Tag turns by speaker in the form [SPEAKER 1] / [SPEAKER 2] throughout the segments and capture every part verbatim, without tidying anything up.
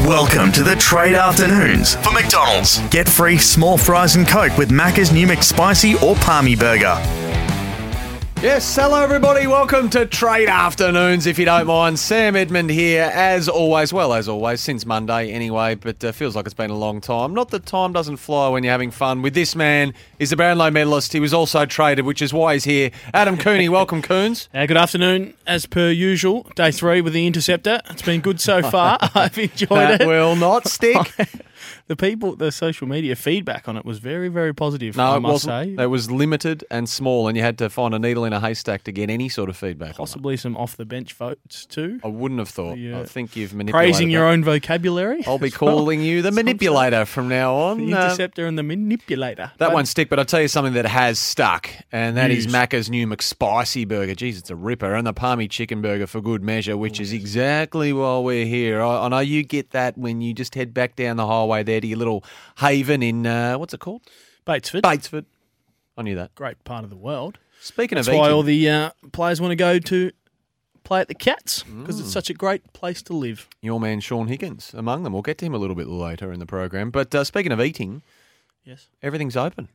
[SPEAKER 1] Welcome to the Trade Afternoons for McDonald's. Get free small fries and Coke with Macca's new McSpicy or Palmy Burger.
[SPEAKER 2] Yes, hello everybody. Welcome to Trade Afternoons, if you don't mind. Sam Edmund here, as always. Well, as always, since Monday anyway, but uh, feels like it's been a long time. Not that time doesn't fly when you're having fun with this man. He's a Brownlow medalist. He was also traded, which is why he's here. Adam Cooney, welcome, Coons.
[SPEAKER 3] Uh, good afternoon. As per usual, day three with the Interceptor. It's been good so far. I've enjoyed
[SPEAKER 2] that
[SPEAKER 3] it.
[SPEAKER 2] will not stick.
[SPEAKER 3] The people, the social media feedback on it was very, very positive,
[SPEAKER 2] No,
[SPEAKER 3] I
[SPEAKER 2] it
[SPEAKER 3] must
[SPEAKER 2] wasn't.
[SPEAKER 3] say.
[SPEAKER 2] It was limited and small, and you had to find a needle in a haystack to get any sort of feedback.
[SPEAKER 3] Possibly some off-the-bench votes too.
[SPEAKER 2] I wouldn't have thought.
[SPEAKER 3] Yeah.
[SPEAKER 2] I think you've manipulated
[SPEAKER 3] Praising your
[SPEAKER 2] that.
[SPEAKER 3] own vocabulary.
[SPEAKER 2] I'll be
[SPEAKER 3] as well.
[SPEAKER 2] calling you the manipulator from now on.
[SPEAKER 3] The
[SPEAKER 2] Uh,
[SPEAKER 3] Interceptor and the Manipulator.
[SPEAKER 2] That
[SPEAKER 3] But
[SPEAKER 2] won't stick, but I'll tell you something that has stuck, and that is
[SPEAKER 3] News.
[SPEAKER 2] Macca's new McSpicy burger. Jeez, it's a ripper. And the Palmy chicken burger for good measure, which is exactly why we're here. I, I know you get that when you just head back down the highway there to your little haven in, uh, what's it called?
[SPEAKER 3] Batesford.
[SPEAKER 2] Batesford. I knew that.
[SPEAKER 3] Great part of the world.
[SPEAKER 2] Speaking
[SPEAKER 3] That's
[SPEAKER 2] of
[SPEAKER 3] why
[SPEAKER 2] eating,
[SPEAKER 3] all the uh, players want to go to play at the Cats, because
[SPEAKER 2] Mm.
[SPEAKER 3] it's such a great place to live.
[SPEAKER 2] your man Sean Higgins among them. We'll get to him a little bit later in the program. But uh, speaking of eating,
[SPEAKER 3] Yes.
[SPEAKER 2] everything's open.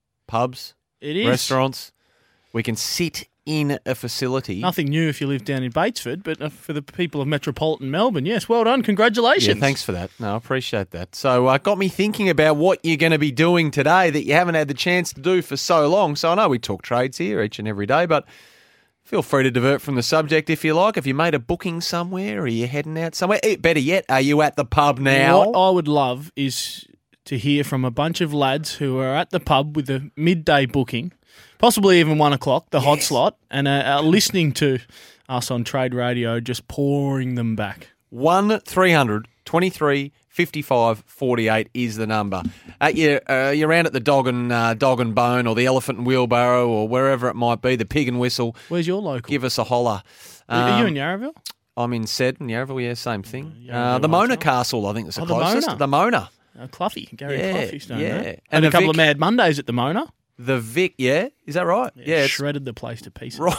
[SPEAKER 2] Pubs,
[SPEAKER 3] It is.
[SPEAKER 2] restaurants. We can sit in a facility.
[SPEAKER 3] Nothing new if you live down in Batesford, but uh, for the people of metropolitan Melbourne, yes, well done. Congratulations.
[SPEAKER 2] Yeah, thanks for that. No, I appreciate that. So uh, got me thinking about what you're going to be doing today that you haven't had the chance to do for so long. So I know we talk trades here each and every day, but feel free to divert from the subject if you like. Have you made a booking somewhere? Are you heading out somewhere? Eh, Better yet, are you at the pub now?
[SPEAKER 3] What I would love is to hear from a bunch of lads who are at the pub with a midday booking, possibly even one o'clock, the hot slot, and are, are listening to us on Trade Radio, just pouring them back.
[SPEAKER 2] one three hundred twenty-three fifty-five forty-eight is the number. At your, uh, you're around at the Dog and, uh, Dog and Bone or the Elephant and Wheelbarrow or wherever it might be, the Pig and Whistle.
[SPEAKER 3] Where's your local?
[SPEAKER 2] Give us a holler.
[SPEAKER 3] are you
[SPEAKER 2] Um,
[SPEAKER 3] in Yarraville?
[SPEAKER 2] I'm in Seddon, Yarraville, yeah, same thing.
[SPEAKER 3] Yarraville
[SPEAKER 2] Uh, the Mona
[SPEAKER 3] Hotel.
[SPEAKER 2] Castle, I think, is the
[SPEAKER 3] Oh, the
[SPEAKER 2] closest.
[SPEAKER 3] Mona.
[SPEAKER 2] The Mona.
[SPEAKER 3] Uh, Cluffy, Gary
[SPEAKER 2] Yeah,
[SPEAKER 3] Cluffy's done
[SPEAKER 2] yeah.
[SPEAKER 3] that.
[SPEAKER 2] And
[SPEAKER 3] And
[SPEAKER 2] the
[SPEAKER 3] a couple
[SPEAKER 2] Vic-
[SPEAKER 3] of Mad Mondays at the Mona.
[SPEAKER 2] The Vic, yeah, is that right? Yeah, it's
[SPEAKER 3] shredded the place to pieces.
[SPEAKER 2] right.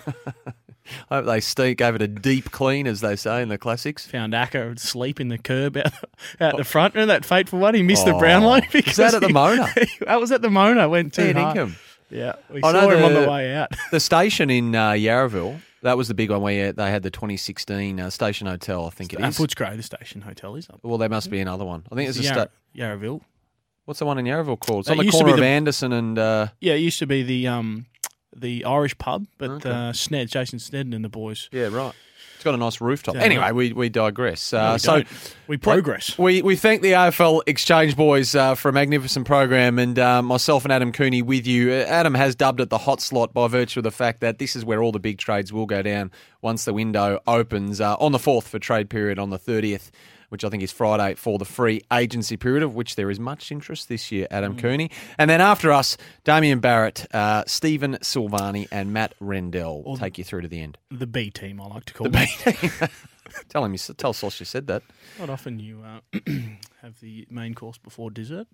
[SPEAKER 2] I hope they st- gave it a deep clean, as they say in the classics.
[SPEAKER 3] Found Acker asleep in the curb out, out the front. Remember that fateful one? He missed the Brownlow.
[SPEAKER 2] Oh. Is that at the
[SPEAKER 3] he-
[SPEAKER 2] Mona?
[SPEAKER 3] that was at the Mona. Went too
[SPEAKER 2] Ian
[SPEAKER 3] hard.
[SPEAKER 2] Ingham.
[SPEAKER 3] Yeah, we
[SPEAKER 2] I
[SPEAKER 3] saw
[SPEAKER 2] know
[SPEAKER 3] him on
[SPEAKER 2] the-
[SPEAKER 3] the way out.
[SPEAKER 2] The station in uh, Yarraville, that was the big one where they had the twenty sixteen uh, Station Hotel, I think it
[SPEAKER 3] Uh,
[SPEAKER 2] is.
[SPEAKER 3] Footscray, the station hotel is up.
[SPEAKER 2] Well, there must be another one. I think it's a
[SPEAKER 3] Yarra-
[SPEAKER 2] sta-
[SPEAKER 3] Yarraville.
[SPEAKER 2] What's the one in Yarraville called? It's
[SPEAKER 3] That
[SPEAKER 2] on the
[SPEAKER 3] used to
[SPEAKER 2] corner
[SPEAKER 3] be
[SPEAKER 2] of
[SPEAKER 3] the-
[SPEAKER 2] Anderson and... Uh,
[SPEAKER 3] Yeah, it used to be the um the Irish pub, but
[SPEAKER 2] Okay.
[SPEAKER 3] uh, Sned, Jason Snedden and the boys.
[SPEAKER 2] yeah, right. It's got a nice rooftop.
[SPEAKER 3] Yeah,
[SPEAKER 2] Anyway,
[SPEAKER 3] right.
[SPEAKER 2] we, we digress.
[SPEAKER 3] No,
[SPEAKER 2] Uh,
[SPEAKER 3] we
[SPEAKER 2] so...
[SPEAKER 3] don't. we progress.
[SPEAKER 2] We we thank the A F L Exchange boys uh, for a magnificent program, and uh, myself and Adam Cooney with you. Uh, Adam has dubbed it the hot slot by virtue of the fact that this is where all the big trades will go down once the window opens uh, on the fourth for trade period on the thirtieth, which I think is Friday for the free agency period, of which there is much interest this year, Adam
[SPEAKER 3] Mm.
[SPEAKER 2] Cooney. And then after us, Damien Barrett, uh, Stephen Silvani and Matt Rendell will take you through to the end.
[SPEAKER 3] The B team, I like to call
[SPEAKER 2] The
[SPEAKER 3] them.
[SPEAKER 2] B- tell him, you, tell Sauce you said that.
[SPEAKER 3] Not often you uh, have the main course before dessert,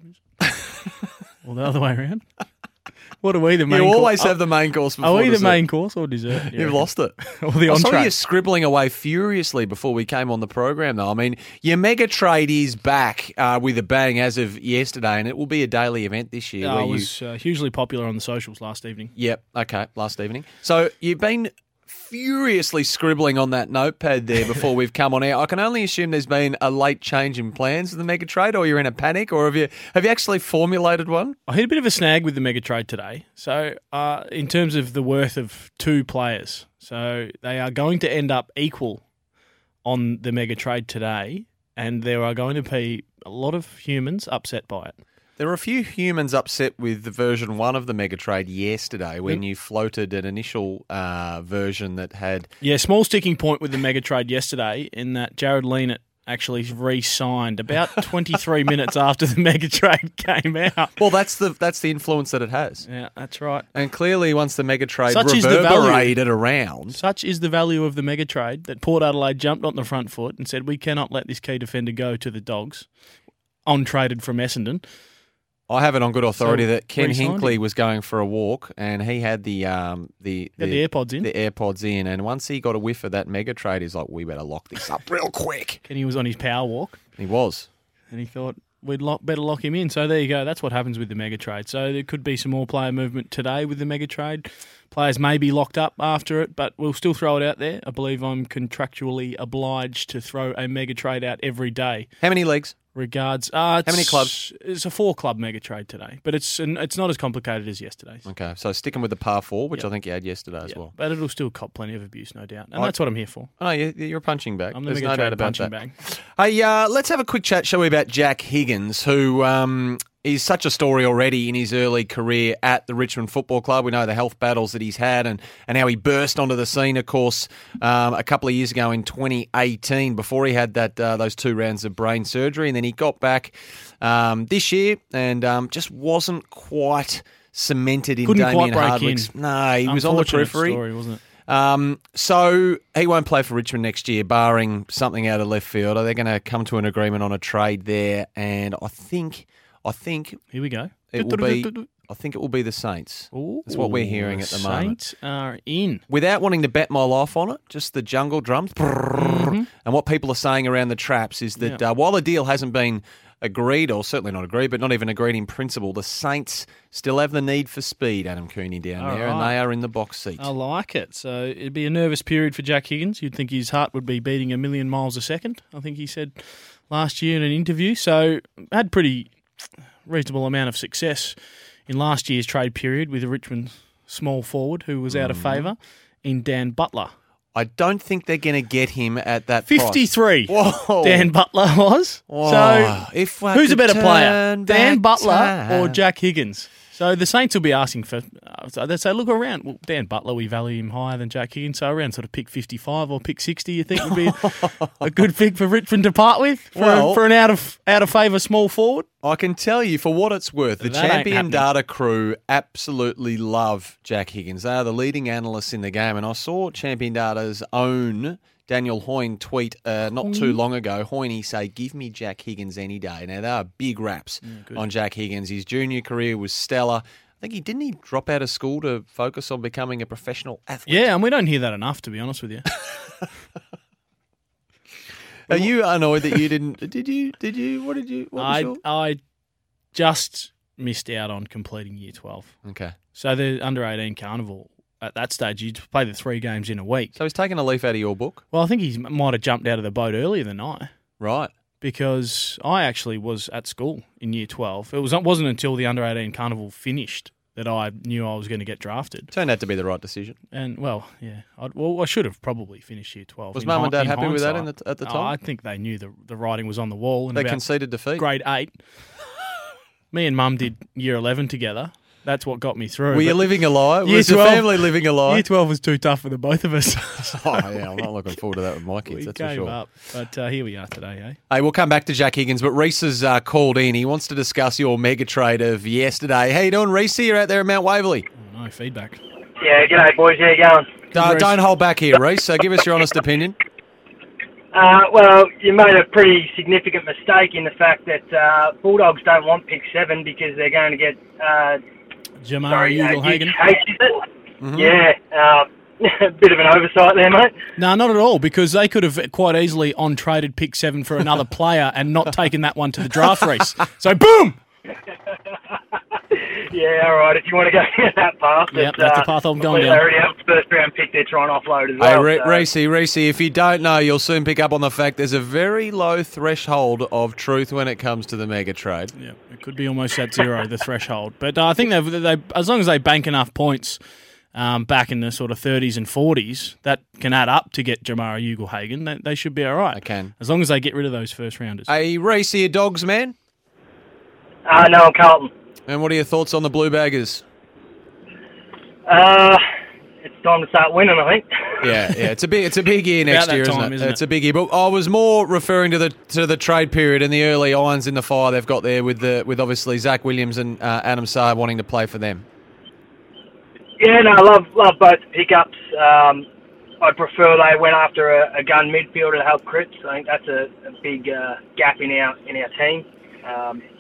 [SPEAKER 3] or the other way around. What are we, the main
[SPEAKER 2] You
[SPEAKER 3] course?
[SPEAKER 2] always have the main course before
[SPEAKER 3] Are we the
[SPEAKER 2] dessert.
[SPEAKER 3] main course or dessert?
[SPEAKER 2] You've lost it.
[SPEAKER 3] Or the
[SPEAKER 2] I saw
[SPEAKER 3] entree.
[SPEAKER 2] you scribbling away furiously before we came on the program, though. I mean, your mega trade is back uh, with a bang as of yesterday, and it will be a daily event this year.
[SPEAKER 3] Uh,
[SPEAKER 2] where
[SPEAKER 3] it
[SPEAKER 2] you...
[SPEAKER 3] was uh, hugely popular on the socials last evening.
[SPEAKER 2] Yep, okay, last evening. So you've been furiously scribbling on that notepad there before we've come on air. I can only assume there's been a late change in plans of the mega trade, or you're in a panic, or have you have you actually formulated one?
[SPEAKER 3] I hit a bit of a snag with the mega trade today. So, uh, in terms of the worth of two players, so they are going to end up equal on the mega trade today, and there are going to be a lot of humans upset by it.
[SPEAKER 2] There were a few humans upset with the version one of the mega trade yesterday when you floated an initial uh, version that had...
[SPEAKER 3] Yeah, small sticking point with the mega trade yesterday in that Jared Leanett actually re-signed about twenty-three minutes after the mega trade came out.
[SPEAKER 2] Well, that's the that's the influence that it has.
[SPEAKER 3] Yeah, that's right.
[SPEAKER 2] And clearly, once the mega trade
[SPEAKER 3] Such is the value.
[SPEAKER 2] reverberated around...
[SPEAKER 3] Such is the value of the mega trade that Port Adelaide jumped on the front foot and said, we cannot let this key defender go to the Dogs, on traded from Essendon.
[SPEAKER 2] I have it on good authority
[SPEAKER 3] So,
[SPEAKER 2] that Ken
[SPEAKER 3] re-signed
[SPEAKER 2] Hinkley
[SPEAKER 3] him.
[SPEAKER 2] was going for a walk and he had the um the
[SPEAKER 3] Had the AirPods in.
[SPEAKER 2] the AirPods in, and once he got a whiff of that mega trade, he's like, we better lock this up real quick.
[SPEAKER 3] Kenny was on his power walk,
[SPEAKER 2] He was.
[SPEAKER 3] and he thought we'd lock, better lock him in. So there you go. That's what happens with the mega trade. So there could be some more player movement today with the mega trade. Players may be locked up after it, but we'll still throw it out there. I believe I'm contractually obliged to throw a mega trade out every day.
[SPEAKER 2] How many leagues?
[SPEAKER 3] Regards. Uh,
[SPEAKER 2] How many clubs?
[SPEAKER 3] It's a four-club mega trade today, but it's an, it's not as complicated as yesterday's.
[SPEAKER 2] Okay, so sticking with the par four, which
[SPEAKER 3] Yep.
[SPEAKER 2] I think you had yesterday as
[SPEAKER 3] Yeah,
[SPEAKER 2] well.
[SPEAKER 3] but it'll still cop plenty of abuse, no doubt, and
[SPEAKER 2] I-
[SPEAKER 3] that's what I'm here for.
[SPEAKER 2] Oh, you- you're a punching bag.
[SPEAKER 3] I'm the
[SPEAKER 2] There's
[SPEAKER 3] mega
[SPEAKER 2] no
[SPEAKER 3] trade
[SPEAKER 2] doubt about
[SPEAKER 3] punching
[SPEAKER 2] that.
[SPEAKER 3] bag.
[SPEAKER 2] Hey, uh, let's have a quick chat, shall we, about Jack Higgins, who um, is such a story already in his early career at the Richmond Football Club. We know the health battles that he's had and, and how he burst onto the scene, of course, um, a couple of years ago in twenty eighteen before he had that uh, those two rounds of brain surgery. And then he got back um, this year and um, just wasn't quite cemented in
[SPEAKER 3] Couldn't
[SPEAKER 2] Damien
[SPEAKER 3] quite break
[SPEAKER 2] Hardwick's.
[SPEAKER 3] in.
[SPEAKER 2] No, he was on the
[SPEAKER 3] Unfortunate
[SPEAKER 2] periphery.
[SPEAKER 3] story, wasn't it?
[SPEAKER 2] Um, so he won't play for Richmond next year, barring something out of left field. Are they going to come to an agreement on a trade there? And I think, I think
[SPEAKER 3] Here we go.
[SPEAKER 2] it will be. I think it will be the Saints.
[SPEAKER 3] Ooh,
[SPEAKER 2] That's what we're hearing at the moment.
[SPEAKER 3] Saints are in.
[SPEAKER 2] Without wanting to bet my life on it, just the jungle drums and what people are saying around the traps is that
[SPEAKER 3] Yeah.
[SPEAKER 2] uh, while the deal hasn't been agreed, or certainly not agreed, but not even agreed in principle, the Saints still have the need for speed, Adam Cooney, down
[SPEAKER 3] All
[SPEAKER 2] there, and
[SPEAKER 3] right.
[SPEAKER 2] they are in the box seat.
[SPEAKER 3] I like it. So it'd be a nervous period for Jack Higgins. You'd think his heart would be beating a million miles a second, I think he said last year in an interview. So had pretty reasonable amount of success in last year's trade period with a Richmond small forward who was out of favour in Dan Butler.
[SPEAKER 2] I don't think they're going to get him at that price.
[SPEAKER 3] fifty-three
[SPEAKER 2] Whoa.
[SPEAKER 3] Dan Butler was.
[SPEAKER 2] Whoa.
[SPEAKER 3] So
[SPEAKER 2] If I
[SPEAKER 3] who's a
[SPEAKER 2] could
[SPEAKER 3] better player,
[SPEAKER 2] turn
[SPEAKER 3] Dan
[SPEAKER 2] back
[SPEAKER 3] Butler
[SPEAKER 2] time.
[SPEAKER 3] or Jack Higgins? So the Saints will be asking for. Uh, so they say, look around. Well, Dan Butler, we value him higher than Jack Higgins. So around sort of pick fifty-five or pick sixty, you think would be a, a good pick for Richmond to part with for,
[SPEAKER 2] Well-
[SPEAKER 3] for an out of out of favour small forward.
[SPEAKER 2] I can tell you, for what it's worth, the
[SPEAKER 3] That ain't
[SPEAKER 2] Champion
[SPEAKER 3] happening.
[SPEAKER 2] Data crew absolutely love Jack Higgins. They are the leading analysts in the game, and I saw Champion Data's own Daniel Hoyne tweet uh, not too long ago. Hoyne say, "Give me Jack Higgins any day." Now, there are big raps on Jack Higgins. His junior career was stellar. I think he didn't he drop out of school to focus on becoming a professional athlete.
[SPEAKER 3] Yeah, and we don't hear that enough, to be honest with you.
[SPEAKER 2] Are you annoyed that you didn't? Did you? Did you? What did you? What was
[SPEAKER 3] I
[SPEAKER 2] your...
[SPEAKER 3] I just missed out on completing year twelve.
[SPEAKER 2] Okay.
[SPEAKER 3] So the under eighteen carnival at that stage, you'd play the three games in a week.
[SPEAKER 2] So he's taken a leaf out of your book,
[SPEAKER 3] Well, I think he might have jumped out of the boat earlier than I,
[SPEAKER 2] right?
[SPEAKER 3] because I actually was at school in year twelve. It was it wasn't until the under eighteen carnival finished that I knew I was going to get drafted.
[SPEAKER 2] Turned out to be the right decision.
[SPEAKER 3] And well, yeah, I'd, well, I should have probably finished year twelve.
[SPEAKER 2] Was
[SPEAKER 3] in
[SPEAKER 2] Mum
[SPEAKER 3] hi-
[SPEAKER 2] and Dad
[SPEAKER 3] in
[SPEAKER 2] happy with that in
[SPEAKER 3] hindsight.
[SPEAKER 2] the, at the
[SPEAKER 3] Oh,
[SPEAKER 2] time?
[SPEAKER 3] I think they knew the the writing was on the wall. And
[SPEAKER 2] They
[SPEAKER 3] about
[SPEAKER 2] conceded defeat.
[SPEAKER 3] grade eight, me and Mum did year eleven together. That's what got me through.
[SPEAKER 2] Were you
[SPEAKER 3] But
[SPEAKER 2] living a lie?
[SPEAKER 3] Year
[SPEAKER 2] Was the
[SPEAKER 3] twelve
[SPEAKER 2] family living a lie?
[SPEAKER 3] Year twelve was too tough for the both of us.
[SPEAKER 2] Oh, yeah, I'm not looking forward to that with my kids,
[SPEAKER 3] we
[SPEAKER 2] that's
[SPEAKER 3] gave
[SPEAKER 2] for sure.
[SPEAKER 3] up, but uh, here we are today, eh?
[SPEAKER 2] Hey, we'll come back to Jack Higgins, but Reese has uh, called in. He wants to discuss your mega trade of yesterday. How you doing, Reese? You're out there at Mount Waverley.
[SPEAKER 3] Oh, no feedback.
[SPEAKER 4] Yeah, g'day boys, how you going?
[SPEAKER 2] Uh,
[SPEAKER 3] Reece.
[SPEAKER 2] don't hold back here, Reese. So give us your honest opinion.
[SPEAKER 4] Uh, well, you made a pretty significant mistake in the fact that uh, Bulldogs don't want pick seven because they're going to get, uh,
[SPEAKER 3] Jamar
[SPEAKER 4] sorry, uh,
[SPEAKER 3] Ugle-Hagan.
[SPEAKER 4] Hugh Case, is it? Yeah, uh, a bit of an oversight there, mate.
[SPEAKER 3] No, not at all, because they could have quite easily on-traded pick seven for another player and not taken that one to the draft race. So, boom!
[SPEAKER 4] Yeah, all right, if you want to go down that path.
[SPEAKER 3] Yep,
[SPEAKER 4] but,
[SPEAKER 3] that's the
[SPEAKER 4] uh,
[SPEAKER 3] path I'm
[SPEAKER 4] I
[SPEAKER 3] going
[SPEAKER 4] believe
[SPEAKER 3] down.
[SPEAKER 4] They already have the first round pick they're trying to offload as
[SPEAKER 2] Hey,
[SPEAKER 4] well.
[SPEAKER 2] Re-
[SPEAKER 4] so-
[SPEAKER 2] Reese, Reese, if you don't know, you'll soon pick up on the fact there's a very low threshold of truth when it comes to the mega trade.
[SPEAKER 3] Yeah, it could be almost at zero, the threshold. But uh, I think they've, they, as long as they bank enough points um, back in the sort of thirties and forties, that can add up to get Jamar Ugle-Hagan. They, they should be all right.
[SPEAKER 2] They can.
[SPEAKER 3] As long as they get rid of those first rounders.
[SPEAKER 2] Hey, Reese, are you Dogs, man?
[SPEAKER 4] Uh, no, I'm Carlton.
[SPEAKER 2] And what are your thoughts on the Blue Baggers?
[SPEAKER 4] Uh, it's time to start winning, I think.
[SPEAKER 2] Yeah, yeah, it's a big, it's a big year next
[SPEAKER 3] that
[SPEAKER 2] year,
[SPEAKER 3] time,
[SPEAKER 2] isn't it?
[SPEAKER 3] isn't
[SPEAKER 2] It's
[SPEAKER 3] it?
[SPEAKER 2] a big year. But I was more referring to the to the trade period and the early irons in the fire they've got there with the with obviously Zach Williams and uh, Adam Saar wanting to play for them.
[SPEAKER 4] Yeah, no, I love love both pickups. Um, I prefer they went after a, a gun midfielder to help Cripps. I think that's a, a big uh, gap in our in our team. Um,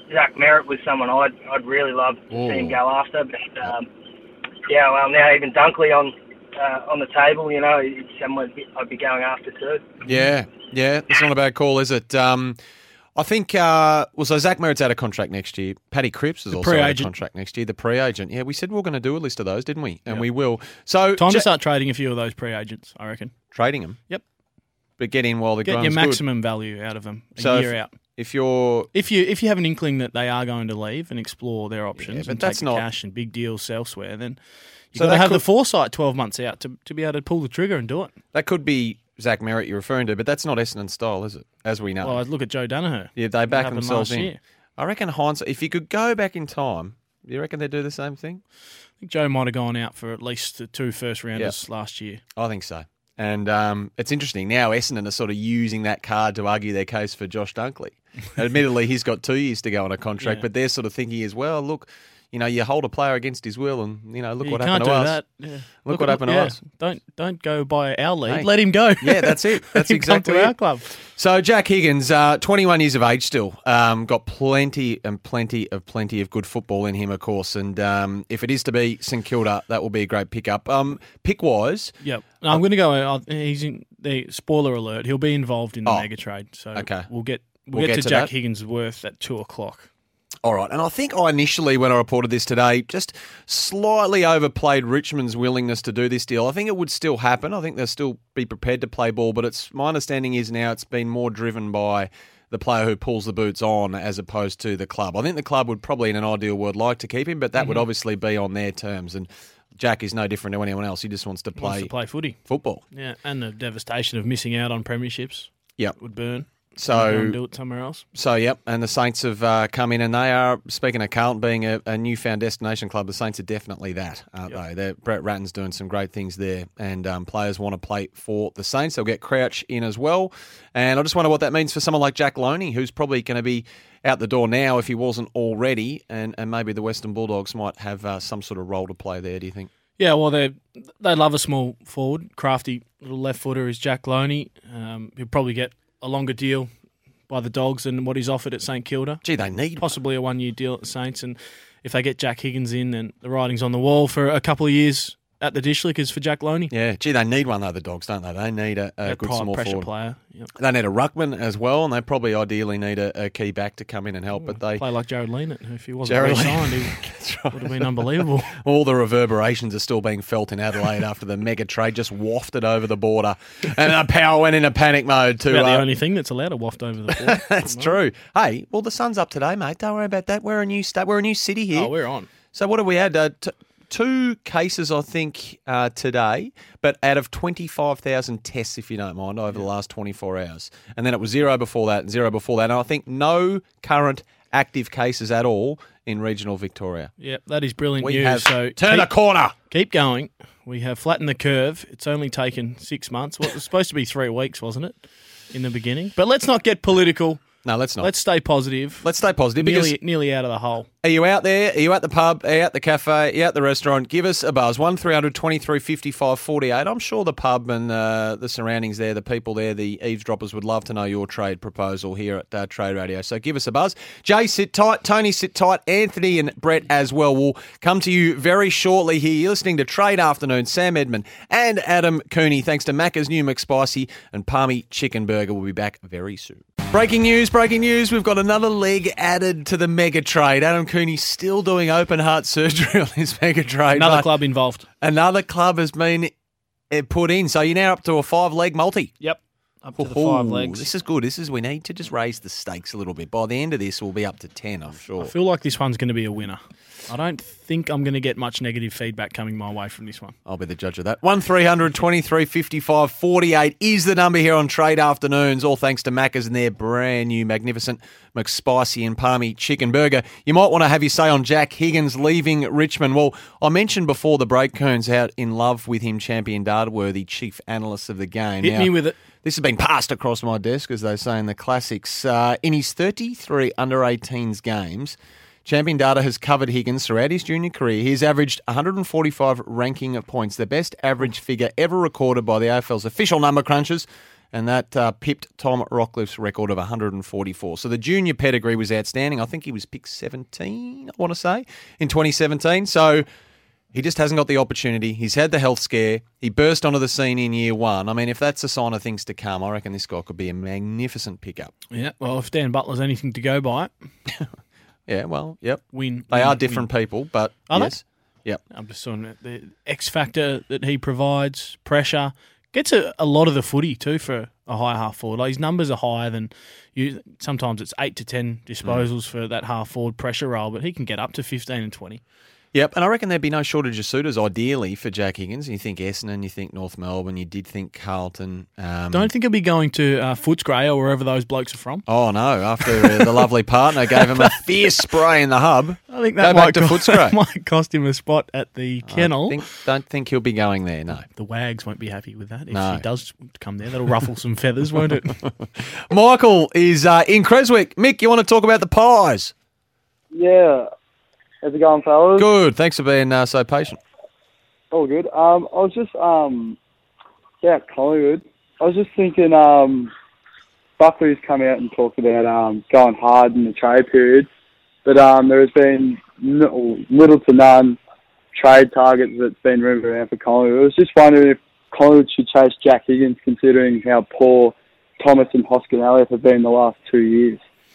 [SPEAKER 4] Zach Merritt was someone I'd I'd really love to
[SPEAKER 2] Ooh.
[SPEAKER 4] see him go after. But um, yeah, well now even Dunkley on uh, on the table, you know, it's someone I'd be going after too.
[SPEAKER 2] Yeah, yeah, it's not a bad call, is it? Um, I think, uh, well, so Zach Merritt's out of contract next year. Paddy Cripps is
[SPEAKER 3] The
[SPEAKER 2] also out of
[SPEAKER 3] pre-agent.
[SPEAKER 2] contract next year, the pre-agent. Yeah, we said we were going to do a list of those, didn't we? And
[SPEAKER 3] Yep.
[SPEAKER 2] we will. So
[SPEAKER 3] Time
[SPEAKER 2] Ja-
[SPEAKER 3] to start trading a few of those pre-agents, I reckon.
[SPEAKER 2] trading them.
[SPEAKER 3] Yep.
[SPEAKER 2] But get in while the
[SPEAKER 3] Get your
[SPEAKER 2] growing's good.
[SPEAKER 3] maximum value out of them a
[SPEAKER 2] So
[SPEAKER 3] year
[SPEAKER 2] if-
[SPEAKER 3] out.
[SPEAKER 2] If you're
[SPEAKER 3] If you if you have an inkling that they are going to leave and explore their options
[SPEAKER 2] Yeah, but
[SPEAKER 3] and
[SPEAKER 2] that's
[SPEAKER 3] take
[SPEAKER 2] not-
[SPEAKER 3] the cash and big deals elsewhere, then you've
[SPEAKER 2] So
[SPEAKER 3] got to
[SPEAKER 2] that
[SPEAKER 3] have the
[SPEAKER 2] could-
[SPEAKER 3] foresight twelve months out to, to be able to pull the trigger and do it.
[SPEAKER 2] that could be Zach Merritt you're referring to, but that's not Essendon style, is it? As we know.
[SPEAKER 3] Well, I look at Joe Danaher.
[SPEAKER 2] yeah, they
[SPEAKER 3] What
[SPEAKER 2] back
[SPEAKER 3] happened
[SPEAKER 2] themselves
[SPEAKER 3] last
[SPEAKER 2] in.
[SPEAKER 3] year?
[SPEAKER 2] I reckon hindsight, if you could go back in time, do you reckon they'd do the same thing?
[SPEAKER 3] I think Joe might have gone out for at least the two first rounders last year.
[SPEAKER 2] I think so. And um, it's interesting. Now Essendon are sort of using that card to argue their case for Josh Dunkley. Admittedly, he's got two years to go on a contract,
[SPEAKER 3] Yeah.
[SPEAKER 2] but they're sort of thinking as well, look, you know, you hold a player against his will and, you know, look
[SPEAKER 3] you
[SPEAKER 2] what
[SPEAKER 3] can't
[SPEAKER 2] happened to
[SPEAKER 3] do
[SPEAKER 2] us.
[SPEAKER 3] that. Yeah.
[SPEAKER 2] Look
[SPEAKER 3] Look
[SPEAKER 2] what
[SPEAKER 3] at-
[SPEAKER 2] happened to
[SPEAKER 3] yeah.
[SPEAKER 2] us.
[SPEAKER 3] Don't don't go by our lead.
[SPEAKER 2] Hey.
[SPEAKER 3] Let him go.
[SPEAKER 2] Yeah, that's it. That's
[SPEAKER 3] Let him
[SPEAKER 2] exactly
[SPEAKER 3] come to
[SPEAKER 2] it.
[SPEAKER 3] our club.
[SPEAKER 2] So Jack Higgins, uh, twenty-one years of age still, um, got plenty and plenty of plenty of good football in him, of course. And um, if it is to be St Kilda, that will be a great pickup. Um, pick wise,
[SPEAKER 3] Yep. No, I'm going to go. Uh, he's in the spoiler alert. He'll be involved in the
[SPEAKER 2] Oh,
[SPEAKER 3] mega trade. So
[SPEAKER 2] okay.
[SPEAKER 3] we'll get we'll,
[SPEAKER 2] We'll
[SPEAKER 3] get,
[SPEAKER 2] get
[SPEAKER 3] to,
[SPEAKER 2] to
[SPEAKER 3] Jack
[SPEAKER 2] that.
[SPEAKER 3] Higgins' worth at two o'clock.
[SPEAKER 2] all right. And I think I initially, when I reported this today, just slightly overplayed Richmond's willingness to do this deal. I think it would still happen. I think they'll still be prepared to play ball, but it's my understanding is now it's been more driven by the player who pulls the boots on as opposed to the club. I think the club would probably, in an ideal world, like to keep him, but that would obviously be on their terms. And Jack is no different to anyone else. He just wants to
[SPEAKER 3] He wants
[SPEAKER 2] play,
[SPEAKER 3] to play footy.
[SPEAKER 2] football.
[SPEAKER 3] Yeah, and the devastation of missing out on premierships
[SPEAKER 2] Yep.
[SPEAKER 3] would burn. Go
[SPEAKER 2] So,
[SPEAKER 3] and do it somewhere else.
[SPEAKER 2] so yep. And the Saints have uh, come in, and they are, speaking of Carlton being a, a newfound destination club, the Saints are definitely that, aren't
[SPEAKER 3] Yep.
[SPEAKER 2] they? They're, Brett Ratton's doing some great things there, and um, players want to play for the Saints. They'll get Crouch in as well. And I just wonder what that means for someone like Jack Loney, who's probably going to be out the door now if he wasn't already, and, and maybe the Western Bulldogs might have uh, some sort of role to play there, do you think?
[SPEAKER 3] Yeah, well, they they love a small forward. Crafty little left footer is Jack Loney. Um, he'll probably get a longer deal by the Dogs than what he's offered at St Kilda.
[SPEAKER 2] Gee, they need one.
[SPEAKER 3] Possibly a one year deal at the Saints, and if they get Jack Higgins in, then the writing's on the wall for a couple of years at the dish lickers for Jack Loney.
[SPEAKER 2] Yeah, gee, they need one though, the Dogs, don't they? They need a, a
[SPEAKER 3] That
[SPEAKER 2] good
[SPEAKER 3] prime
[SPEAKER 2] small
[SPEAKER 3] pressure
[SPEAKER 2] forward.
[SPEAKER 3] player. Yep.
[SPEAKER 2] They need a ruckman as well, and they probably ideally need a, a key back to come in and help. But they,
[SPEAKER 3] Play like Jared Leanett, who if he wasn't
[SPEAKER 2] Jared
[SPEAKER 3] re-signed, he
[SPEAKER 2] That's right.
[SPEAKER 3] would have been unbelievable.
[SPEAKER 2] All the reverberations are still being felt in Adelaide after the mega trade just wafted over the border, and the power went into panic mode. To
[SPEAKER 3] About the
[SPEAKER 2] uh,
[SPEAKER 3] only thing that's allowed to waft over the border.
[SPEAKER 2] that's true. Hey, well, the sun's up today, mate. Don't worry about that. We're a new state. We're a new city here.
[SPEAKER 3] Oh, we're on.
[SPEAKER 2] So what have we had? Uh, t- two cases, I think, uh, today, but out of twenty-five thousand tests, if you don't mind, over the last twenty-four hours. And then it was zero before that and zero before that. And I think no current active cases at all in regional Victoria.
[SPEAKER 3] Yep, that is brilliant
[SPEAKER 2] We
[SPEAKER 3] news.
[SPEAKER 2] have
[SPEAKER 3] so
[SPEAKER 2] turned
[SPEAKER 3] keep,
[SPEAKER 2] a corner.
[SPEAKER 3] keep going. We have flattened the curve. It's only taken six months. Well, it was supposed to be three weeks, wasn't it, in the beginning? But let's not get political.
[SPEAKER 2] No, let's not.
[SPEAKER 3] Let's stay positive.
[SPEAKER 2] Let's stay positive because
[SPEAKER 3] nearly, nearly out of the hole.
[SPEAKER 2] are you out there? Are you at the pub? Are you at the cafe? Are you at the restaurant? Give us a buzz. one three hundred twenty-three fifty-five forty-eight. I'm sure the pub and uh, the surroundings there, the people there, the eavesdroppers would love to know your trade proposal here at uh, Trade Radio. So give us a buzz. Jay, sit tight. Tony, sit tight. Anthony and Brett as well will come to you very shortly here. You're listening to Trade Afternoon. Sam Edmund and Adam Cooney. Thanks to Macca's New McSpicy and Palmy Chicken Burger. We'll be back very soon. Breaking news, breaking news. We've got another leg added to the mega trade. Adam Cooney still doing open heart surgery on his mega trade.
[SPEAKER 3] Another
[SPEAKER 2] but
[SPEAKER 3] club involved.
[SPEAKER 2] Another club has been uh, put in. So you're now up to a five leg multi.
[SPEAKER 3] Yep. Up to the
[SPEAKER 2] Ooh,
[SPEAKER 3] five legs.
[SPEAKER 2] This is good. This is we need to just raise the stakes a little bit. By the end of this, we'll be up to ten, I'm sure.
[SPEAKER 3] I feel like this one's going to be a winner. I don't think I'm going to get much negative feedback coming my way from this one.
[SPEAKER 2] I'll be the judge of that. one three hundred twenty-three fifty-five forty-eight is the number here on Trade Afternoons, all thanks to Macca's and their brand new magnificent McSpicy and Palmy Chicken Burger. You might want to have your say on Jack Higgins leaving Richmond. Well, I mentioned before the break, Kearns out in love with him, champion Dartworthy, chief analyst of the game.
[SPEAKER 3] Hit
[SPEAKER 2] Now,
[SPEAKER 3] me with it.
[SPEAKER 2] This has been passed across my desk, as they say in the classics. Uh, in his thirty-three under eighteens games, Champion Data has covered Higgins throughout his junior career. He's averaged one hundred forty-five ranking points, the best average figure ever recorded by the A F L's official number crunchers. and that uh, pipped Tom Rockliff's record of one hundred forty-four. So the junior pedigree was outstanding. I think he was picked seventeen, I want to say, in twenty seventeen. So he just hasn't got the opportunity. He's had the health scare. He burst onto the scene in year one. I mean, if that's a sign of things to come, I reckon this guy could be a magnificent pickup.
[SPEAKER 3] Yeah, well, if Dan Butler's anything to go by,
[SPEAKER 2] yeah, well, yep.
[SPEAKER 3] win.
[SPEAKER 2] They
[SPEAKER 3] win,
[SPEAKER 2] are different
[SPEAKER 3] win.
[SPEAKER 2] people, but
[SPEAKER 3] Are
[SPEAKER 2] yes.
[SPEAKER 3] They?
[SPEAKER 2] Yep.
[SPEAKER 3] I'm just saying that the X factor that he provides, pressure, gets a, a lot of the footy too for a high half forward. Like his numbers are higher than you. Sometimes it's eight to ten disposals mm. for that half forward pressure role, but he can get up to fifteen and twenty.
[SPEAKER 2] Yep, and I reckon there'd be no shortage of suitors, ideally, for Jack Higgins. You think Essendon, you think North Melbourne, you did think Carlton. Um,
[SPEAKER 3] Don't think he'll be going to uh, Footscray or wherever those blokes are from.
[SPEAKER 2] Oh, no, after uh, the lovely partner gave him a fierce spray in the hub.
[SPEAKER 3] I think that
[SPEAKER 2] Go
[SPEAKER 3] might,
[SPEAKER 2] back to
[SPEAKER 3] co-
[SPEAKER 2] Footscray.
[SPEAKER 3] might cost him a spot at the kennel.
[SPEAKER 2] I think, don't think he'll be going there, no.
[SPEAKER 3] The Wags won't be happy with that if
[SPEAKER 2] No.
[SPEAKER 3] he does come there. That'll ruffle some feathers, won't it?
[SPEAKER 2] Michael is uh, in Creswick. Mick, you want to talk about the Pies?
[SPEAKER 5] Yeah. How's it going, fellas?
[SPEAKER 2] Good. Thanks for being uh, so patient.
[SPEAKER 5] All good. Um, I was just, um, yeah, Collingwood. I was just thinking, um, Buckley's come out and talked about um, going hard in the trade period, but um, there has been no, little to none trade targets that's been rumoured around for Collingwood. I was just wondering if Collingwood should chase Jack Higgins, considering how poor Thomas and Hoskin Elliott have been the last two years.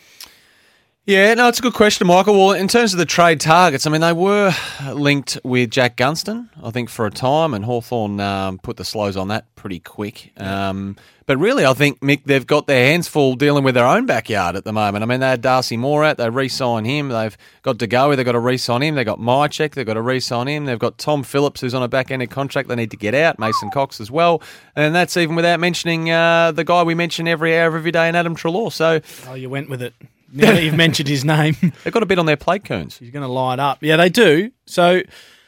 [SPEAKER 2] Yeah, no, it's a good question, Michael. Well, in terms of the trade targets, I mean, they were linked with Jack Gunston, I think, for a time, and Hawthorn um, put the slows on that pretty quick. Um, but really, I think, Mick, they've got their hands full dealing with their own backyard at the moment. I mean, they had Darcy Moore out, they re-signed him, they've got DeGoey, they've got to re-sign him, they've got Mychek, they've got to re-sign him, they've got Tom Phillips, who's on a back-ended contract they need to get out, Mason Cox as well, and that's even without mentioning uh, the guy we mention every hour of every day in Adam Treloar. So,
[SPEAKER 3] oh, you went with it. Now that you've mentioned his name.
[SPEAKER 2] They've got a bit on their plate, Coons.
[SPEAKER 3] He's going to light up. Yeah, they do. So,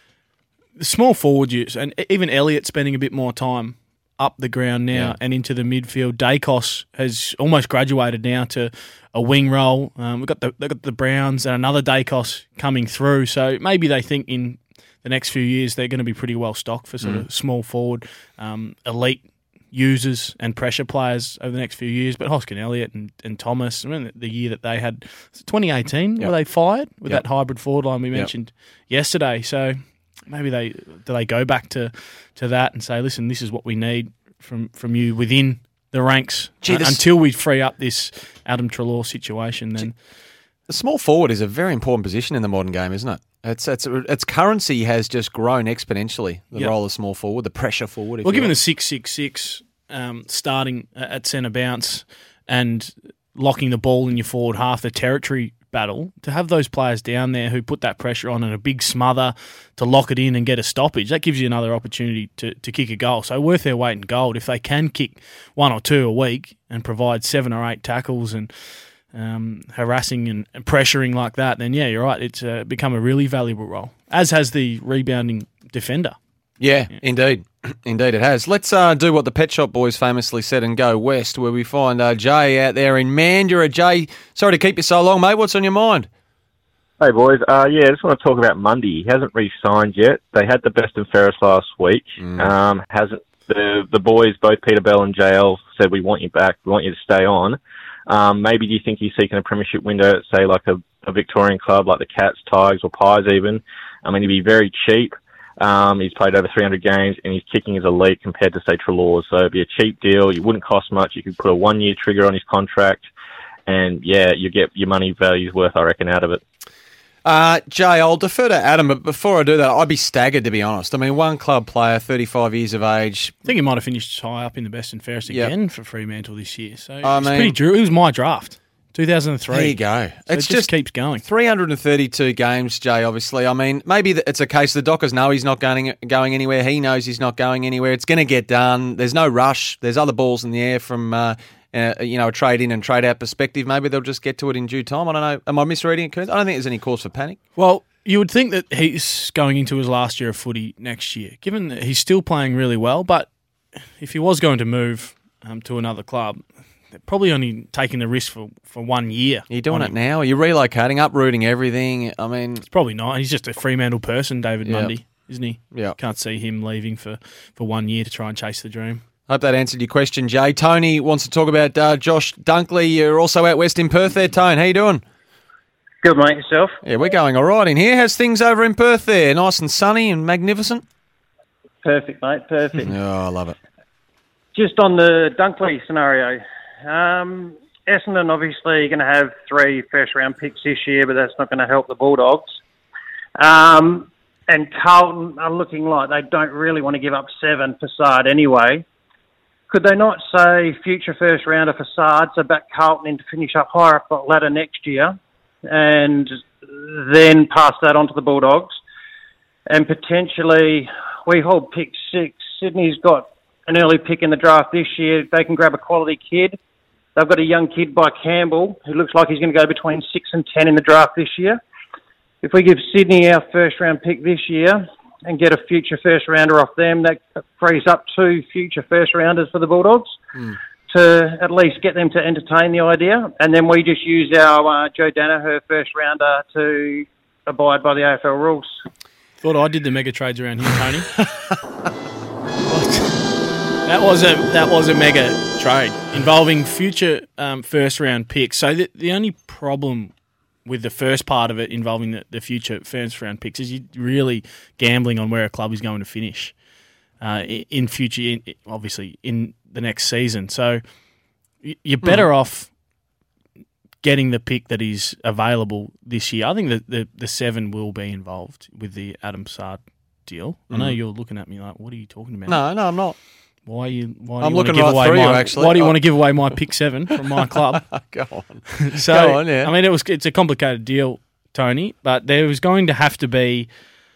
[SPEAKER 3] the small forward use, and even Elliott spending a bit more time up the ground now
[SPEAKER 2] Yeah.
[SPEAKER 3] and into the midfield. Dacos has almost graduated now to a wing role. Um, we've got the, they've got the Browns and another Dacos coming through. So, maybe they think in the next few years they're going to be pretty well stocked for sort
[SPEAKER 2] Mm.
[SPEAKER 3] of small forward, um, elite users and pressure players over the next few years. But Hoskin Elliott and, and Thomas, I mean, the year that they had, twenty eighteen,
[SPEAKER 2] Yep.
[SPEAKER 3] were they fired with
[SPEAKER 2] Yep.
[SPEAKER 3] that hybrid forward line we mentioned yep. yesterday? So maybe they do they go back to, to that and say, listen, this is what we need from, from you within the ranks.
[SPEAKER 2] Gee,
[SPEAKER 3] uh,
[SPEAKER 2] this-
[SPEAKER 3] until we free up this Adam Treloar situation. Then
[SPEAKER 2] The small forward is a very important position in the modern game, isn't it? It's it's its currency has just grown exponentially. The
[SPEAKER 3] Yep.
[SPEAKER 2] role of small forward, the pressure forward. If
[SPEAKER 3] well,
[SPEAKER 2] you
[SPEAKER 3] given
[SPEAKER 2] like.
[SPEAKER 3] the six six six um, starting at centre bounce and locking the ball in your forward half, the territory battle, to have those players down there who put that pressure on and a big smother to lock it in and get a stoppage, that gives you another opportunity to, to kick a goal. So worth their weight in gold. If they can kick one or two a week and provide seven or eight tackles and um, harassing and, and pressuring like that, then yeah, you're right. It's uh, become a really valuable role, as has the rebounding defender.
[SPEAKER 2] Yeah, yeah, indeed. Indeed it has. Let's uh, do what the Pet Shop Boys famously said and go west, where we find uh, Jay out there in Mandurah. Jay, sorry to keep you so long, mate. What's on your mind?
[SPEAKER 6] Hey, boys. Uh, yeah, I just want to talk about Mundy. He hasn't re-signed yet. They had the best and fairest last week.
[SPEAKER 2] Mm.
[SPEAKER 6] Um, hasn't the the boys, both Peter Bell and J L, said, we want you back. We want you to stay on. Um, maybe do you think he's seeking a premiership window at, say, like a, a Victorian club like the Cats, Tigers or Pies even? I mean, he'd be very cheap. Um, he's played over three hundred games and his kicking is elite compared to, say, Treloar. So it'd be a cheap deal. It wouldn't cost much. You could put a one-year trigger on his contract. And, yeah, you get your money value's worth, I reckon, out of it.
[SPEAKER 2] Uh, Jay, I'll defer to Adam, but before I do that, I'd be staggered, to be honest. I mean, one club player, thirty-five years of age.
[SPEAKER 3] I think he might have finished high up in the best and fairest
[SPEAKER 2] Yep.
[SPEAKER 3] again for Fremantle this year. So
[SPEAKER 2] I
[SPEAKER 3] it's
[SPEAKER 2] mean-
[SPEAKER 3] pretty true. It was my draft, two thousand three.
[SPEAKER 2] There you go.
[SPEAKER 3] So
[SPEAKER 2] It's
[SPEAKER 3] it just, keeps going.
[SPEAKER 2] three hundred thirty-two games, Jay, obviously. I mean, maybe it's a case the Dockers know he's not going going anywhere. He knows he's not going anywhere. It's going to get done. There's no rush. There's other balls in the air from, uh, uh, you know, a trade-in and trade-out perspective. Maybe they'll just get to it in due time. I don't know. Am I misreading it, Coons? I don't think there's any cause for panic.
[SPEAKER 3] Well, you would think that he's going into his last year of footy next year, given that he's still playing really well. But if he was going to move um, to another club, they're probably only taking the risk for, for one year.
[SPEAKER 2] Are you doing
[SPEAKER 3] on
[SPEAKER 2] it
[SPEAKER 3] him.
[SPEAKER 2] now? Are you relocating, uprooting everything? I mean,
[SPEAKER 3] It's probably not. He's just a Fremantle person, David
[SPEAKER 2] Yeah.
[SPEAKER 3] Mundy, isn't he?
[SPEAKER 2] yeah.
[SPEAKER 3] Can't see him leaving for, for one year to try and chase the dream.
[SPEAKER 2] Hope that answered your question, Jay. Tony wants to talk about uh, Josh Dunkley. You're also out west in Perth there, Tone. How you doing?
[SPEAKER 7] Good, mate. Yourself?
[SPEAKER 2] Yeah, we're going all right in here. How's things over in Perth there? Nice and sunny and magnificent?
[SPEAKER 7] Perfect, mate. Perfect.
[SPEAKER 2] Oh, I love it.
[SPEAKER 7] Just on the Dunkley scenario, um, Essendon obviously going to have three first-round picks this year, but that's not going to help the Bulldogs. Um, and Carlton are looking like they don't really want to give up seven Facade anyway. Could they not say future first-rounder Facade, so back Carlton in to finish up higher up the ladder next year, and then pass that on to the Bulldogs? And potentially, we hold pick six. Sydney's got an early pick in the draft this year. They can grab a quality kid. They've got a young kid by Campbell who looks like he's going to go between six and ten in the draft this year. If we give Sydney our first-round pick this year and get a future first-rounder off them, that frees up two future first-rounders for the Bulldogs mm. to at least get them to entertain the idea. And then we just use our uh, Joe Danaher first-rounder to abide by the A F L rules.
[SPEAKER 3] Thought I did the mega trades around here, Tony. That was a that was a mega trade involving future um, first-round picks. So the, the only problem with the first part of it involving the, the future first-round picks is you're really gambling on where a club is going to finish uh, in future, in, obviously, in the next season. So you're better mm. off getting the pick that is available this year. I think that the, the seven will be involved with the Adam Saad deal. I know mm. you're looking at me like, what are you talking about?
[SPEAKER 2] No, no, I'm not.
[SPEAKER 3] Why are you? Why
[SPEAKER 2] I'm
[SPEAKER 3] do you
[SPEAKER 2] looking
[SPEAKER 3] want to give
[SPEAKER 2] right
[SPEAKER 3] away
[SPEAKER 2] through
[SPEAKER 3] my,
[SPEAKER 2] you, actually.
[SPEAKER 3] Why do you
[SPEAKER 2] oh.
[SPEAKER 3] want to give away my pick seven from my club?
[SPEAKER 2] Go on.
[SPEAKER 3] So,
[SPEAKER 2] Go on, yeah.
[SPEAKER 3] I mean, it was it's a complicated deal, Tony, but there was going to have to be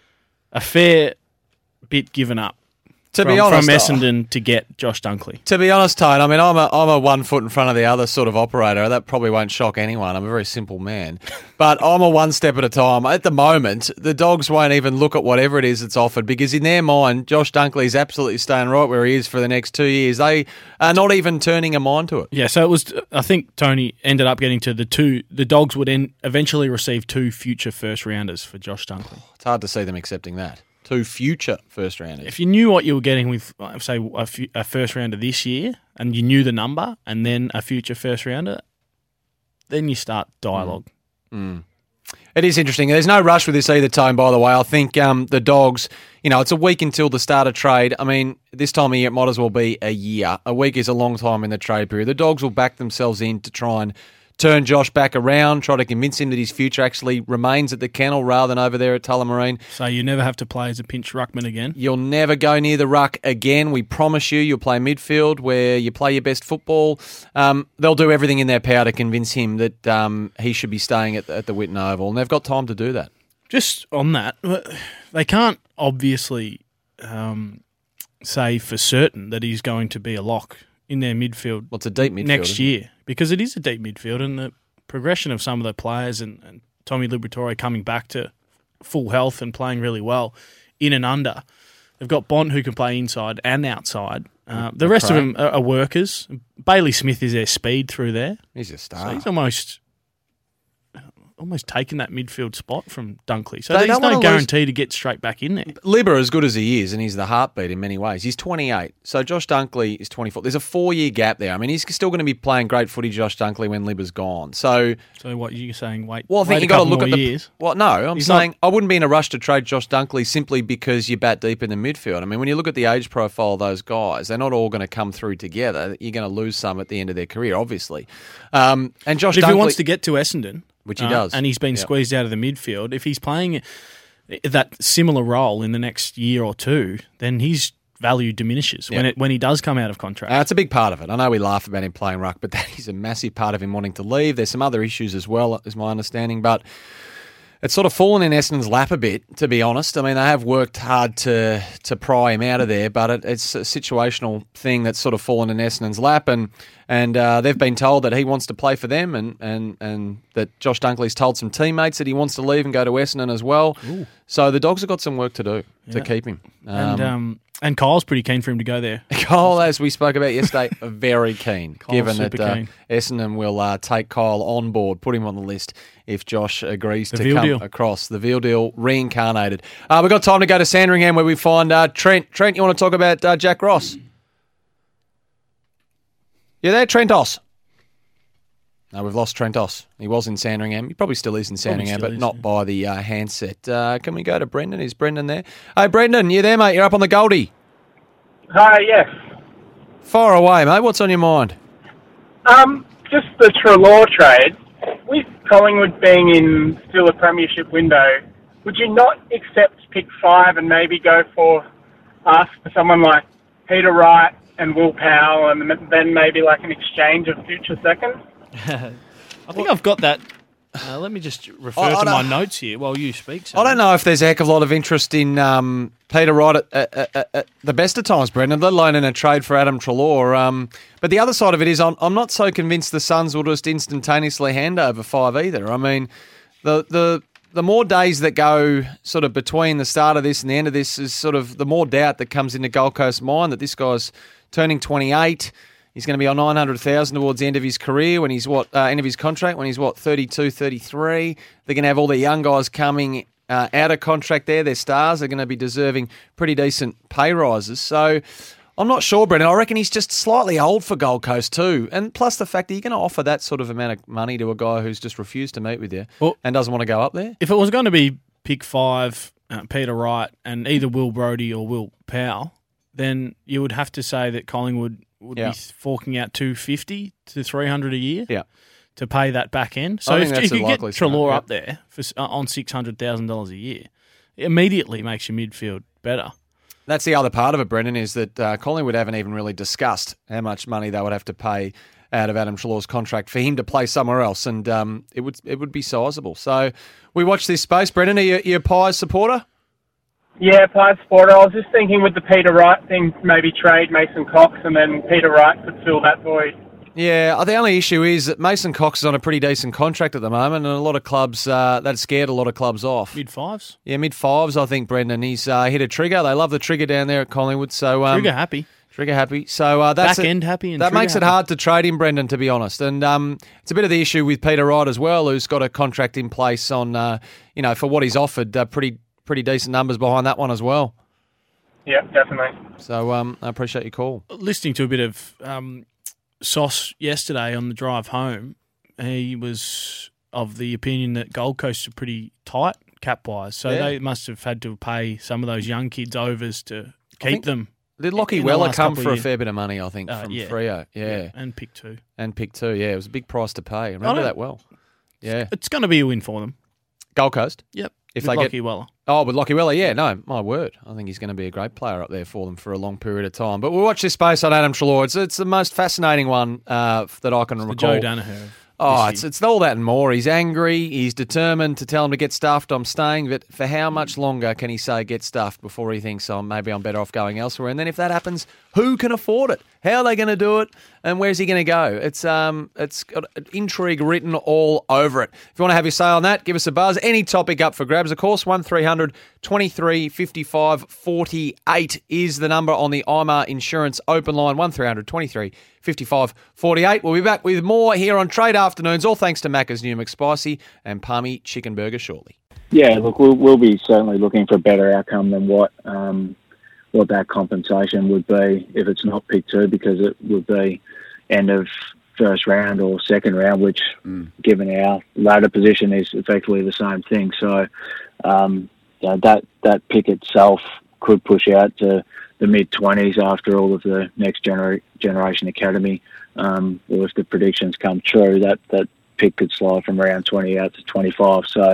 [SPEAKER 3] a fair bit given up
[SPEAKER 2] to
[SPEAKER 3] from,
[SPEAKER 2] be honest,
[SPEAKER 3] from Essendon to get Josh Dunkley.
[SPEAKER 2] To be honest, Tone, I mean, I'm a I'm a one foot in front of the other sort of operator. That probably won't shock anyone. I'm a very simple man, but I'm a one step at a time. At the moment, the Dogs won't even look at whatever it is that's offered because in their mind, Josh Dunkley is absolutely staying right where he is for the next two years. They are not even turning a mind to it.
[SPEAKER 3] Yeah, so it was. I think Tony ended up getting to the two. The Dogs would end, eventually receive two future first rounders for Josh Dunkley.
[SPEAKER 2] It's hard to see them accepting that. Two future first rounders.
[SPEAKER 3] If you knew what you were getting with, say, a, f- a first rounder this year, and you knew the number, and then a future first rounder, then you start dialogue.
[SPEAKER 2] Mm. Mm. It is interesting. There's no rush with this either, Tone, by the way. I think um, the Dogs, you know, it's a week until the start of trade. I mean, this time of year it might as well be a year. A week is a long time in the trade period. The Dogs will back themselves in to try and turn Josh back around, try to convince him that his future actually remains at the kennel rather than over there at Tullamarine.
[SPEAKER 3] So you never have to play as a pinch ruckman again?
[SPEAKER 2] You'll never go near the ruck again. We promise you. You'll play midfield where you play your best football. Um, they'll do everything in their power to convince him that um, he should be staying at the, at the Whitten Oval, and they've got time to do that.
[SPEAKER 3] Just on that, they can't obviously um, say for certain that he's going to be a lock in their midfield.
[SPEAKER 2] Well, it's a deep midfield
[SPEAKER 3] next year because it is a deep midfield, and the progression of some of the players and, and Tommy Liberatore coming back to full health and playing really well in and under. They've got Bont who can play inside and outside. Uh, the rest of them are, are workers. Bailey Smith is their speed through there.
[SPEAKER 2] He's a star.
[SPEAKER 3] So he's almost almost taken that midfield spot from Dunkley. So
[SPEAKER 2] They
[SPEAKER 3] there's
[SPEAKER 2] don't
[SPEAKER 3] no
[SPEAKER 2] wanna
[SPEAKER 3] guarantee lose. to get straight back in there.
[SPEAKER 2] Libba, as good as he is, and he's the heartbeat in many ways, he's twenty-eight. So Josh Dunkley is twenty-four. There's a four-year gap there. I mean, he's still going to be playing great footy, Josh Dunkley, when Libba's gone. So,
[SPEAKER 3] so what you're saying? Wait,
[SPEAKER 2] well, I think
[SPEAKER 3] wait
[SPEAKER 2] you got to look
[SPEAKER 3] more
[SPEAKER 2] at the.
[SPEAKER 3] Years.
[SPEAKER 2] Well, no, I'm
[SPEAKER 3] he's
[SPEAKER 2] saying
[SPEAKER 3] not,
[SPEAKER 2] I wouldn't be in a rush to trade Josh Dunkley simply because you bat deep in the midfield. I mean, when you look at the age profile of those guys, they're not all going to come through together. You're going to lose some at the end of their career, obviously. Um, and Josh,
[SPEAKER 3] but if
[SPEAKER 2] Dunkley,
[SPEAKER 3] he wants to get to Essendon.
[SPEAKER 2] Which he
[SPEAKER 3] uh,
[SPEAKER 2] does.
[SPEAKER 3] And he's been
[SPEAKER 2] yep.
[SPEAKER 3] squeezed out of the midfield. If he's playing that similar role in the next year or two, then his value diminishes yep. when it when he does come out of contract.
[SPEAKER 2] That's uh, a big part of it. I know we laugh about him playing ruck, but that is a massive part of him wanting to leave. There's some other issues as well, is my understanding, but it's sort of fallen in Essendon's lap a bit, to be honest. I mean, they have worked hard to to pry him out of there, but it, it's a situational thing that's sort of fallen in Essendon's lap, and and uh, they've been told that he wants to play for them, and, and, and that Josh Dunkley's told some teammates that he wants to leave and go to Essendon as well. Ooh. So the Dogs have got some work to do yeah. to keep him. Um,
[SPEAKER 3] and um, and Kyle's pretty keen for him to go there.
[SPEAKER 2] Kyle, as we spoke about yesterday, very keen,
[SPEAKER 3] Kyle's
[SPEAKER 2] given that uh,
[SPEAKER 3] keen.
[SPEAKER 2] Essendon will uh, take Kyle on board, put him on the list if Josh agrees
[SPEAKER 3] the
[SPEAKER 2] to
[SPEAKER 3] Veal
[SPEAKER 2] come
[SPEAKER 3] deal.
[SPEAKER 2] across. The Veal deal reincarnated. Uh, we've got time to go to Sandringham where we find uh, Trent. Trent, you want to talk about uh, Jack Ross? You there, Trentos? No, we've lost Trentos. He was in Sandringham. He probably still is in Sandringham,
[SPEAKER 3] still
[SPEAKER 2] but
[SPEAKER 3] is,
[SPEAKER 2] not
[SPEAKER 3] yeah.
[SPEAKER 2] by the uh, handset. Uh, can we go to Brendan? Is Brendan there? Hey, Brendan, you there, mate? You're up on the Goldie.
[SPEAKER 8] Hi, yes.
[SPEAKER 2] Fire away, mate. What's on your mind?
[SPEAKER 8] Um, just the Treloar trade. With Collingwood being in still a premiership window, would you not accept pick five and maybe go for us for someone like Peter Wright and Will Powell, and then maybe like an exchange of future seconds?
[SPEAKER 3] I think I've got that. Uh, let me just refer
[SPEAKER 2] I- I
[SPEAKER 3] to my
[SPEAKER 2] don't-
[SPEAKER 3] notes here while you speak.
[SPEAKER 2] I don't know if there's a heck of a lot of interest in um, Peter Wright at, at, at, at the best of times, Brendan, let alone in a trade for Adam Treloar. Um, but the other side of it is I'm, I'm not so convinced the Suns will just instantaneously hand over five either. I mean, the the the more days that go sort of between the start of this and the end of this is sort of the more doubt that comes into Gold Coast's mind that this guy's turning twenty-eight. He's going to be on nine hundred thousand towards the end of his career when he's what uh, end of his contract when he's what thirty-two, thirty-three. They're going to have all the young guys coming uh, out of contract there. They're stars. They're going to be deserving pretty decent pay rises. So I'm not sure, Brendan. I reckon he's just slightly old for Gold Coast too. And plus the fact that you're going to offer that sort of amount of money to a guy who's just refused to meet with you
[SPEAKER 3] Well-
[SPEAKER 2] and doesn't want to go up there.
[SPEAKER 3] If it was going to be pick five, uh, Peter Wright, and either Will Brodie or Will Powell, then you would have to say that Collingwood would
[SPEAKER 2] Yeah.
[SPEAKER 3] be forking out two fifty to three hundred a year
[SPEAKER 2] Yeah.
[SPEAKER 3] to pay that back end. So
[SPEAKER 2] I
[SPEAKER 3] if,
[SPEAKER 2] think that's
[SPEAKER 3] if you
[SPEAKER 2] a
[SPEAKER 3] get
[SPEAKER 2] likely scenario,
[SPEAKER 3] Treloar
[SPEAKER 2] yeah.
[SPEAKER 3] up there for, s- uh, on six hundred thousand dollars a year, it immediately makes your midfield better.
[SPEAKER 2] That's the other part of it, Brendan, is that uh, Collingwood haven't even really discussed how much money they would have to pay out of Adam Treloar's contract for him to play somewhere else, and um, it would it would be sizable. So we watch this space. Brendan, are you, are you a Pies supporter?
[SPEAKER 8] Yeah, Pied Sporter. I was just thinking with the Peter Wright thing, maybe trade Mason Cox and then Peter Wright could fill that void.
[SPEAKER 2] Yeah, the only issue is that Mason Cox is on a pretty decent contract at the moment, and a lot of clubs, uh, that scared a lot of clubs off.
[SPEAKER 3] Mid fives,
[SPEAKER 2] Yeah, mid-fives, I think, Brendan. He's uh, hit a trigger. They love the trigger down there at Collingwood. So um,
[SPEAKER 3] trigger happy,
[SPEAKER 2] Trigger happy. So uh, that's
[SPEAKER 3] back
[SPEAKER 2] it.
[SPEAKER 3] end happy, and
[SPEAKER 2] That
[SPEAKER 3] trigger
[SPEAKER 2] makes it
[SPEAKER 3] happy.
[SPEAKER 2] hard to trade him, Brendan, to be honest. And um, it's a bit of the issue with Peter Wright as well, who's got a contract in place on, uh, you know, for what he's offered, uh, pretty pretty decent numbers behind that one as well.
[SPEAKER 8] Yeah, definitely.
[SPEAKER 2] So um, I appreciate your call.
[SPEAKER 3] Listening to a bit of um, Sauce yesterday on the drive home, he was of the opinion that Gold Coast are pretty tight cap-wise, so
[SPEAKER 2] Yeah.
[SPEAKER 3] they must have had to pay some of those young kids overs to keep
[SPEAKER 2] think
[SPEAKER 3] them.
[SPEAKER 2] Did Lockie
[SPEAKER 3] in the
[SPEAKER 2] Weller
[SPEAKER 3] last
[SPEAKER 2] come
[SPEAKER 3] couple
[SPEAKER 2] for
[SPEAKER 3] of
[SPEAKER 2] a
[SPEAKER 3] years.
[SPEAKER 2] fair bit of money, I think,
[SPEAKER 3] Uh,
[SPEAKER 2] from
[SPEAKER 3] yeah.
[SPEAKER 2] Freo? Yeah.
[SPEAKER 3] And pick two.
[SPEAKER 2] And pick two, yeah. It was a big price to pay. I remember
[SPEAKER 3] don't-
[SPEAKER 2] that well. Yeah.
[SPEAKER 3] It's going to be a win for them.
[SPEAKER 2] Gold Coast?
[SPEAKER 3] Yep.
[SPEAKER 2] If
[SPEAKER 3] with
[SPEAKER 2] they get-
[SPEAKER 3] Lockie Weller.
[SPEAKER 2] Oh, with Lockie Weller, yeah, no, my word. I think he's going to be a great player up there for them for a long period of time. But we'll watch this space on Adam Treloar. It's, it's the most fascinating one uh, that I can
[SPEAKER 3] The
[SPEAKER 2] recall.
[SPEAKER 3] Joe Danaher. of
[SPEAKER 2] Oh,
[SPEAKER 3] this
[SPEAKER 2] it's
[SPEAKER 3] year.
[SPEAKER 2] it's all that and more. He's angry. He's determined to tell him to get stuffed. I'm staying. But for how much longer can he say get stuffed before he thinks, oh, maybe I'm better off going elsewhere? And then if that happens, who can afford it? How are they going to do it? And where's he going to go? It's um, it's got intrigue written all over it. If you want to have your say on that, give us a buzz. Any topic up for grabs, of course. one three hundred twenty-three fifty-five forty-eight is the number on the I M A R Insurance open line. one three hundred twenty-three fifty-five forty-eight. We'll be back with more here on Trade Afternoons, all thanks to Macca's new McSpicy and Palmy Chicken Burger shortly.
[SPEAKER 9] Yeah, look, we'll, we'll be certainly looking for a better outcome than what um, what that compensation would be if it's not pick two, because it would be end of first round or second round, which, mm. given our ladder position, is effectively the same thing. So um, you know, that that pick itself could push out to the mid twenties after all of the next genera- generation academy. Um, or if the predictions come true, that that pick could slide from around twenty out to twenty-five. So.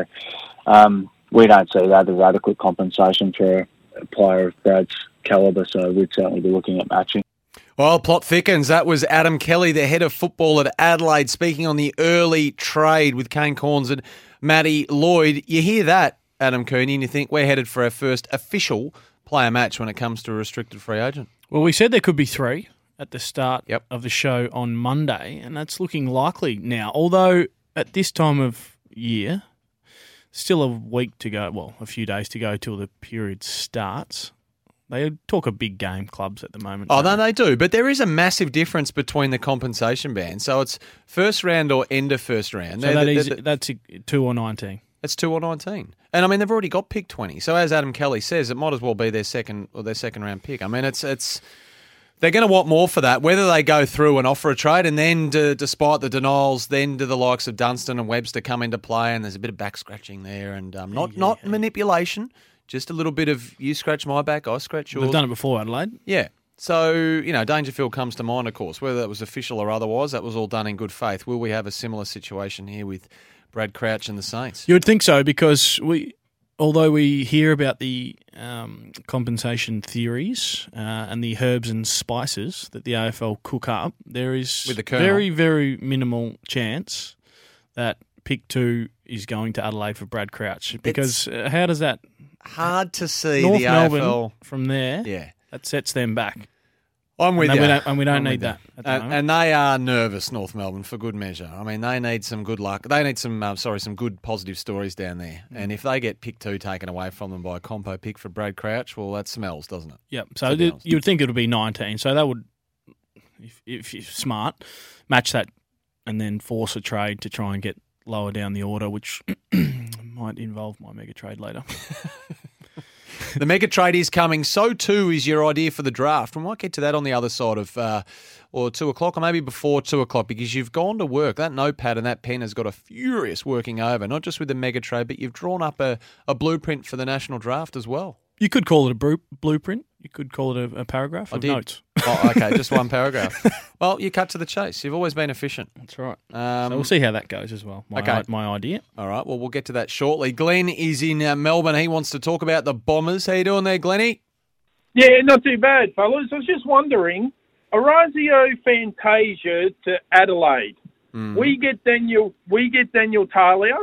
[SPEAKER 9] Um, we don't see that as adequate compensation for a player of Brad's calibre, so we'd certainly be looking at matching.
[SPEAKER 2] Well, plot thickens. That was Adam Kelly, the head of football at Adelaide, speaking on the early trade with Kane Corns and Matty Lloyd. You hear that, Adam Cooney, and you think we're headed for our first official player match when it comes to a restricted free agent.
[SPEAKER 3] Well, we said there could be three at the start
[SPEAKER 2] Yep.
[SPEAKER 3] of the show on Monday, and that's looking likely now. Although at this time of year, still a week to go, well, a few days to go till the period starts. They talk a big game clubs at the moment.
[SPEAKER 2] Oh,
[SPEAKER 3] don't
[SPEAKER 2] no, they do. But there is a massive difference between the compensation band. So it's first round or end of first round.
[SPEAKER 3] So
[SPEAKER 2] They're-
[SPEAKER 3] that
[SPEAKER 2] they're-
[SPEAKER 3] is,
[SPEAKER 2] they're-
[SPEAKER 3] that's two or nineteen.
[SPEAKER 2] It's two or nineteen. And I mean, they've already got pick twenty. So as Adam Kelly says, it might as well be their second or their second round pick. I mean, it's it's They're going to want more for that, whether they go through and offer a trade, and then, to, despite the denials, then do the likes of Dunstan and Webster come into play, and there's a bit of back scratching there, and um, not
[SPEAKER 3] Yeah,
[SPEAKER 2] not
[SPEAKER 3] yeah.
[SPEAKER 2] manipulation, just a little bit of you scratch my back, I scratch yours.
[SPEAKER 3] They've done it before, Adelaide.
[SPEAKER 2] Yeah. So, you know, Dangerfield comes to mind, of course, whether that was official or otherwise, that was all done in good faith. Will we have a similar situation here with Brad Crouch and the Saints?
[SPEAKER 3] You would think so, because we, although we hear about the um, compensation theories uh, and the herbs and spices that the A F L cook up, there is
[SPEAKER 2] With the Colonel.
[SPEAKER 3] very, very minimal chance that pick two is going to Adelaide for Brad Crouch. Because uh, how does that...
[SPEAKER 2] Hard to see
[SPEAKER 3] North
[SPEAKER 2] the
[SPEAKER 3] Melbourne
[SPEAKER 2] A F L.
[SPEAKER 3] from there,
[SPEAKER 2] Yeah.
[SPEAKER 3] that sets them back.
[SPEAKER 2] I'm with
[SPEAKER 3] and
[SPEAKER 2] you.
[SPEAKER 3] We don't, and we don't
[SPEAKER 2] I'm
[SPEAKER 3] need
[SPEAKER 2] with you.
[SPEAKER 3] that at the
[SPEAKER 2] And,
[SPEAKER 3] moment.
[SPEAKER 2] and they are nervous, North Melbourne, for good measure. I mean, they need some good luck. They need some, uh, sorry, some good positive stories down there.
[SPEAKER 3] Mm.
[SPEAKER 2] And if they get pick two taken away from them by a compo pick for Brad Crouch, well, that smells, doesn't it?
[SPEAKER 3] Yep. So
[SPEAKER 2] To be
[SPEAKER 3] th-
[SPEAKER 2] honest.
[SPEAKER 3] you would think it would be nineteen. So that would, if, if you're smart, match that and then force a trade to try and get lower down the order, which might involve my mega trade later.
[SPEAKER 2] The mega trade is coming. So too is your idea for the draft. We might get to that on the other side of, uh, or two o'clock, or maybe before two o'clock, because you've gone to work. That notepad and that pen has got a furious working over, not just with the mega trade, but you've drawn up a, a blueprint for the national draft as well.
[SPEAKER 3] You could call it a bru- blueprint. You could call it a, a paragraph
[SPEAKER 2] I
[SPEAKER 3] of
[SPEAKER 2] did.
[SPEAKER 3] notes.
[SPEAKER 2] Oh, okay, just one paragraph. Well, you cut to the chase. You've always been efficient.
[SPEAKER 3] That's right.
[SPEAKER 2] Um,
[SPEAKER 3] So we'll see how that goes as well. My,
[SPEAKER 2] okay.
[SPEAKER 3] I- my idea.
[SPEAKER 2] All right, well, we'll get to that shortly. Glenn is in uh, Melbourne. He wants to talk about the Bombers. How you doing there, Glennie?
[SPEAKER 10] Yeah, not too bad, fellas. I was just wondering, Orazio Fantasia to Adelaide.
[SPEAKER 2] Mm.
[SPEAKER 10] We get Daniel, we get Daniel Talia,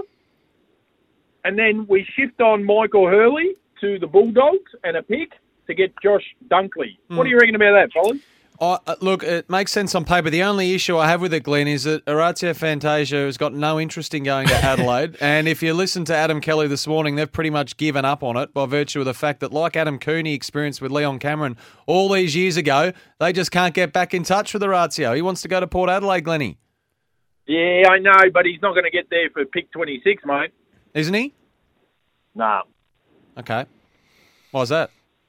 [SPEAKER 10] and then we shift on Michael Hurley to the Bulldogs and a pick to get Josh Dunkley.
[SPEAKER 2] Mm.
[SPEAKER 10] What do you reckon about that, fellas?
[SPEAKER 2] Oh, uh, look, it makes sense on paper. The only issue I have with it, Glenn, is that Orazio Fantasia has got no interest in going to Adelaide. And if you listen to Adam Kelly this morning, they've pretty much given up on it by virtue of the fact that, like Adam Cooney experienced with Leon Cameron all these years ago, they just can't get back in touch with Orazio. He wants to go to Port Adelaide, Glennie.
[SPEAKER 10] Yeah, I know, but he's not going to get there for pick twenty-six, mate.
[SPEAKER 2] Isn't he?
[SPEAKER 10] Nah.
[SPEAKER 2] Okay. Why's that?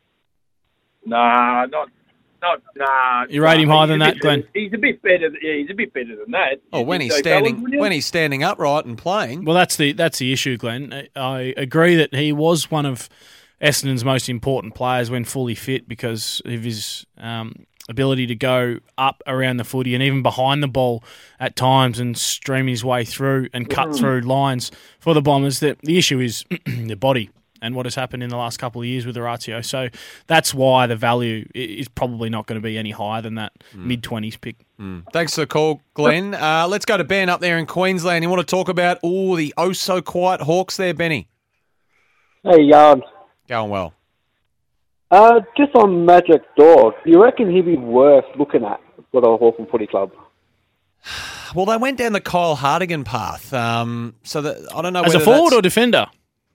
[SPEAKER 10] Nah, not... Not, nah,
[SPEAKER 3] You rate him
[SPEAKER 10] nah,
[SPEAKER 3] higher
[SPEAKER 10] he's
[SPEAKER 3] than
[SPEAKER 10] a
[SPEAKER 3] that,
[SPEAKER 10] bit
[SPEAKER 3] Glenn?
[SPEAKER 10] better- He's a bit better. Yeah, he's a bit better than that.
[SPEAKER 2] Oh,
[SPEAKER 10] You
[SPEAKER 2] when
[SPEAKER 10] think
[SPEAKER 2] he's
[SPEAKER 10] so,
[SPEAKER 2] standing
[SPEAKER 10] fellas, would you?
[SPEAKER 2] when he's standing upright and playing.
[SPEAKER 3] Well, that's the that's the issue, Glenn. I agree that he was one of Essendon's most important players when fully fit because of his um, ability to go up around the footy and even behind the ball at times and stream his way through and cut
[SPEAKER 10] Mm.
[SPEAKER 3] through lines for the Bombers. The, the issue is the body and what has happened in the last couple of years with Orazio. So that's why the value i- is probably not going to be any higher than that mid-twenties pick.
[SPEAKER 2] Mm. Thanks for the call, Glenn. Uh, let's go to Ben up there in Queensland. You want to talk about all the oh-so-quiet Hawks there, Benny?
[SPEAKER 11] Hey, Yarn.
[SPEAKER 2] Going well.
[SPEAKER 11] Uh, just on Magic Dog, you reckon he'd be worth looking at for the Hawthorn Footy Club?
[SPEAKER 2] Well, they went down the Kyle Hardigan path. Um, so that I don't know
[SPEAKER 3] As a
[SPEAKER 2] whether
[SPEAKER 3] forward
[SPEAKER 2] that's-
[SPEAKER 3] or defender?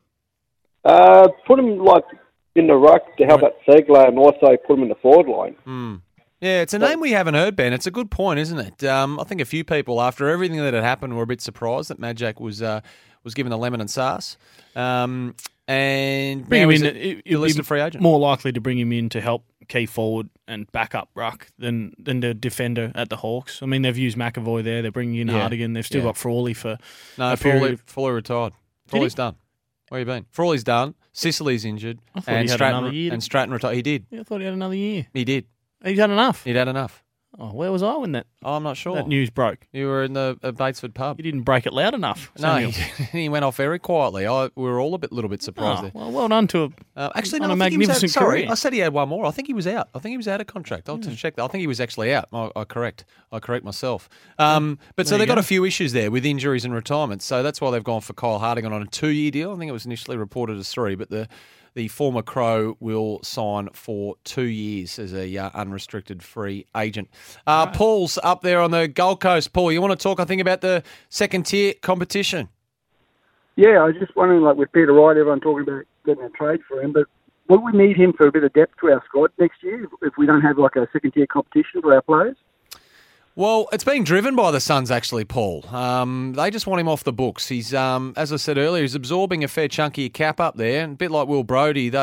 [SPEAKER 11] Uh, put him like in the ruck to help out Segler and also put him in the forward line.
[SPEAKER 2] Hmm. Yeah, it's a name we haven't heard, Ben. It's a good point, isn't it? Um, I think a few people, after everything that had happened, were a bit surprised that Majak was uh, was given the lemon and sauce. Um, and
[SPEAKER 3] Bring
[SPEAKER 2] now
[SPEAKER 3] him
[SPEAKER 2] he's
[SPEAKER 3] in.
[SPEAKER 2] a-
[SPEAKER 3] It,
[SPEAKER 2] a
[SPEAKER 3] it'll
[SPEAKER 2] listed
[SPEAKER 3] be
[SPEAKER 2] free agent.
[SPEAKER 3] more likely to bring him in to help key forward and back up ruck than than the defender at the Hawks. I mean, they've used McAvoy there. They're bringing in
[SPEAKER 2] Yeah.
[SPEAKER 3] Hardigan. They've still
[SPEAKER 2] Yeah.
[SPEAKER 3] got Frawley for
[SPEAKER 2] No,
[SPEAKER 3] a
[SPEAKER 2] Frawley,
[SPEAKER 3] period.
[SPEAKER 2] Frawley retired.
[SPEAKER 3] Did
[SPEAKER 2] Frawley's
[SPEAKER 3] he?
[SPEAKER 2] done. Where you been? Frawley's done. Sicily's injured.
[SPEAKER 3] I thought
[SPEAKER 2] and
[SPEAKER 3] he had
[SPEAKER 2] Stratton,
[SPEAKER 3] another year.
[SPEAKER 2] And Stratton retired. He did.
[SPEAKER 3] Yeah, I thought he had another year.
[SPEAKER 2] He did.
[SPEAKER 3] He's had enough.
[SPEAKER 2] He'd had enough.
[SPEAKER 3] Oh, where was I when that
[SPEAKER 2] Oh, I'm not sure.
[SPEAKER 3] that news broke?
[SPEAKER 2] You were in the uh, Batesford pub.
[SPEAKER 3] You didn't break it loud enough.
[SPEAKER 2] No,
[SPEAKER 3] Samuel.
[SPEAKER 2] he, he went off very quietly. I, we were all a bit, little bit surprised
[SPEAKER 3] Oh,
[SPEAKER 2] there.
[SPEAKER 3] well, well done to a,
[SPEAKER 2] Uh, actually,
[SPEAKER 3] on
[SPEAKER 2] no,
[SPEAKER 3] a
[SPEAKER 2] I think he was out-
[SPEAKER 3] magnificent
[SPEAKER 2] sorry,
[SPEAKER 3] career.
[SPEAKER 2] I said he had one more. I think he was out. I think he was out of contract. I'll have to check that. I think he was actually out. I, I correct. I correct myself. Um, but so
[SPEAKER 3] There you
[SPEAKER 2] they've got
[SPEAKER 3] go.
[SPEAKER 2] a few issues there with injuries and retirement. So that's why they've gone for Kyle Hardigan on a two-year deal. I think it was initially reported as three, but the the former Crow will sign for two years as a uh, unrestricted free agent. Uh, Paul's up there on the Gold Coast. Paul, you want to talk, I think, about the second-tier competition?
[SPEAKER 12] Yeah, I was just wondering, like with Peter Wright, everyone talking about getting a trade for him, but will we need him for a bit of depth to our squad next year if we don't have like a second-tier competition for our players?
[SPEAKER 2] Well, it's being driven by the Suns, actually, Paul. Um, they just want him off the books. He's, um, as I said earlier, he's absorbing a fair chunk of your cap up there. And a bit like Will Brodie, they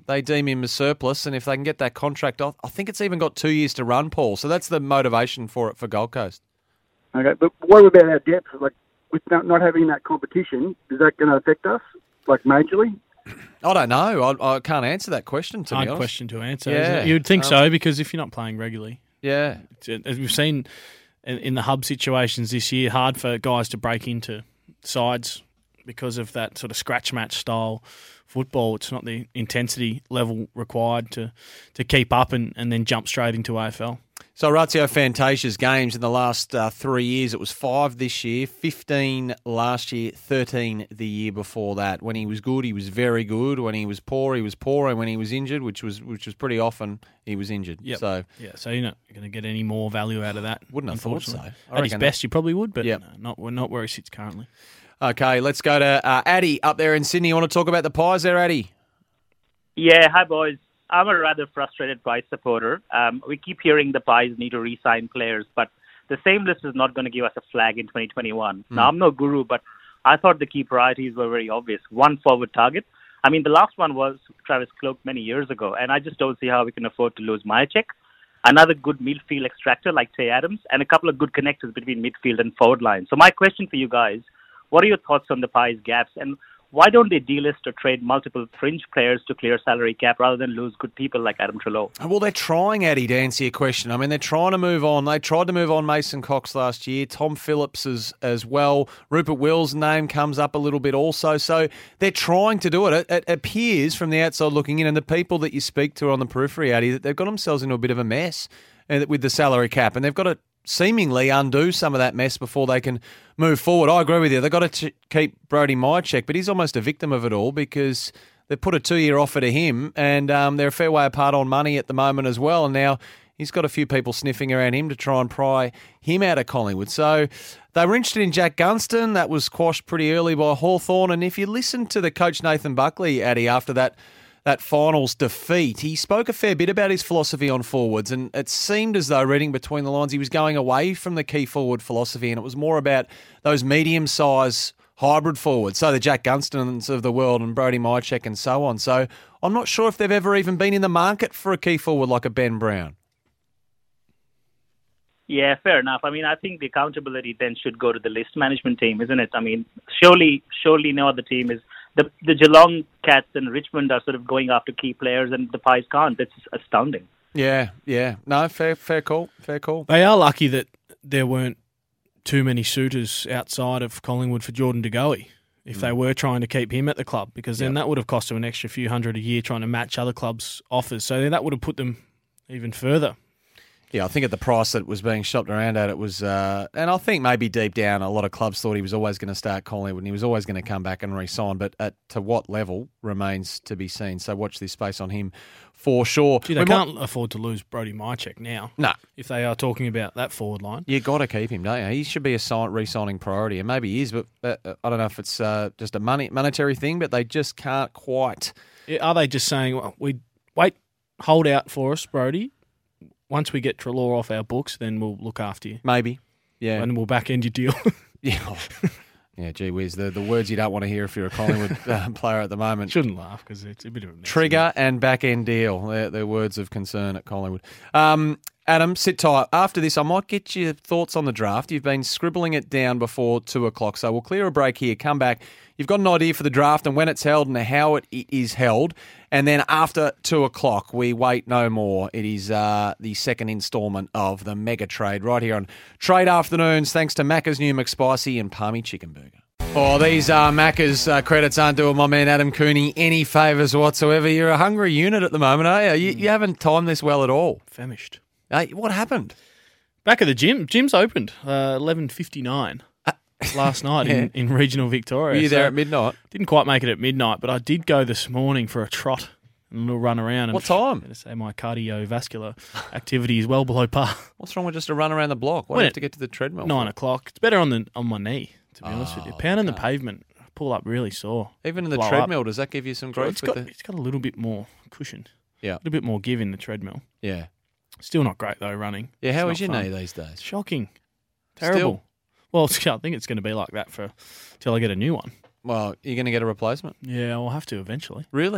[SPEAKER 2] they deem him as surplus, and if they can get that contract off, I think it's even got two years to run, Paul. So that's the motivation for it for Gold Coast.
[SPEAKER 12] Okay, but what about our depth? Like, with not, not having that competition, is that going to affect us, like, majorly?
[SPEAKER 2] I don't know. I, I can't answer that question, to
[SPEAKER 3] Hard
[SPEAKER 2] be honest.
[SPEAKER 3] question to answer.
[SPEAKER 2] Yeah.
[SPEAKER 3] Isn't it? You'd think
[SPEAKER 2] Um,
[SPEAKER 3] so, because if you're not playing regularly.
[SPEAKER 2] Yeah.
[SPEAKER 3] As we've seen in, in the hub situations this year, hard for guys to break into sides because of that sort of scratch match style football. It's not the intensity level required to, to keep up and, and then jump straight into A F L.
[SPEAKER 2] So Orazio Fantasia's games in the last uh, three years, it was five this year, fifteen last year, thirteen the year before that. When he was good, he was very good. When he was poor, he was poor. And when he was injured, which was which was pretty often, he was injured.
[SPEAKER 3] Yep.
[SPEAKER 2] So
[SPEAKER 3] yeah, so you're not going to get any more value out of that.
[SPEAKER 2] Wouldn't have thought so.
[SPEAKER 3] unfortunately.
[SPEAKER 2] I
[SPEAKER 3] At his
[SPEAKER 2] reckon
[SPEAKER 3] best,
[SPEAKER 2] that-
[SPEAKER 3] you probably would, but
[SPEAKER 2] Yep.
[SPEAKER 3] no, not not where he sits currently.
[SPEAKER 2] Okay, let's go to uh, Addy up there in Sydney. You want to talk about the Pies there, Addy?
[SPEAKER 13] Yeah, hi boys. I'm a rather frustrated Pies supporter. Um, we keep hearing the Pies need to re-sign players, but the same list is not going to give us a flag in twenty twenty-one.
[SPEAKER 2] Hmm.
[SPEAKER 13] Now, I'm no guru, but I thought the key priorities were very obvious. One, forward target. I mean, the last one was Travis Cloak many years ago, and I just don't see how we can afford to lose Myercheck. Another good midfield extractor like Tay Adams, and a couple of good connectors between midfield and forward line. So my question for you guys, what are your thoughts on the Pies gaps, and why don't they delist or trade multiple fringe players to clear salary cap rather than lose good people like Adam Treloar?
[SPEAKER 2] Well, they're trying, Addy, to answer your question. I mean, they're trying to move on. They tried to move on Mason Cox last year, Tom Phillips as, as well. Rupert Will's name comes up a little bit also. So they're trying to do it. It, it appears from the outside looking in, and the people that you speak to on the periphery, Addy, that they've got themselves into a bit of a mess with the salary cap, and they've got to seemingly undo some of that mess before they can move forward. I agree with you. They've got to ch- keep Brody Myercheck, but he's almost a victim of it all because they put a two-year offer to him, and um, they're a fair way apart on money at the moment as well. And now he's got a few people sniffing around him to try and pry him out of Collingwood. So they were interested in Jack Gunston. That was quashed pretty early by Hawthorn. And if you listen to the coach Nathan Buckley, Addy, after that that finals defeat, he spoke a fair bit about his philosophy on forwards, and it seemed as though, reading between the lines, he was going away from the key forward philosophy, and it was more about those medium-sized hybrid forwards, so the Jack Gunstons of the world and Brody Myercheck and so on. So I'm not sure if they've ever even been in the market for a key forward like a Ben Brown.
[SPEAKER 13] Yeah, fair enough. I mean, I think the accountability then should go to the list management team, isn't it? I mean, surely, surely no other team is. The the Geelong Cats and Richmond are sort of going after key players, and the Pies can't. It's astounding.
[SPEAKER 2] Yeah, yeah. No, fair, fair call, fair call.
[SPEAKER 3] They are lucky that there weren't too many suitors outside of Collingwood for Jordan De Goey if mm. they were trying to keep him at the club, because then yep. that would have cost them an extra few hundred a year trying to match other clubs' offers. So then that would have put them even further.
[SPEAKER 2] Yeah, I think at the price that was being shopped around at, it was, uh, and I think maybe deep down a lot of clubs thought he was always going to start Collingwood and he was always going to come back and re-sign, but at to what level remains to be seen. So watch this space on him for sure.
[SPEAKER 3] Gee, they we can't might... afford to lose Brody Myercheck now.
[SPEAKER 2] No.
[SPEAKER 3] If they are talking about that forward line.
[SPEAKER 2] You got to keep him, don't you? He should be a sign, re-signing priority, and maybe he is, but uh, I don't know if it's uh, just a money monetary thing, but they just can't quite.
[SPEAKER 3] Yeah, are they just saying, well, we wait, hold out for us, Brody? Once we get Treloar off our books, then we'll look after you.
[SPEAKER 2] Maybe, yeah.
[SPEAKER 3] And we'll back end your deal.
[SPEAKER 2] yeah, oh. yeah. Gee whiz, the the words you don't want to hear if you're a Collingwood uh, player at the moment.
[SPEAKER 3] Shouldn't laugh because it's a bit of a mess.
[SPEAKER 2] Trigger and back end deal. They're, they're words of concern at Collingwood. Um, Adam, sit tight. After this, I might get your thoughts on the draft. You've been scribbling it down before two o'clock, so we'll clear a break here. Come back. You've got an idea for the draft and when it's held and how it, it is held. And then after two o'clock, we wait no more. It is uh, the second instalment of the Mega Trade right here on Trade Afternoons, thanks to Macca's new McSpicy and Palmy Chicken Burger. Oh, these uh, Macca's uh, credits aren't doing my man Adam Cooney any favours whatsoever. You're a hungry unit at the moment, are you? You, you haven't timed this well at all.
[SPEAKER 3] Famished.
[SPEAKER 2] Hey, what happened?
[SPEAKER 3] Back at the gym. Gym's opened uh, eleven fifty-nine. Last night yeah. in, in regional Victoria.
[SPEAKER 2] Were you there
[SPEAKER 3] so
[SPEAKER 2] at midnight?
[SPEAKER 3] Didn't quite make it at midnight, but I did go this morning for a trot and a little run around. And
[SPEAKER 2] what time?
[SPEAKER 3] To say my cardiovascular activity is well below par.
[SPEAKER 2] What's wrong with just a run around the block? Why do you have to get to the treadmill?
[SPEAKER 3] Nine o'clock. It's better on the on my knee, to be oh, honest with you. Pounding
[SPEAKER 2] okay.
[SPEAKER 3] the pavement, pull up really sore.
[SPEAKER 2] Even in the
[SPEAKER 3] Blow
[SPEAKER 2] treadmill,
[SPEAKER 3] up.
[SPEAKER 2] Does that give you some grief?
[SPEAKER 3] It's got,
[SPEAKER 2] with the...
[SPEAKER 3] it's got a little bit more cushion.
[SPEAKER 2] Yeah. A
[SPEAKER 3] little bit more give in the treadmill.
[SPEAKER 2] Yeah.
[SPEAKER 3] Still not great, though, running.
[SPEAKER 2] Yeah, how
[SPEAKER 3] it's
[SPEAKER 2] is your
[SPEAKER 3] fun.
[SPEAKER 2] knee these days?
[SPEAKER 3] Shocking. Terrible.
[SPEAKER 2] Still?
[SPEAKER 3] Well, I think it's going to be like that for till I get a new one.
[SPEAKER 2] Well, you're going to get a replacement?
[SPEAKER 3] Yeah, I'll have to eventually.
[SPEAKER 2] Really?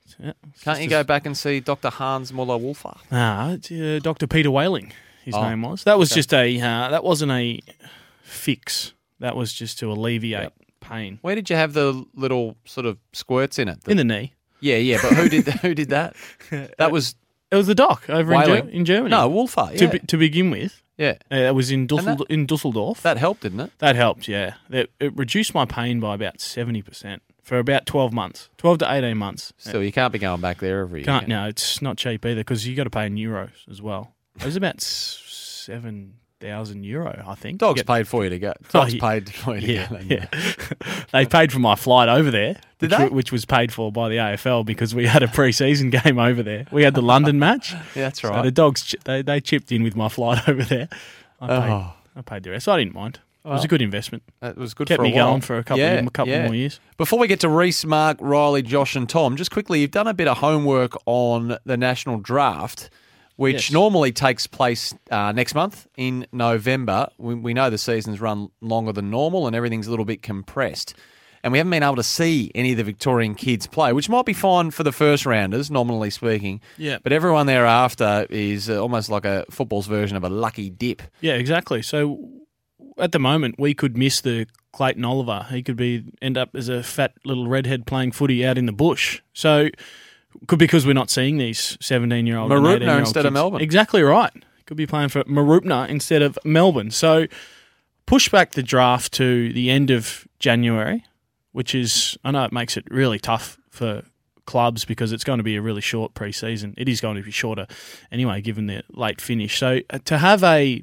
[SPEAKER 3] Yeah,
[SPEAKER 2] Can't you go back and see Doctor Hans Muller-Wolfer?
[SPEAKER 3] Ah, it's, uh, Doctor Peter Whaling, his
[SPEAKER 2] Oh,
[SPEAKER 3] name was. That was
[SPEAKER 2] okay.
[SPEAKER 3] just a. Uh, that wasn't a fix. That was just to alleviate
[SPEAKER 2] Yep.
[SPEAKER 3] pain
[SPEAKER 2] Where did you have the little sort of squirts in it?
[SPEAKER 3] in the knee.
[SPEAKER 2] Yeah, yeah, but who did who did that? That was
[SPEAKER 3] It was the doc over in,
[SPEAKER 2] Whaling?
[SPEAKER 3] Ger- in Germany.
[SPEAKER 2] No, Wolfer. Yeah,
[SPEAKER 3] To, be, to begin with,
[SPEAKER 2] yeah.
[SPEAKER 3] uh, it was in, Dussel-
[SPEAKER 2] that-
[SPEAKER 3] in Dusseldorf.
[SPEAKER 2] That helped, didn't it?
[SPEAKER 3] That helped, yeah. It, it reduced my pain by about seventy percent for about twelve months, twelve to eighteen months.
[SPEAKER 2] Still, you can't be going back there every year.
[SPEAKER 3] Can't,
[SPEAKER 2] can you?
[SPEAKER 3] no, it's not cheap either because you got to pay in euros as well. It was about s- seven thousand euro, I think.
[SPEAKER 2] Dogs
[SPEAKER 3] Get-
[SPEAKER 2] paid for you to go.
[SPEAKER 3] Oh,
[SPEAKER 2] Dogs
[SPEAKER 3] yeah.
[SPEAKER 2] paid for you to
[SPEAKER 3] Yeah,
[SPEAKER 2] go. then.
[SPEAKER 3] yeah. They paid for my flight over there.
[SPEAKER 2] Did
[SPEAKER 3] which,
[SPEAKER 2] they?
[SPEAKER 3] Which was paid for by the A F L because we had a pre-season game over there. We had the London match.
[SPEAKER 2] Yeah, that's
[SPEAKER 3] So
[SPEAKER 2] right.
[SPEAKER 3] the dogs, chi- they, they chipped in with my flight over there. I paid,
[SPEAKER 2] Oh.
[SPEAKER 3] I paid the rest. I didn't mind. It was
[SPEAKER 2] Well,
[SPEAKER 3] a good investment.
[SPEAKER 2] That was good
[SPEAKER 3] Kept
[SPEAKER 2] for
[SPEAKER 3] me
[SPEAKER 2] a while.
[SPEAKER 3] going for a couple,
[SPEAKER 2] Yeah,
[SPEAKER 3] of, a couple
[SPEAKER 2] yeah.
[SPEAKER 3] more years.
[SPEAKER 2] Before we get to Reece, Mark, Riley, Josh and Tom, just quickly, you've done a bit of homework on the national draft, which
[SPEAKER 3] Yes.
[SPEAKER 2] normally takes place uh, next month in November. We, we know the seasons run longer than normal and everything's a little bit compressed. And we haven't been able to see any of the Victorian kids play, which might be fine for the first rounders, nominally speaking.
[SPEAKER 3] Yeah.
[SPEAKER 2] But everyone thereafter is uh, almost like a football's version of a lucky dip.
[SPEAKER 3] Yeah, exactly. So at the moment, we could miss the Clayton Oliver. He could be end up as a fat little redhead playing footy out in the bush. So could because we're not seeing these seventeen-year-old and
[SPEAKER 2] Marupna
[SPEAKER 3] eighteen-year-old
[SPEAKER 2] instead of
[SPEAKER 3] kids.
[SPEAKER 2] Melbourne.
[SPEAKER 3] Exactly right. Could be playing for Marupna instead of Melbourne. So push back the draft to the end of January, which is, I know it makes it really tough for clubs because it's going to be a really short pre-season. It is going to be shorter anyway, given the late finish. So uh, to have a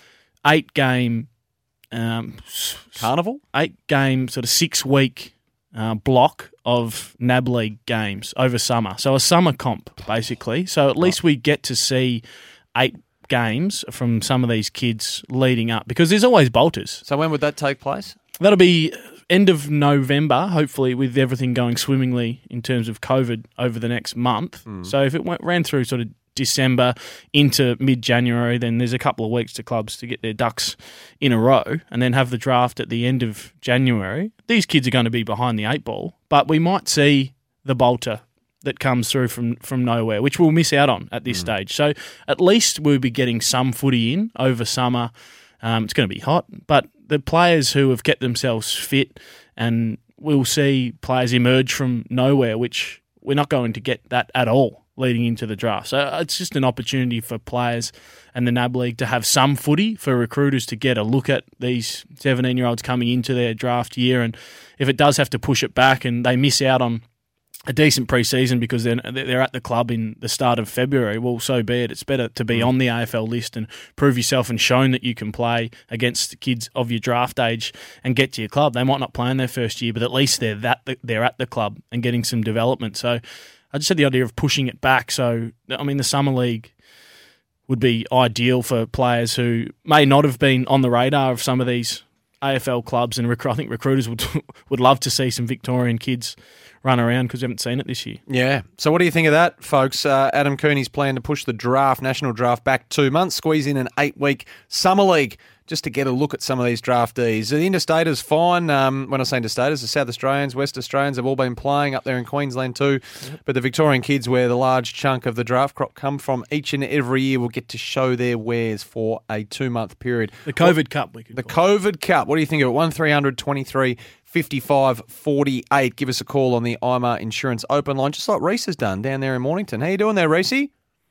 [SPEAKER 3] eight-game um, s-
[SPEAKER 2] Carnival?
[SPEAKER 3] eight-game sort of six-week uh, block of N A B League games over summer. So a summer comp, basically. So at least we get to see eight games from some of these kids leading up because there's always bolters.
[SPEAKER 2] So when would that take place?
[SPEAKER 3] That'll be end of November, hopefully with everything going swimmingly in terms of COVID over the next month.
[SPEAKER 2] Mm.
[SPEAKER 3] So if it went, ran through sort of December into mid-January, then there's a couple of weeks to clubs to get their ducks in a row and then have the draft at the end of January. These kids are going to be behind the eight ball, but we might see the bolter that comes through from, from nowhere, which we'll miss out on at this
[SPEAKER 2] Mm.
[SPEAKER 3] stage. So at least we'll be getting some footy in over summer. Um, it's going to be hot, but the players who have kept themselves fit, and we'll see players emerge from nowhere, which we're not going to get that at all leading into the draft. So it's just an opportunity for players and the N A B League to have some footy, for recruiters to get a look at these seventeen-year-olds coming into their draft year, and if it does have to push it back and they miss out on a decent pre-season because they're, they're at the club in the start of February, well, so be it. It's better to be on the A F L list and prove yourself and shown that you can play against kids of your draft age and get to your club. They might not play in their first year, but at least they're that they're at the club and getting some development. So I just had the idea of pushing it back. So, I mean, the Summer League would be ideal for players who may not have been on the radar of some of these A F L clubs, and rec- I think recruiters would would love to see some Victorian kids run around because we haven't seen it this year.
[SPEAKER 2] Yeah. So what do you think of that, folks? Uh, Adam Cooney's plan to push the draft, national draft, back two months, squeeze in an eight-week summer league just to get a look at some of these draftees. The interstaters, fine. Um, when I say interstaters, the South Australians, West Australians have all been playing up there in Queensland too. Yep. But the Victorian kids, where the large chunk of the draft crop come from, each and every year will get to show their wares for a two-month period.
[SPEAKER 3] The COVID what, Cup, we could
[SPEAKER 2] The COVID Cup. What do you think of it? one three hundred twenty-three fifty-five forty-eight. Give us a call on the I M A Insurance Open line, just like Reece has done down there in Mornington. How you doing there, Reece?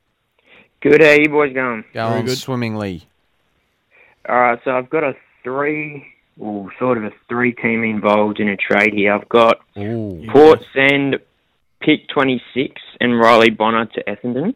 [SPEAKER 14] Good. How you boys going?
[SPEAKER 2] Going good. Swimmingly.
[SPEAKER 14] All right, so I've got a three, or sort of a three-team involved in a trade here. I've got
[SPEAKER 2] Ooh.
[SPEAKER 14] Port Send, pick twenty-six, and Riley Bonner to Essendon.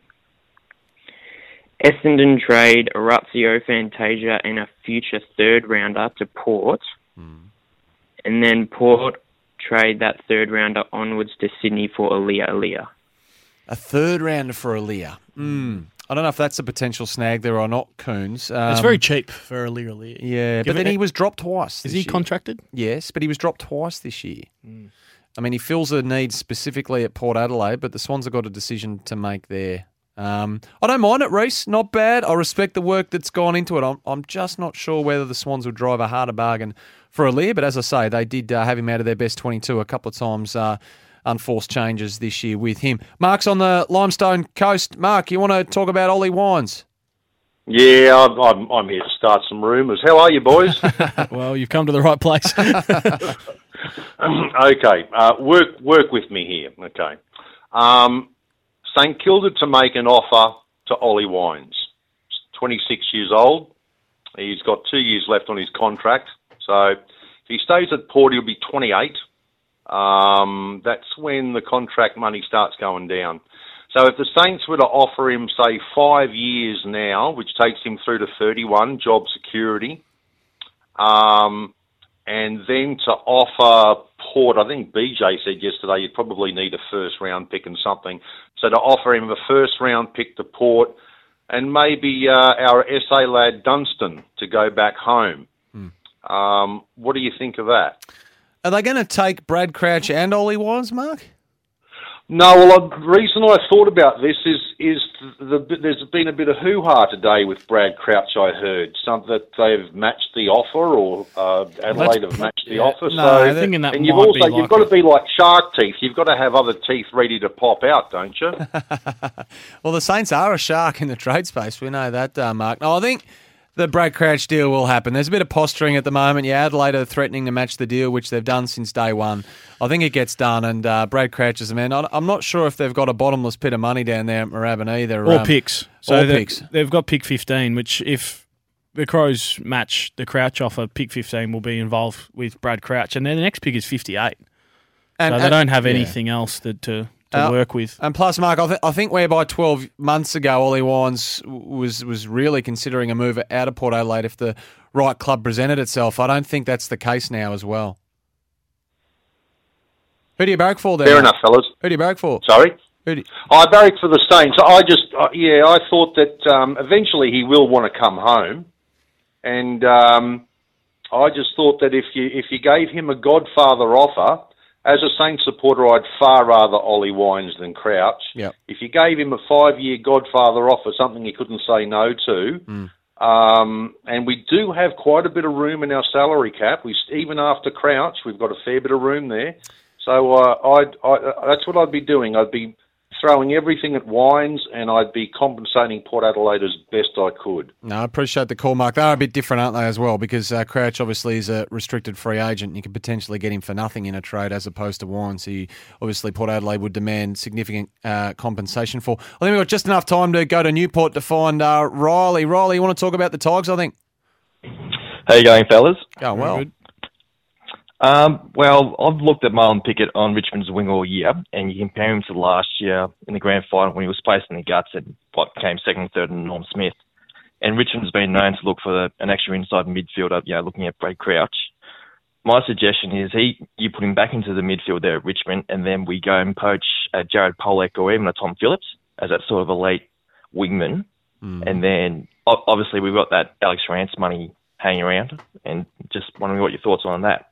[SPEAKER 14] Essendon trade Orazio Fantasia and a future third-rounder to Port.
[SPEAKER 2] Hmm.
[SPEAKER 14] And then Port trade that third-rounder onwards to Sydney for Aaliyah Aaliyah.
[SPEAKER 2] A third rounder for Aaliyah. Mm. I don't know if that's a potential snag there or not, Coons. Um,
[SPEAKER 3] it's very cheap for Aaliyah Aaliyah.
[SPEAKER 2] Yeah,
[SPEAKER 3] Give
[SPEAKER 2] but then
[SPEAKER 3] it,
[SPEAKER 2] he was dropped twice.
[SPEAKER 3] Is he
[SPEAKER 2] year.
[SPEAKER 3] contracted?
[SPEAKER 2] Yes, but he was dropped twice this year. Mm. I mean, he fills a need specifically at Port Adelaide, but the Swans have got a decision to make there. Um, I don't mind it, Reece. Not bad. I respect the work that's gone into it. I'm, I'm just not sure whether the Swans will drive a harder bargain for Aaliyah, but as I say, they did uh, have him out of their best twenty-two a couple of times uh, unforced changes this year with him. Mark's on the Limestone Coast. Mark, you want to talk about Ollie Wines?
[SPEAKER 15] Yeah, I'm, I'm, I'm here to start some rumours. How are you, boys?
[SPEAKER 3] Well, you've come to the right place.
[SPEAKER 15] Okay, uh, work work with me here. Okay, um, St Kilda to make an offer to Ollie Wines. He's twenty-six years old. He's got two years left on his contract. So if he stays at Port, he'll be twenty-eight. Um, that's when the contract money starts going down. So if the Saints were to offer him, say, five years now, which takes him through to thirty-one, job security, um, and then to offer Port, I think B J said yesterday you'd probably need a first-round pick and something. So to offer him a first-round pick to Port and maybe uh, our S A lad Dunstan to go back home. Hmm. Um, what do you think of that?
[SPEAKER 2] Are they going to take Brad Crouch and Ollie Wines, Mark?
[SPEAKER 15] No, well, the reason I thought about this is is the, the, there's been a bit of hoo-ha today with Brad Crouch, I heard. Some that they've matched the offer or uh, Adelaide have matched the
[SPEAKER 3] yeah.
[SPEAKER 15] offer.
[SPEAKER 3] No,
[SPEAKER 15] so,
[SPEAKER 3] I'm thinking that
[SPEAKER 15] and you've
[SPEAKER 3] might
[SPEAKER 15] also,
[SPEAKER 3] be
[SPEAKER 15] you've got to be like shark teeth. You've got to have other teeth ready to pop out, don't you?
[SPEAKER 2] Well, the Saints are a shark in the trade space. We know that, uh, Mark. No, I think the Brad Crouch deal will happen. There's a bit of posturing at the moment. Yeah, Adelaide are threatening to match the deal, which they've done since day one. I think it gets done, and uh, Brad Crouch is a man. I'm not sure if they've got a bottomless pit of money down there at Moorabbin either.
[SPEAKER 3] Or
[SPEAKER 2] um,
[SPEAKER 3] picks. So
[SPEAKER 2] or
[SPEAKER 3] they-
[SPEAKER 2] picks.
[SPEAKER 3] They've got pick fifteen, which if the Crows match the Crouch offer, pick fifteen will be involved with Brad Crouch. And then the next pick is fifty-eight.
[SPEAKER 2] And-
[SPEAKER 3] so they
[SPEAKER 2] and-
[SPEAKER 3] don't have
[SPEAKER 2] yeah.
[SPEAKER 3] anything else to, to, to
[SPEAKER 2] Uh,
[SPEAKER 3] work with.
[SPEAKER 2] And plus, Mark, I, th- I think whereby twelve months ago, Ollie Wines w- was was really considering a move out of Port Adelaide if the right club presented itself. I don't think that's the case now as well. Who do you barrack for there?
[SPEAKER 15] Fair
[SPEAKER 2] Mark?
[SPEAKER 15] enough, fellas.
[SPEAKER 2] Who do you barrack for?
[SPEAKER 15] Sorry?
[SPEAKER 2] Who do you-
[SPEAKER 15] I barrack for the Saints. I just, uh, yeah, I thought that um, eventually he will want to come home. And um, I just thought that if you if you gave him a Godfather offer, as a Saints supporter, I'd far rather Ollie Wines than Crouch.
[SPEAKER 2] Yep.
[SPEAKER 15] If you gave him a five-year Godfather offer, something he couldn't say no to,
[SPEAKER 2] Mm.
[SPEAKER 15] um, and we do have quite a bit of room in our salary cap. We even after Crouch, we've got a fair bit of room there. So uh, I'd, I, that's what I'd be doing. I'd be throwing everything at Wines, and I'd be compensating Port Adelaide as best I could.
[SPEAKER 2] No, I appreciate the call, Mark. They're a bit different, aren't they, as well? Because uh, Crouch obviously is a restricted free agent. You could potentially get him for nothing in a trade as opposed to Wines. He, obviously, Port Adelaide would demand significant uh, compensation for. I think we've got just enough time to go to Newport to find uh, Riley. Riley, you want to talk about the Tigers, I think?
[SPEAKER 16] How you going, fellas?
[SPEAKER 2] Going well.
[SPEAKER 16] Um, well, I've looked at Marlon Pickett on Richmond's wing all year, and you compare him to last year in the grand final when he was placed in the guts and what came second and third in Norm Smith. And Richmond's been known to look for an extra inside midfielder, you know, looking at Brad Crouch. My suggestion is he, you put him back into the midfield there at Richmond, and then we go and poach a Jared Pollock or even a Tom Phillips as that sort of elite wingman.
[SPEAKER 2] Mm.
[SPEAKER 16] And then, o- obviously, we've got that Alex Rance money hanging around, and just wondering what your thoughts are on that.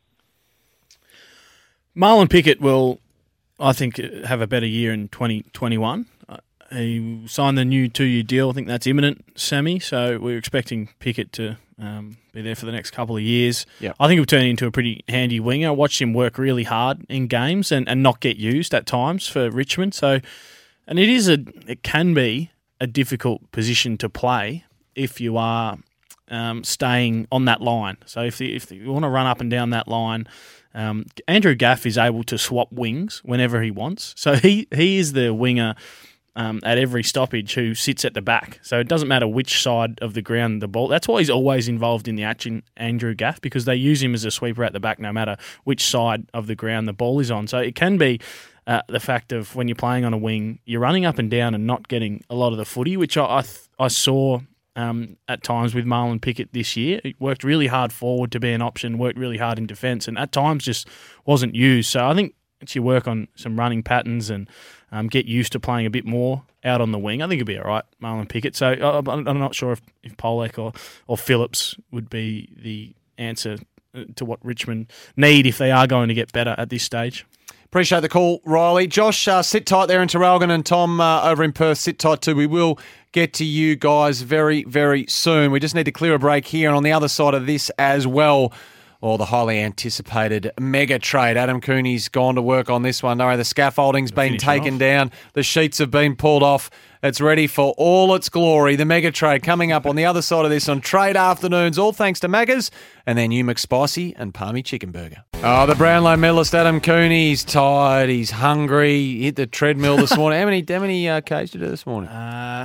[SPEAKER 3] Marlon Pickett will, I think, have a better year in twenty twenty-one. Uh, he signed the new two-year deal. I think that's imminent, Sammy. So we're expecting Pickett to um, be there for the next couple of years.
[SPEAKER 2] Yep.
[SPEAKER 3] I think he'll turn into a pretty handy winger. I watched him work really hard in games and, and not get used at times for Richmond. So, and it is a, it can be a difficult position to play if you are um, staying on that line. So if the, if you want to run up and down that line. Um, Andrew Gaff is able to swap wings whenever he wants. So he, he is the winger um, at every stoppage who sits at the back. So it doesn't matter which side of the ground the ball. That's why he's always involved in the action, Andrew Gaff, because they use him as a sweeper at the back no matter which side of the ground the ball is on. So it can be uh, the fact of when you're playing on a wing, you're running up and down and not getting a lot of the footy, which I I, I saw Um, at times with Marlon Pickett this year. He worked really hard forward to be an option, worked really hard in defence, and at times just wasn't used. So I think once you work on some running patterns and um, get used to playing a bit more out on the wing, I think it'll be all right, Marlon Pickett. So I, I'm not sure if, if Pollock or, or Phillips would be the answer to what Richmond need if they are going to get better at this stage.
[SPEAKER 2] Appreciate the call, Riley. Josh, uh, sit tight there in Terralgan, and Tom uh, over in Perth, sit tight too. We will get to you guys very, very soon. We just need to clear a break here, and on the other side of this as well, or the highly anticipated mega trade. Adam Cooney's gone to work on this one. No, the scaffolding's been taken down. The sheets have been pulled off. It's ready for all its glory. The mega trade coming up on the other side of this on Trade Afternoons, all thanks to Macca's and their new McSpicy and Palmy Chicken Burger. Oh, the Brownlow medalist Adam Cooney, he's tired, he's hungry. He hit the treadmill this morning. How many, how many uh, Ks did you do this morning?
[SPEAKER 3] Uh,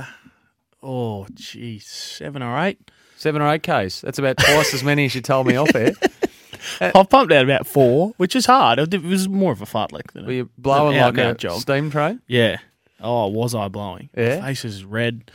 [SPEAKER 3] oh, geez, seven or eight.
[SPEAKER 2] Seven or eight Ks. That's about twice as many as you told me off air.
[SPEAKER 3] I've pumped out about four, which is hard. It was more of a fartlek than
[SPEAKER 2] Were you blowing
[SPEAKER 3] an
[SPEAKER 2] like a
[SPEAKER 3] jog.
[SPEAKER 2] steam train?
[SPEAKER 3] Yeah. Oh, was I blowing?
[SPEAKER 2] Yeah?
[SPEAKER 3] My face is red.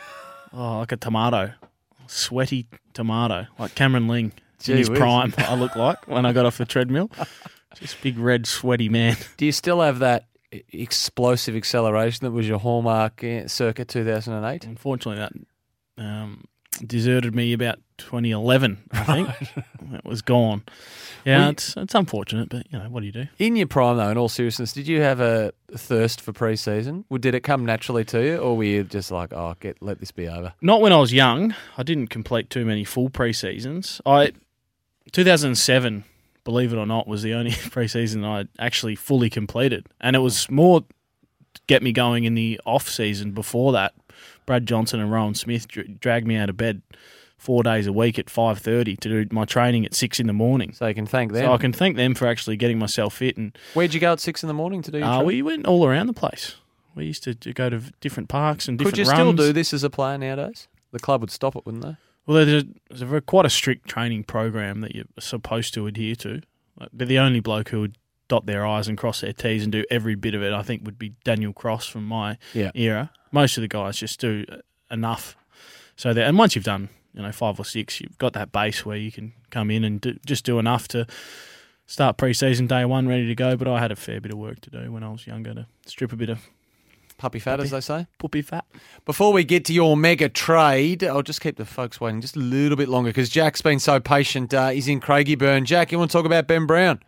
[SPEAKER 3] Oh, like a tomato. Sweaty tomato. Like Cameron Ling.
[SPEAKER 2] Gee
[SPEAKER 3] in his
[SPEAKER 2] whiz.
[SPEAKER 3] prime, I look like when I got off the treadmill. Just big, red, sweaty man.
[SPEAKER 2] Do you still have that e- explosive acceleration that was your hallmark eh, circa two thousand eight?
[SPEAKER 3] Unfortunately, that um, deserted me about twenty eleven, I think. It was gone. Yeah,
[SPEAKER 2] Well,
[SPEAKER 3] it's it's unfortunate, but, you know, what do you do?
[SPEAKER 2] In your prime, though, in all seriousness, did you have a thirst for pre-season? Or did it come naturally to you, or were you just like, oh, get let this be over?
[SPEAKER 3] Not when I was young. I didn't complete too many full pre-seasons. I two thousand seven, believe it or not, was the only pre-season I actually fully completed. And it was more to get me going in the off-season before that. Brad Johnson and Rowan Smith dra- dragged me out of bed four days a week at five thirty to do my training at six in the morning.
[SPEAKER 2] So you can thank them.
[SPEAKER 3] So I can thank them for actually getting myself fit. And
[SPEAKER 2] Where'd you go at six in the morning to do your
[SPEAKER 3] uh,
[SPEAKER 2] training?
[SPEAKER 3] we went all around the place. We used to, to go to different parks and different
[SPEAKER 2] Could you
[SPEAKER 3] runs.
[SPEAKER 2] still do this as a player nowadays? The club would stop it, wouldn't they?
[SPEAKER 3] Well, there's, a, there's a very, quite a strict training program that you're supposed to adhere to. But the only bloke who would dot their I's and cross their T's and do every bit of it, I think, would be Daniel Cross from my
[SPEAKER 2] Yeah.
[SPEAKER 3] era. Most of the guys just do enough. So that, and once you've done, you know, five or six, you've got that base where you can come in and do, just do enough to start pre-season day one ready to go. But I had a fair bit of work to do when I was younger to strip a bit of
[SPEAKER 2] Puppy fat, as they say.
[SPEAKER 3] puppy fat.
[SPEAKER 2] Before we get to your mega trade, I'll just keep the folks waiting just a little bit longer because Jack's been so patient. Uh, he's in Craigieburn. Jack, you want to talk about Ben Brown?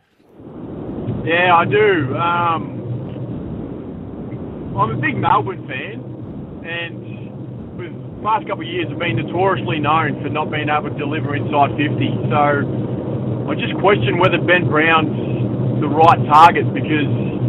[SPEAKER 17] Yeah, I do. Um, I'm a big Melbourne fan, and with the past couple of years have been notoriously known for not being able to deliver inside fifty. So I just question whether Ben Brown's the right target because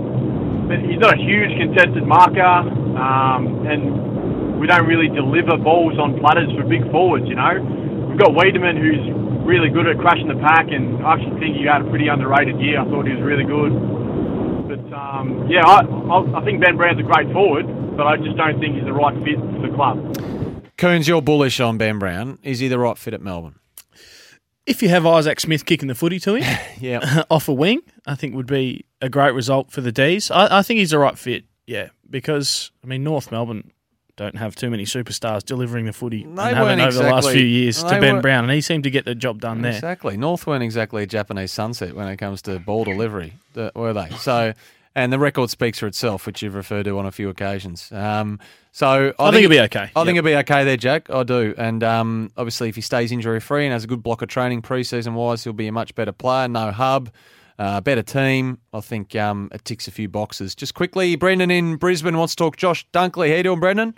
[SPEAKER 17] he's not a huge contested marker, um, and we don't really deliver balls on platters for big forwards, you know. We've got Wiedemann, who's really good at crashing the pack, and I actually think he had a pretty underrated year. I thought he was really good. But, um, yeah, I, I, I think Ben Brown's a great forward, but I just don't think he's the right fit for the club.
[SPEAKER 2] Coons, you're bullish on Ben Brown. Is he the right fit at Melbourne?
[SPEAKER 3] If you have Isaac Smith kicking the footy to him
[SPEAKER 2] yeah.
[SPEAKER 3] off a wing, I think would be a great result for the D's. I, I think he's the right fit, yeah, because, I mean, North Melbourne don't have too many superstars delivering the footy and haven't over
[SPEAKER 2] exactly,
[SPEAKER 3] the last few years
[SPEAKER 2] they
[SPEAKER 3] to Ben
[SPEAKER 2] weren't-
[SPEAKER 3] Brown, and he seemed to get the job done there.
[SPEAKER 2] Exactly. North weren't exactly a Japanese sunset when it comes to ball delivery, th- were they? So, and the record speaks for itself, which you've referred to on a few occasions. Um, so I,
[SPEAKER 3] I think he'll be okay.
[SPEAKER 2] I think
[SPEAKER 3] Yep.
[SPEAKER 2] he'll be okay there, Jack. I do. And um, obviously, if he stays injury-free and has a good block of training pre-season-wise, he'll be a much better player. No hub, uh, better team. I think um, it ticks a few boxes. Just quickly, Brendan in Brisbane wants to talk Josh Dunkley. How you doing, Brendan?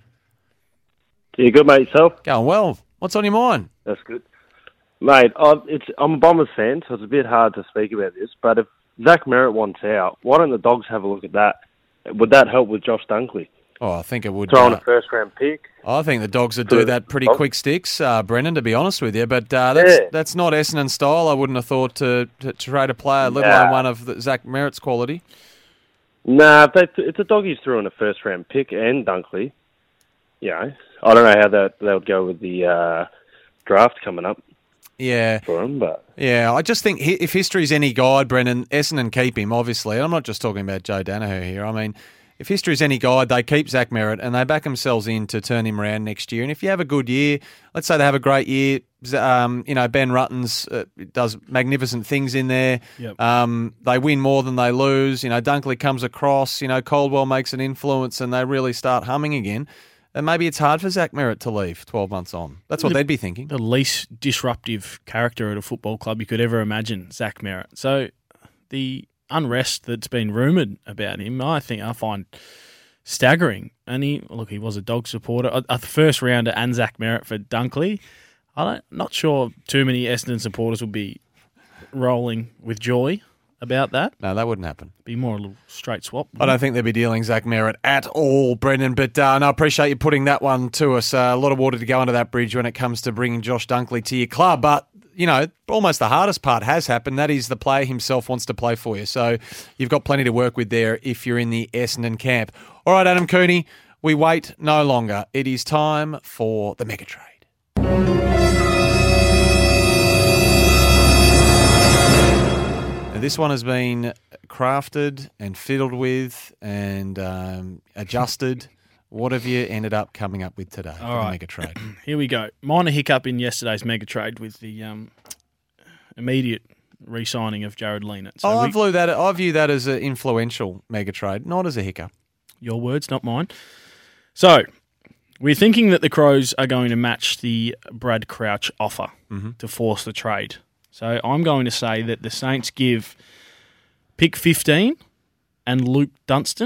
[SPEAKER 18] Yeah, good, mate. Yourself?
[SPEAKER 2] Going well. What's on your mind?
[SPEAKER 18] That's good. Mate, I, it's, I'm a Bombers fan, so it's a bit hard to speak about this, but if Zach Merritt wants out, why don't the Dogs have a look at that? Would that help with Josh Dunkley?
[SPEAKER 2] Oh, I think it would.
[SPEAKER 18] Throwing
[SPEAKER 2] uh,
[SPEAKER 18] a first-round pick?
[SPEAKER 2] I think the Dogs would do that pretty
[SPEAKER 18] Oh.
[SPEAKER 2] quick sticks, uh, Brendan, to be honest with you. But uh, that's
[SPEAKER 18] Yeah.
[SPEAKER 2] that's not Essendon style. I wouldn't have thought to, to trade a player, let
[SPEAKER 18] Nah.
[SPEAKER 2] alone one of the, Zach Merritt's quality.
[SPEAKER 18] Nah, if, they, if the Doggies threw in a first-round pick and Dunkley, you know, I don't know how that they would go with the uh, draft coming up
[SPEAKER 2] Yeah.
[SPEAKER 18] for him, but...
[SPEAKER 2] Yeah, I just think hi- if history's any guide, Brendan, Essendon keep him, obviously. I'm not just talking about Joe Danaher here. I mean, if history's any guide, they keep Zach Merritt and they back themselves in to turn him around next year. And if you have a good year, let's say they have a great year, Z- um, you know, Ben Ruttons uh, does magnificent things in there.
[SPEAKER 3] Yep.
[SPEAKER 2] Um, they win more than they lose. You know, Dunkley comes across, you know, Caldwell makes an influence and they really start humming again. And maybe it's hard for Zach Merritt to leave twelve months on. That's what
[SPEAKER 3] The-
[SPEAKER 2] they'd be thinking.
[SPEAKER 3] The least disruptive character at a football club you could ever imagine, Zach Merritt. So the unrest that's been rumoured about him, I think I find staggering. And he, look, he was a Dog supporter. A, a first rounder and Zach Merritt for Dunkley. I'm not sure too many Essendon supporters would be rolling with joy about that.
[SPEAKER 2] No, that wouldn't happen.
[SPEAKER 3] Be more a little straight swap.
[SPEAKER 2] I don't think they'd be dealing Zach Merritt at all, Brendan. But uh, no, I appreciate you putting that one to us. Uh, a lot of water to go under that bridge when it comes to bringing Josh Dunkley to your club. But, you know, almost the hardest part has happened. That is the player himself wants to play for you. So you've got plenty to work with there if you're in the Essendon camp. All right, Adam Cooney, we wait no longer. It is time for the Mega Trade. Now, this one has been crafted and fiddled with and um, adjusted. What have you ended up coming up with today for
[SPEAKER 3] All
[SPEAKER 2] the
[SPEAKER 3] right.
[SPEAKER 2] Mega Trade?
[SPEAKER 3] Here we go. Minor hiccup in yesterday's Mega Trade with the um, immediate re-signing of Jared Leonard. So
[SPEAKER 2] oh, I
[SPEAKER 3] we-
[SPEAKER 2] view that. I view that as an influential Mega Trade, not as a hiccup.
[SPEAKER 3] Your words, not mine. So, we're thinking that the Crows are going to match the Brad Crouch offer
[SPEAKER 2] Mhm.
[SPEAKER 3] to force the trade. So, I'm going to say that the Saints give pick fifteen and Luke Dunstan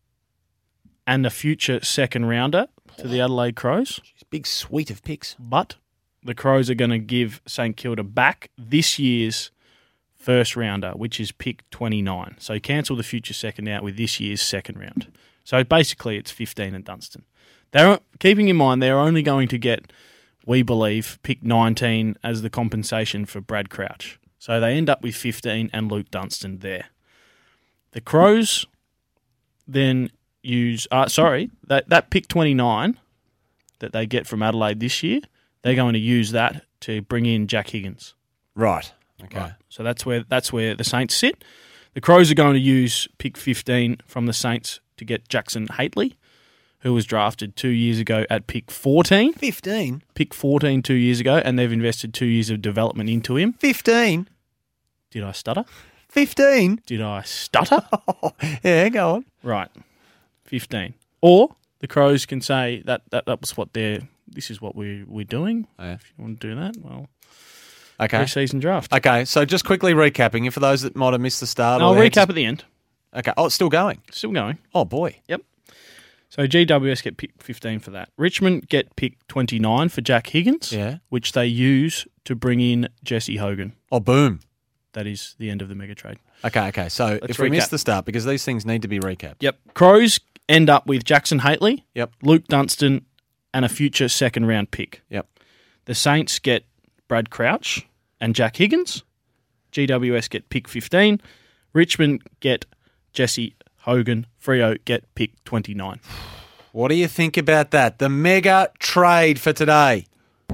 [SPEAKER 3] and a future second rounder to the Adelaide Crows.
[SPEAKER 2] Big suite of picks.
[SPEAKER 3] But the Crows are going to give St Kilda back this year's first rounder, which is pick twenty-nine. So cancel the future second out with this year's second round. So basically it's fifteen and Dunstan. They're keeping in mind they're only going to get, we believe, pick nineteen as the compensation for Brad Crouch. So they end up with fifteen and Luke Dunstan there. The Crows then use, uh, sorry, that, that pick twenty-nine that they get from Adelaide this year, they're going to use that to bring in Jack Higgins.
[SPEAKER 2] Right. Okay.
[SPEAKER 3] Right. So that's where that's where the Saints sit. The Crows are going to use pick fifteen from the Saints to get Jackson Haitley, who was drafted two years ago at pick fourteen.
[SPEAKER 2] fifteen?
[SPEAKER 3] Pick fourteen two years ago, and they've invested two years of development into him.
[SPEAKER 2] fifteen?
[SPEAKER 3] Did I stutter?
[SPEAKER 2] fifteen?
[SPEAKER 3] Did I stutter?
[SPEAKER 2] Yeah, go on.
[SPEAKER 3] Right. fifteen. Or the Crows can say that that, that was what they're, this is what we, we're doing.
[SPEAKER 2] Yeah.
[SPEAKER 3] If you want to do that, well,
[SPEAKER 2] Okay.
[SPEAKER 3] pre-season draft.
[SPEAKER 2] Okay, so just quickly recapping, and for those that might have missed the start.
[SPEAKER 3] I'll
[SPEAKER 2] or they had
[SPEAKER 3] recap
[SPEAKER 2] to-
[SPEAKER 3] at the end.
[SPEAKER 2] Okay. Oh, it's still going.
[SPEAKER 3] Still going.
[SPEAKER 2] Oh, boy.
[SPEAKER 3] Yep. So G W S get pick fifteen for that. Richmond get pick twenty-nine for Jack Higgins,
[SPEAKER 2] Yeah.
[SPEAKER 3] which they use to bring in Jesse Hogan.
[SPEAKER 2] Oh, boom.
[SPEAKER 3] That is the end of the mega trade.
[SPEAKER 2] Okay, okay. So
[SPEAKER 3] Let's
[SPEAKER 2] if we
[SPEAKER 3] recap.
[SPEAKER 2] missed the start, because these things need to be recapped.
[SPEAKER 3] Yep. Crows end up with Jackson Haitley,
[SPEAKER 2] Yep.
[SPEAKER 3] Luke Dunstan, and a future second round pick.
[SPEAKER 2] Yep.
[SPEAKER 3] The Saints get Brad Crouch and Jack Higgins. G W S get pick fifteen. Richmond get Jesse Hogan. Freo get pick twenty-nine.
[SPEAKER 2] What do you think about that? The mega trade for today.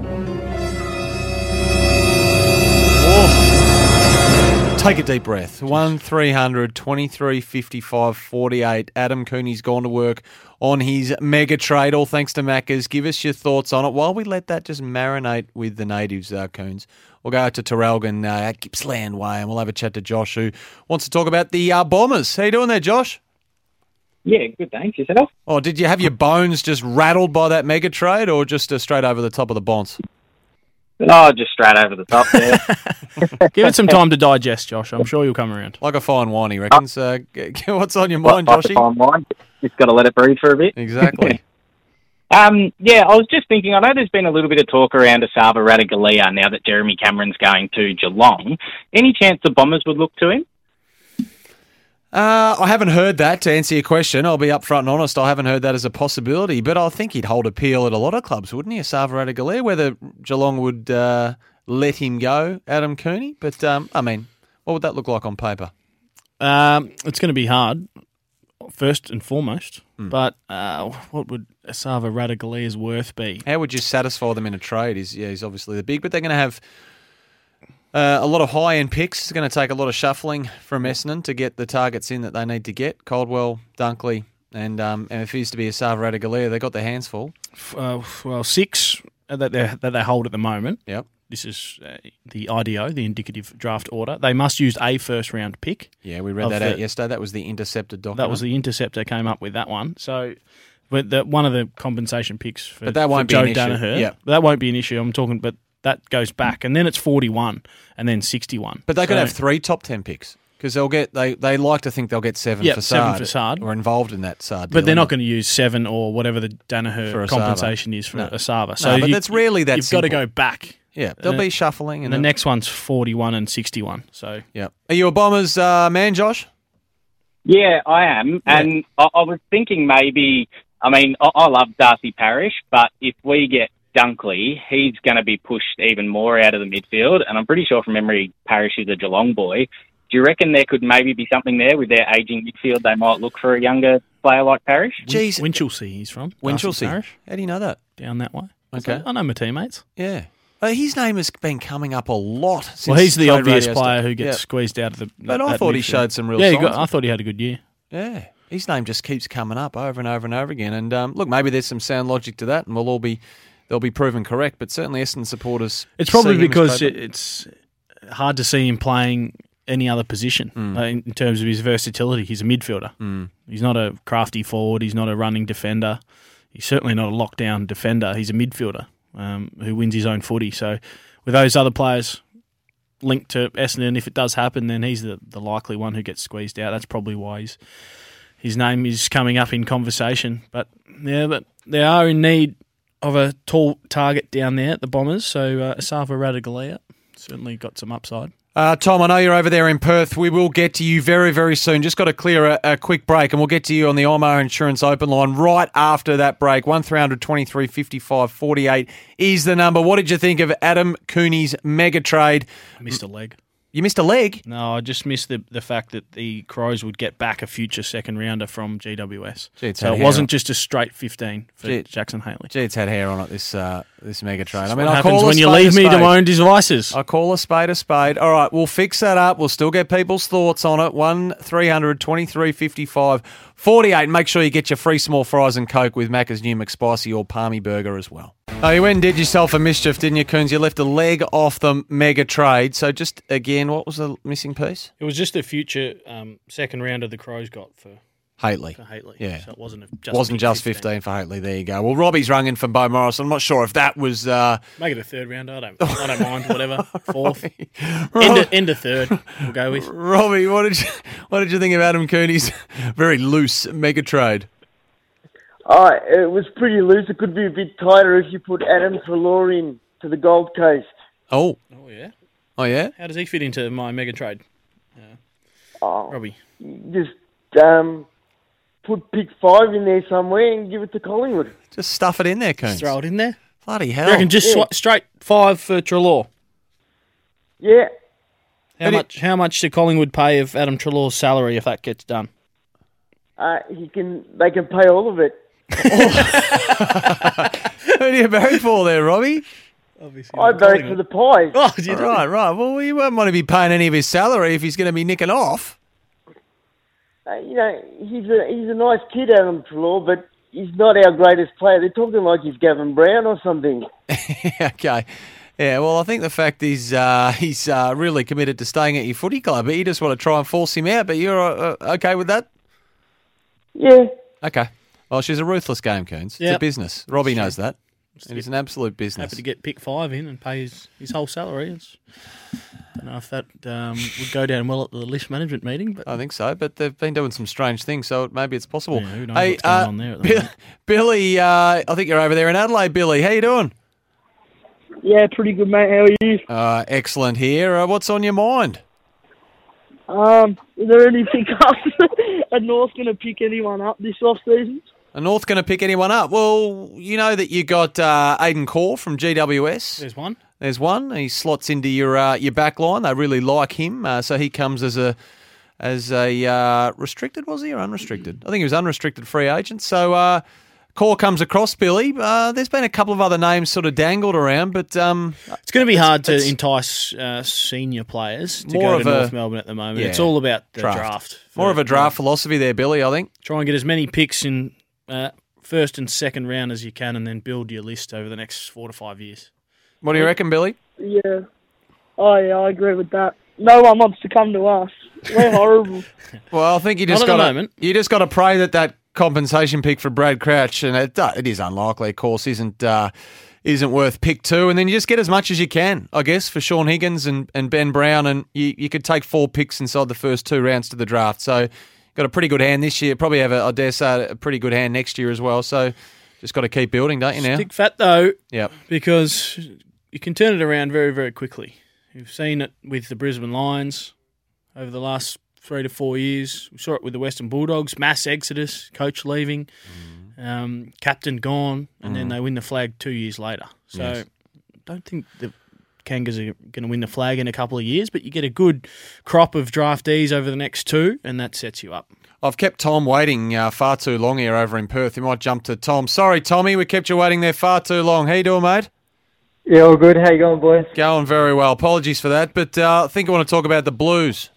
[SPEAKER 2] Oh. Take a deep breath. one three hundred twenty-three fifty-five forty-eight. Adam Cooney's gone to work on his mega trade, all thanks to Macca's. Give us your thoughts on it while we let that just marinate with the natives, uh, Coons. We'll go out to Terrelgan uh, at Gippsland Way and we'll have a chat to Josh, who wants to talk about the uh, Bombers. How you doing there, Josh?
[SPEAKER 19] Yeah, good, thanks. Yourself?
[SPEAKER 2] Oh, did you have your bones just rattled by that mega trade or just uh, straight over the top of the bonds?
[SPEAKER 19] Oh, just straight over the top there.
[SPEAKER 3] Give it some time to digest, Josh. I'm sure you'll come around.
[SPEAKER 2] Like a fine wine, he reckons. Uh, g- g- what's on your mind,
[SPEAKER 19] Like a
[SPEAKER 2] Joshy?
[SPEAKER 19] fine wine. Just got to let it breathe for a bit.
[SPEAKER 2] Exactly.
[SPEAKER 19] um, yeah, I was just thinking, I know there's been a little bit of talk around Asava Radaglia now that Jeremy Cameron's going to Geelong. Any chance the Bombers would look to him?
[SPEAKER 2] Uh, I haven't heard that, to answer your question. I'll be upfront and honest. I haven't heard that as a possibility, but I think he'd hold appeal at a lot of clubs, wouldn't he? Asava Radaglia, whether Geelong would uh, let him go, Adam Cooney. But, um, I mean, what would that look like on paper?
[SPEAKER 3] Um, it's going to be hard, first and foremost.
[SPEAKER 2] Hmm.
[SPEAKER 3] But uh, what would Asava Radagalia's worth be?
[SPEAKER 2] How would you satisfy them in a trade? He's, yeah, he's obviously the big, but they're going to have uh, a lot of high-end picks. It's going to take a lot of shuffling from Essendon to get the targets in that they need to get. Caldwell, Dunkley, and, um, and if it used to be Asava Radaglia, they got their hands full.
[SPEAKER 3] Uh, well, six that they that they hold at the moment.
[SPEAKER 2] Yep.
[SPEAKER 3] This is uh, the I D O, the indicative draft order. They must use a first round pick.
[SPEAKER 2] Yeah, we read
[SPEAKER 3] of
[SPEAKER 2] that
[SPEAKER 3] the-
[SPEAKER 2] out yesterday. That was the intercepted document.
[SPEAKER 3] That was the Interceptor came up with that one. So, but the, one of the compensation picks for,
[SPEAKER 2] But that won't
[SPEAKER 3] for
[SPEAKER 2] be
[SPEAKER 3] Joe
[SPEAKER 2] an issue.
[SPEAKER 3] Danaher,
[SPEAKER 2] Yeah.
[SPEAKER 3] that won't be an issue. I'm talking, but that goes back, and then it's forty-one, and then sixty-one.
[SPEAKER 2] But they could
[SPEAKER 3] So-
[SPEAKER 2] have three top ten picks because they'll get they, they like to think they'll get seven
[SPEAKER 3] Yep,
[SPEAKER 2] for
[SPEAKER 3] seven
[SPEAKER 2] Sard
[SPEAKER 3] for Sard.
[SPEAKER 2] or involved in that Sard.
[SPEAKER 3] But
[SPEAKER 2] deal,
[SPEAKER 3] they're not
[SPEAKER 2] aren't
[SPEAKER 3] going to use seven or whatever the Danaher
[SPEAKER 2] For Asava.
[SPEAKER 3] compensation is for
[SPEAKER 2] No.
[SPEAKER 3] Asava.
[SPEAKER 2] No,
[SPEAKER 3] So
[SPEAKER 2] but
[SPEAKER 3] you-
[SPEAKER 2] that's rarely that
[SPEAKER 3] You've got to
[SPEAKER 2] simple.
[SPEAKER 3] go back
[SPEAKER 2] Yeah, there'll
[SPEAKER 3] Uh,
[SPEAKER 2] be shuffling.
[SPEAKER 3] And the
[SPEAKER 2] a-
[SPEAKER 3] next one's forty-one and sixty-one. So
[SPEAKER 2] yeah. Are you a Bombers uh, man, Josh?
[SPEAKER 19] Yeah, I am. And I, I was thinking maybe, I mean, I, I love Darcy Parish, but if we get Dunkley, he's going to be pushed even more out of the midfield. And I'm pretty sure from memory, Parish is a Geelong boy. Do you reckon there could maybe be something there with their ageing midfield? They might look for a younger player like Parish?
[SPEAKER 2] Jeez.
[SPEAKER 3] Winchelsea he's from.
[SPEAKER 2] Winchelsea.
[SPEAKER 3] Darcy Parish.
[SPEAKER 2] How do you know that?
[SPEAKER 3] Down that way.
[SPEAKER 2] Okay.
[SPEAKER 3] I know my teammates.
[SPEAKER 2] Yeah. Uh, his name has been coming up a lot since
[SPEAKER 3] Well, he's the
[SPEAKER 2] Trade
[SPEAKER 3] obvious
[SPEAKER 2] Radio
[SPEAKER 3] player
[SPEAKER 2] started.
[SPEAKER 3] who gets
[SPEAKER 2] Yeah.
[SPEAKER 3] squeezed out of the.
[SPEAKER 2] But I
[SPEAKER 3] that
[SPEAKER 2] thought he
[SPEAKER 3] midfield.
[SPEAKER 2] showed some real
[SPEAKER 3] yeah, he
[SPEAKER 2] signs.
[SPEAKER 3] got, I thought he had a good year.
[SPEAKER 2] Yeah. His name just keeps coming up over and over and over again. And um, look, maybe there's some sound logic to that, and we'll all be they'll be proven correct. But certainly, Essendon supporters.
[SPEAKER 3] It's probably
[SPEAKER 2] see him as
[SPEAKER 3] because
[SPEAKER 2] great.
[SPEAKER 3] it, it's hard to see him playing any other position
[SPEAKER 2] Mm.
[SPEAKER 3] uh, in, in terms of his versatility. He's a midfielder.
[SPEAKER 2] Mm.
[SPEAKER 3] He's not a crafty forward. He's not a running defender. He's certainly not a lockdown defender. He's a midfielder um, who wins his own footy. So with those other players linked to Essendon, if it does happen, then he's the, the likely one who gets squeezed out. That's probably why he's, his name is coming up in conversation. But yeah, but they are in need of a tall target down there at the Bombers. So uh, Asava Radaglia certainly got some upside.
[SPEAKER 2] Uh, Tom, I know you're over there in Perth. We will get to you very, very soon. Just got to clear a, a quick break, and we'll get to you on the Omar Insurance Open line right after that break. one three hundred twenty-three fifty-five forty-eight is the number. What did you think of Adam Cooney's mega trade?
[SPEAKER 3] I missed a leg.
[SPEAKER 2] You missed a leg?
[SPEAKER 3] No, I just missed the the fact that the Crows would get back a future second rounder from G W S.
[SPEAKER 2] Gee, it's
[SPEAKER 3] so
[SPEAKER 2] had
[SPEAKER 3] it
[SPEAKER 2] hair
[SPEAKER 3] wasn't
[SPEAKER 2] on-
[SPEAKER 3] just a straight fifteen for
[SPEAKER 2] Gee,
[SPEAKER 3] Jackson Haley.
[SPEAKER 2] Gee, it's had hair on it, this uh, this mega trade. I
[SPEAKER 3] That's
[SPEAKER 2] mean,
[SPEAKER 3] what
[SPEAKER 2] I
[SPEAKER 3] happens
[SPEAKER 2] call a
[SPEAKER 3] when you
[SPEAKER 2] spade
[SPEAKER 3] leave
[SPEAKER 2] a
[SPEAKER 3] me to
[SPEAKER 2] spade.
[SPEAKER 3] my own devices.
[SPEAKER 2] I call a spade a spade. All right, we'll fix that up. We'll still get people's thoughts on it. one three hundred twenty-three fifty-five forty-eight. Make sure you get your free small fries and Coke with Macca's new McSpicy or Palmy Burger as well. Oh, you went and did yourself a mischief, didn't you, Coons? You left a leg off the mega trade. So just, again, what was the missing piece?
[SPEAKER 3] It was just a future um, second rounder the Crows got for
[SPEAKER 2] Hately.
[SPEAKER 3] For Hately.
[SPEAKER 2] Yeah.
[SPEAKER 3] So it wasn't a, just
[SPEAKER 2] Wasn't
[SPEAKER 3] pick
[SPEAKER 2] just
[SPEAKER 3] fifteen.
[SPEAKER 2] fifteen for Hately. There you go. Well, Robbie's rung in from Bo Morris. I'm not sure if that was... Uh,
[SPEAKER 3] Make it a third rounder. I don't, I don't mind, whatever. Fourth.
[SPEAKER 2] Robbie.
[SPEAKER 3] End of, end of third, we'll go with.
[SPEAKER 2] Robbie, what did you what did you think of Adam Cooney's very loose mega trade?
[SPEAKER 20] Oh, it was pretty loose. It could be a bit tighter if you put Adam Treloar in to the Gold Coast.
[SPEAKER 2] Oh.
[SPEAKER 3] Oh, yeah?
[SPEAKER 2] Oh, yeah?
[SPEAKER 3] How does he fit into my mega trade?
[SPEAKER 20] Oh,
[SPEAKER 3] Robbie.
[SPEAKER 20] Just um, put pick five in there somewhere and give it to Collingwood.
[SPEAKER 2] Just stuff it in there, Coons.
[SPEAKER 3] Just throw it in there.
[SPEAKER 2] Bloody
[SPEAKER 3] You
[SPEAKER 2] hell.
[SPEAKER 3] reckon just
[SPEAKER 20] Yeah.
[SPEAKER 3] swi- straight five for Treloar?
[SPEAKER 20] Yeah.
[SPEAKER 3] How much? How much do Collingwood pay of Adam Treloar's salary if that gets done?
[SPEAKER 20] Uh, he can. They can pay all of it.
[SPEAKER 2] Who do you barrack for there, Robbie?
[SPEAKER 20] I barrack for the Pies.
[SPEAKER 3] Oh,
[SPEAKER 2] you right, right. Well, you won't want to be paying any of his salary if he's going to be nicking off.
[SPEAKER 20] Uh, you know, he's a he's a nice kid, Adam Treloar, but he's not our greatest player. They're talking like he's Gavin Brown or something.
[SPEAKER 2] Okay. Yeah, well, I think the fact is uh, he's uh, really committed to staying at your footy club, but you just want to try and force him out, but you're uh, okay with that?
[SPEAKER 20] Yeah.
[SPEAKER 2] Okay. Well, she's a ruthless game, Coons. It's a
[SPEAKER 3] Yep.
[SPEAKER 2] business. Robbie
[SPEAKER 3] That's
[SPEAKER 2] knows
[SPEAKER 3] true.
[SPEAKER 2] that. It is an absolute business.
[SPEAKER 3] Happy to get pick five in and pay his, his whole salary. It's, don't know if that um, would go down well at the list management meeting, but
[SPEAKER 2] I think so, but they've been doing some strange things, so maybe it's possible.
[SPEAKER 3] Yeah, who knows
[SPEAKER 2] hey,
[SPEAKER 3] what's going
[SPEAKER 2] uh,
[SPEAKER 3] on there at the
[SPEAKER 2] Bi-
[SPEAKER 3] moment.
[SPEAKER 2] Billy, uh, I think you're over there in Adelaide, Billy. How you doing?
[SPEAKER 21] Yeah, pretty good, mate. How are you?
[SPEAKER 2] Uh, excellent here. Uh, what's on your mind?
[SPEAKER 21] Um, is there any pickups? Are North going to pick anyone up this off season?
[SPEAKER 2] Are North going to pick anyone up? Well, you know that you got uh, Aidan Core from G W S.
[SPEAKER 3] There's one.
[SPEAKER 2] There's one. He slots into your uh, your back line. They really like him, uh, so he comes as a as a uh, restricted, was he, or unrestricted? I think he was unrestricted free agent. So uh, Core comes across, Billy. Uh, there's been a couple of other names sort of dangled around, but um,
[SPEAKER 3] it's going to be hard to
[SPEAKER 2] it's
[SPEAKER 3] entice uh, senior players to
[SPEAKER 2] more
[SPEAKER 3] go
[SPEAKER 2] of
[SPEAKER 3] to
[SPEAKER 2] a-
[SPEAKER 3] North Melbourne at the moment.
[SPEAKER 2] yeah,
[SPEAKER 3] It's all about the
[SPEAKER 2] draft.
[SPEAKER 3] draft.
[SPEAKER 2] More of a draft
[SPEAKER 3] uh,
[SPEAKER 2] philosophy there, Billy, I think.
[SPEAKER 3] Try and get as many picks in uh, first and second round as you can, and then build your list over the next four to five years.
[SPEAKER 2] What do you reckon, Billy?
[SPEAKER 21] Yeah. Oh, yeah, I agree with that. No one wants to come to us. We're horrible.
[SPEAKER 2] Well, I think you
[SPEAKER 3] Not
[SPEAKER 2] just
[SPEAKER 3] at the
[SPEAKER 2] got
[SPEAKER 3] moment.
[SPEAKER 2] you just got to pray that that compensation pick for Brad Crouch, and it, uh, it is unlikely, of course, isn't uh, isn't worth pick two, and then you just get as much as you can, I guess, for Sean Higgins and, and Ben Brown, and you, you could take four picks inside the first two rounds to the draft. So got a pretty good hand this year. Probably have, a, I dare say, a pretty good hand next year as well. So just got to keep building, don't you now?
[SPEAKER 3] Stick fat though,
[SPEAKER 2] Yep.
[SPEAKER 3] because you can turn it around very, very quickly. You've seen it with the Brisbane Lions over the last three to four years. We saw it with the Western Bulldogs, mass exodus, coach leaving, mm. um, captain gone, and mm. then they win the flag two years later. So
[SPEAKER 2] Yes.
[SPEAKER 3] I don't think the Kangas are going to win the flag in a couple of years, but you get a good crop of draftees over the next two, and that sets you up.
[SPEAKER 2] I've kept Tom waiting uh, far too long here over in Perth. He might jump to Tom. Sorry, Tommy, we kept you waiting there far too long. How you doing, mate?
[SPEAKER 1] Yeah, all good. How you going, boys?
[SPEAKER 2] Going very well. Apologies for that, but uh, I think I want to talk about the Blues.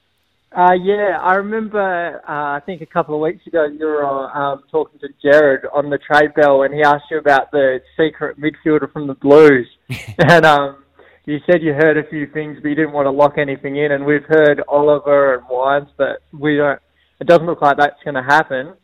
[SPEAKER 1] Uh, yeah, I remember, uh, I think a couple of weeks ago, you were um, talking to Jared on the trade bell, and he asked you about the secret midfielder from the Blues. and um, you said you heard a few things, but you didn't want to lock anything in. And we've heard Oliver and Wines, but we don't. It doesn't look like that's going to happen.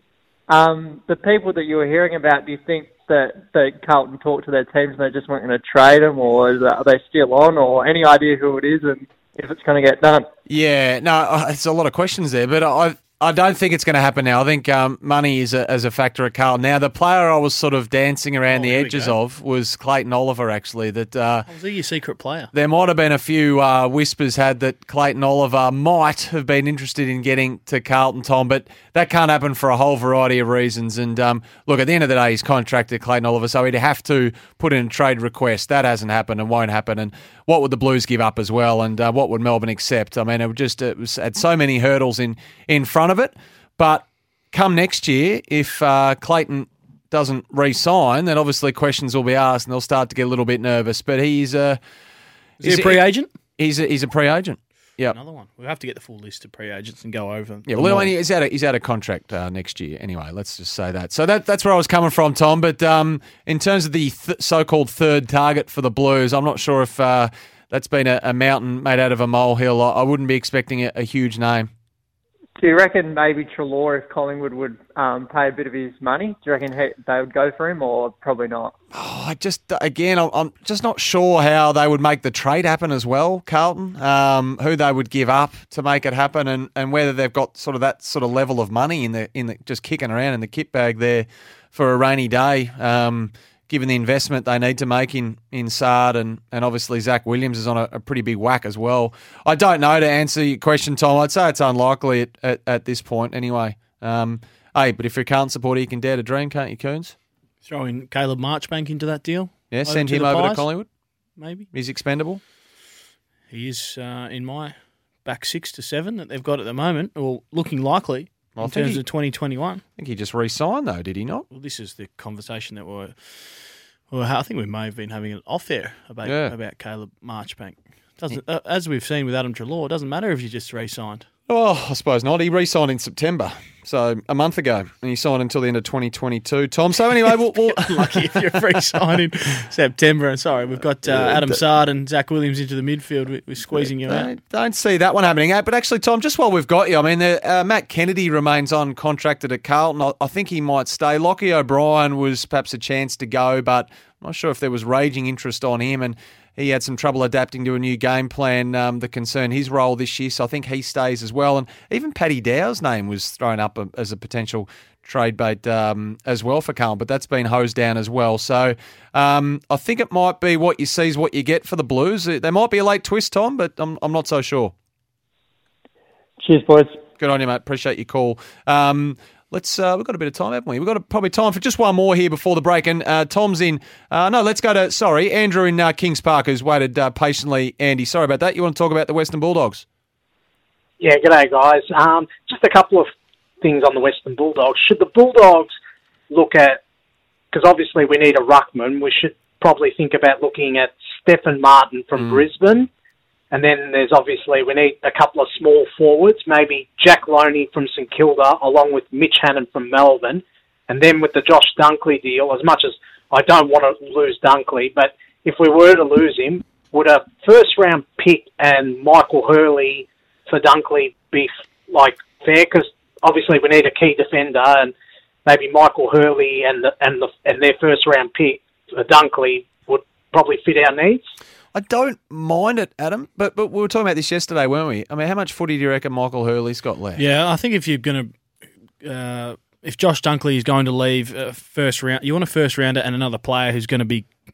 [SPEAKER 1] Um, the people that you were hearing about, do you think that, that Carlton talked to their teams and they just weren't going to trade them, or is that, are they still on, or any idea who it is and if it's going to get done?
[SPEAKER 2] Yeah, no, it's a lot of questions there, but I I don't think it's going to happen now. I think um, money is a, as a factor at Carlton. Now, the player I was sort of dancing around
[SPEAKER 3] Oh,
[SPEAKER 2] the
[SPEAKER 3] here we
[SPEAKER 2] edges
[SPEAKER 3] go.
[SPEAKER 2] of was Clayton Oliver, actually. That uh,
[SPEAKER 3] Was he your secret player?
[SPEAKER 2] there might have been a few uh, whispers had that Clayton Oliver might have been interested in getting to Carlton, Tom, but that can't happen for a whole variety of reasons. And um, look, at the end of the day, he's contracted Clayton Oliver, so he'd have to put in a trade request. That hasn't happened and won't happen. And what would the Blues give up as well? And uh, what would Melbourne accept? I mean, it would just it was had so many hurdles in in front of it. But come next year, if uh, Clayton doesn't re-sign, then obviously questions will be asked and they'll start to get a little bit nervous. But he's a...
[SPEAKER 3] Is he a free agent?
[SPEAKER 2] He's a, he's a pre-agent. Yeah.
[SPEAKER 3] Another one. We'll have to get the full list of pre-agents and go over them.
[SPEAKER 2] Yeah, well, he's out of, he's out of contract uh, next year anyway. Let's just say that. So that that's where I was coming from, Tom. But um, in terms of the th- so-called third target for the Blues, I'm not sure if uh, that's been a, a mountain made out of a molehill. I, I wouldn't be expecting a, a huge name.
[SPEAKER 1] Do you reckon maybe Treloar, if Collingwood would um, pay a bit of his money, do you reckon he, they would go for him, or probably not?
[SPEAKER 2] Oh, I just, again, I'm, I'm just not sure how they would make the trade happen as well, Carlton, um, who they would give up to make it happen, and, and whether they've got sort of that sort of level of money in the in the just kicking around in the kit bag there for a rainy day, um, given the investment they need to make in, in Sard, and, and obviously Zach Williams is on a, a pretty big whack as well. I don't know to answer your question, Tom. I'd say it's unlikely at, at, at this point anyway. Um, hey, but if you're a Carlton supporter, you can dare to dream, can't you, Coons?
[SPEAKER 3] Throw in Caleb Marchbank into that deal.
[SPEAKER 2] Yeah,
[SPEAKER 3] Over
[SPEAKER 2] send
[SPEAKER 3] to
[SPEAKER 2] him
[SPEAKER 3] the
[SPEAKER 2] over to
[SPEAKER 3] Pies,
[SPEAKER 2] Collingwood.
[SPEAKER 3] Maybe.
[SPEAKER 2] He's expendable.
[SPEAKER 3] He is uh, in my back six to seven that they've got at the moment, or looking likely
[SPEAKER 2] I
[SPEAKER 3] in
[SPEAKER 2] think
[SPEAKER 3] terms
[SPEAKER 2] he-
[SPEAKER 3] of twenty twenty-one.
[SPEAKER 2] I think he just re-signed though, did he not?
[SPEAKER 3] Well, this is the conversation that we're. Well, I think we may have been having it off there about
[SPEAKER 2] Yeah.
[SPEAKER 3] about Caleb Marchbank. Doesn't uh, as we've seen with Adam Treloar, it doesn't matter if you just re-signed.
[SPEAKER 2] Oh, I suppose not. He re-signed in September, so a month ago, and he signed until the end of twenty twenty-two. Tom, so anyway, we'll... we'll
[SPEAKER 3] Lucky if you're re-signing September. Sorry, we've got uh, Adam Sard and Zach Williams into the midfield. We- We're squeezing you out.
[SPEAKER 2] Don't, don't see that one happening. Uh, But actually, Tom, just while we've got you, I mean, the, uh, Matt Kennedy remains uncontracted at Carlton. I, I think he might stay. Lockie O'Brien was perhaps a chance to go, but I'm not sure if there was raging interest on him, and he had some trouble adapting to a new game plan um, that concerned his role this year, so I think he stays as well. And even Paddy Dow's name was thrown up a, as a potential trade bait um, as well for Carlton, but that's been hosed down as well. So um, I think it might be what you see is what you get for the Blues. There might be a late twist, Tom, but I'm, I'm not so sure.
[SPEAKER 1] Cheers, boys.
[SPEAKER 2] Good on you, mate. Appreciate your call. Um, let's. Uh, we've got a bit of time, haven't we? We've got a, probably time for just one more here before the break. And uh, Tom's in. Uh, no, let's go to, sorry, Andrew in uh, Kings Park, who's waited uh, patiently. Andy, sorry about that. You want to talk about the Western Bulldogs?
[SPEAKER 22] Yeah, g'day, guys. Um, just a couple of things on the Western Bulldogs. Should the Bulldogs look at, because obviously we need a ruckman, we should probably think about looking at Stephen Martin from
[SPEAKER 2] Mm.
[SPEAKER 22] Brisbane. And then there's obviously, we need a couple of small forwards, maybe Jack Loney from St Kilda, along with Mitch Hannon from Melbourne. And then with the Josh Dunkley deal, as much as I don't want to lose Dunkley, but if we were to lose him, would a first-round pick and Michael Hurley for Dunkley be, like, fair? Because obviously we need a key defender, and maybe Michael Hurley and the, and the, and their first-round pick for Dunkley would probably fit our needs.
[SPEAKER 2] I don't mind it, Adam, but but we were talking about this yesterday, weren't we? I mean, how much footy do you reckon Michael Hurley's got left?
[SPEAKER 3] Yeah, I think if you're going to, uh, if Josh Dunkley is going to leave uh, first round, you want a first rounder and another player who's going to be